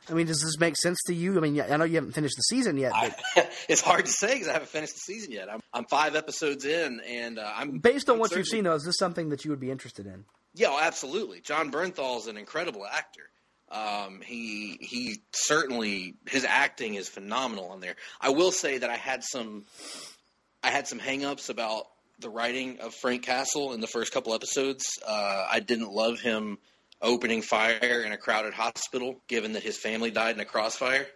S3: I mean, does this make sense to you? I mean, I know you haven't finished the season yet. But
S2: it's hard to say because I haven't finished the season yet. I'm 5 episodes in, and I'm
S3: based on what you've seen, though. Is this something that you would be interested in?
S2: Yeah, absolutely. John Bernthal is an incredible actor. He certainly, his acting is phenomenal on there. I will say that I had some hang-ups about the writing of Frank Castle in the first couple episodes. I didn't love him opening fire in a crowded hospital, given that his family died in a crossfire.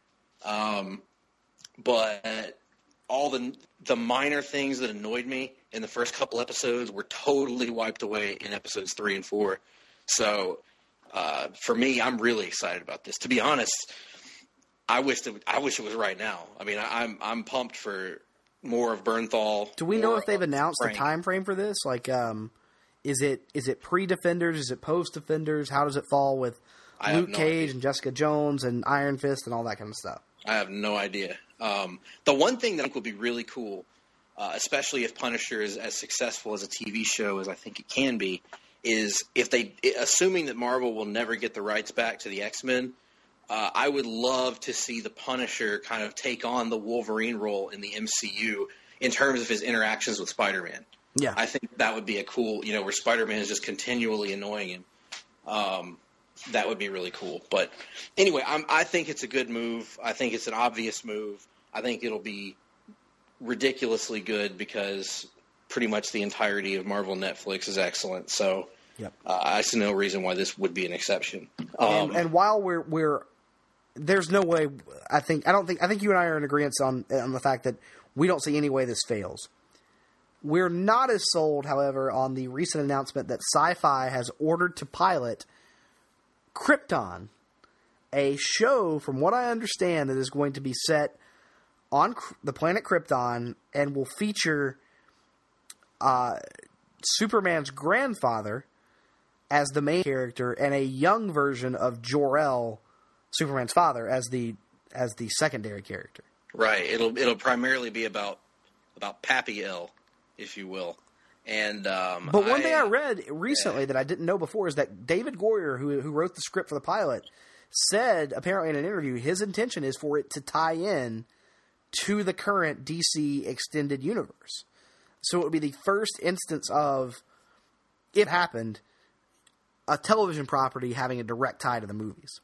S2: But all the minor things that annoyed me in the first couple episodes were totally wiped away in episodes 3 and 4. So for me, I'm really excited about this. To be honest, I wish it was right now. I mean, I'm pumped for more of Bernthal.
S3: Do we know if they've announced the time frame for this? Like, is it pre-Defenders? Is it post-Defenders? How does it fall with Luke Cage and Jessica Jones and Iron Fist and all that kind of stuff?
S2: I have no idea. The one thing that I think would be really cool, especially if Punisher is as successful as a TV show as I think it can be, is if assuming that Marvel will never get the rights back to the X-Men, I would love to see the Punisher kind of take on the Wolverine role in the MCU in terms of his interactions with Spider-Man.
S3: Yeah.
S2: I think that would be a cool, where Spider-Man is just continually annoying him. That would be really cool. But anyway, I think it's a good move. I think it's an obvious move. I think it'll be ridiculously good because pretty much the entirety of Marvel Netflix is excellent. So
S3: yep.
S2: I see no reason why this would be an exception.
S3: And while we're there's no way. I think you and I are in agreement on the fact that we don't see any way this fails. We're not as sold, however, on the recent announcement that Sci-Fi has ordered to pilot Krypton, a show, from what I understand, that is going to be set on the planet Krypton and will feature Superman's grandfather as the main character and a young version of Jor-El, Superman's father, as the secondary character.
S2: Right. It'll primarily be about Pappy L, if you will. And
S3: but one thing I read recently that I didn't know before is that David Goyer, who wrote the script for the pilot, said apparently in an interview his intention is for it to tie in to the current DC extended universe. So it would be the first instance of, if it happened, a television property having a direct tie to the movies.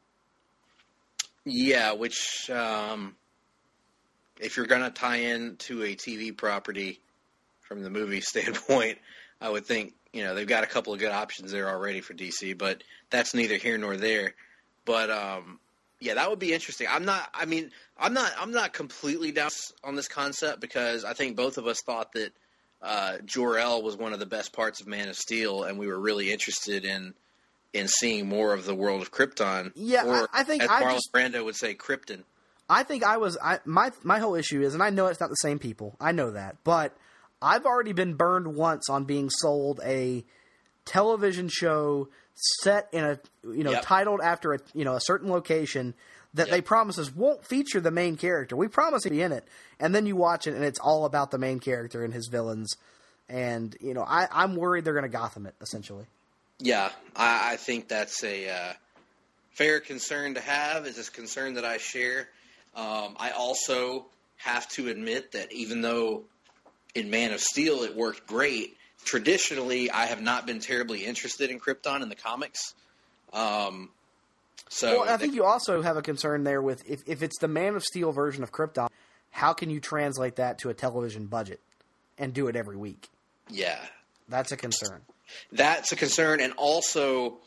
S2: Yeah, which if you're going to tie in to a TV property from the movie standpoint, I would think, they've got a couple of good options there already for DC, but that's neither here nor there. But yeah, that would be interesting. I'm not completely down on this concept because I think both of us thought that Jor-El was one of the best parts of Man of Steel, and we were really interested in seeing more of the world of Krypton.
S3: Yeah,
S2: or,
S3: I think
S2: as Marlon Brando would say, Krypton.
S3: I think my whole issue is, and I know it's not the same people, I know that, but I've already been burned once on being sold a television show set in a
S2: Yep.
S3: titled after a certain location that they promise us won't feature the main character. We promise to be in it, and then you watch it and it's all about the main character and his villains. And I'm worried they're going to Gotham it essentially.
S2: Yeah, I think that's a fair concern to have. It's a concern that I share. I also have to admit that even though in Man of Steel it worked great, traditionally I have not been terribly interested in Krypton in the comics. So
S3: I think you also have a concern there with if it's the Man of Steel version of Krypton, how can you translate that to a television budget and do it every week?
S2: Yeah.
S3: That's a concern.
S2: That's a concern, and also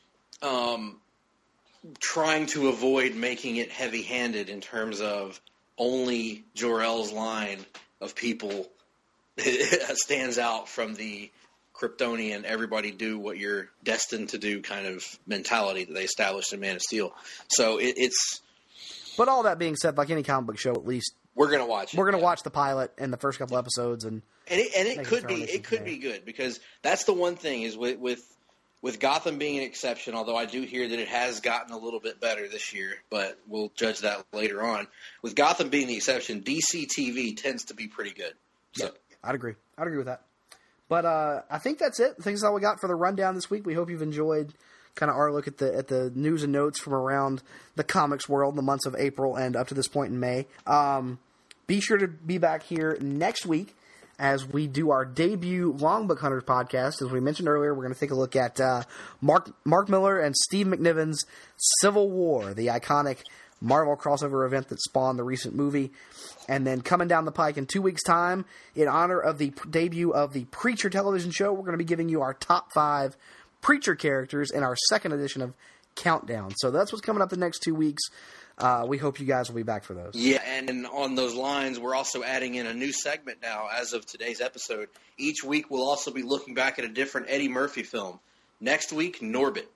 S2: trying to avoid making it heavy-handed in terms of only Jor-El's line of people stands out from the Kryptonian, everybody do what you're destined to do kind of mentality that they established in Man of Steel. So it's...
S3: But all that being said, like any comic book show, at least...
S2: We're going to watch it.
S3: We're going to watch the pilot and the first couple episodes. And
S2: it could be good, because that's the one thing is with Gotham being an exception, although I do hear that it has gotten a little bit better this year, but we'll judge that later on. With Gotham being the exception, DC TV tends to be pretty good. So.
S3: Yeah, I'd agree with that. But I think that's it. I think that's all we got for the rundown this week. We hope you've enjoyed kind of our look at the news and notes from around the comics world in the months of April and up to this point in May. Be sure to be back here next week as we do our debut Long Book Hunters podcast. As we mentioned earlier, we're going to take a look at Mark Miller and Steve McNiven's Civil War, the iconic Marvel crossover event that spawned the recent movie. And then coming down the pike in 2 weeks' time, in honor of the debut of the Preacher television show, we're going to be giving you our top 5 Preacher characters in our second edition of Countdown. So that's what's coming up the next 2 weeks. We hope you guys will be back for those.
S2: Yeah, and on those lines, we're also adding in a new segment now as of today's episode. Each week, we'll also be looking back at a different Eddie Murphy film. Next week, Norbit.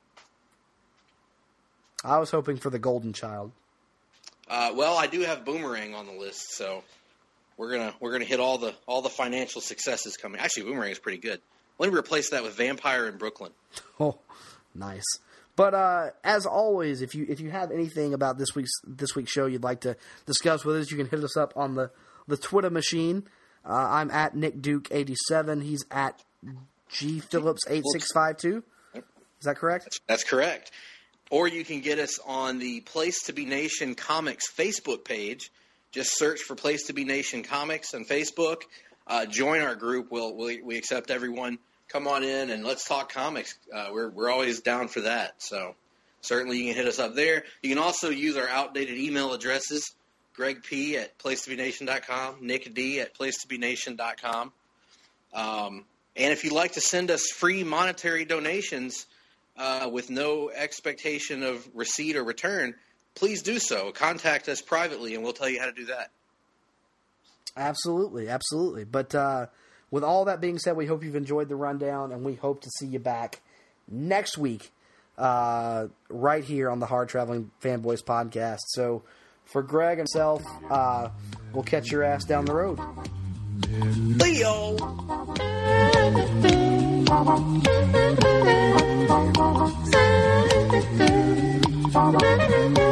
S3: I was hoping for The Golden Child.
S2: Well, I do have Boomerang on the list, so we're gonna hit all the financial successes coming. Actually, Boomerang is pretty good. Let me replace that with Vampire in Brooklyn.
S3: Oh, nice. But as always, if you have anything about this week's show you'd like to discuss with us, you can hit us up on the Twitter machine. I'm at NickDuke87. He's at GPhillips8652. Is that correct?
S2: That's correct. Or you can get us on the Place to Be Nation Comics Facebook page. Just search for Place to Be Nation Comics on Facebook. Join our group. We accept everyone. Come on in and let's talk comics. We're always down for that. So certainly you can hit us up there. You can also use our outdated email addresses, Greg P. at placetobenation.com, Nick D. at placetobenation.com. And if you'd like to send us free monetary donations with no expectation of receipt or return, please do so. Contact us privately and we'll tell you how to do that.
S3: Absolutely, absolutely. But with all that being said, we hope you've enjoyed the rundown, and we hope to see you back next week right here on the Hard Traveling Fanboys podcast. So for Greg and myself, we'll catch your ass down the road.
S2: Leo!
S9: Thank you.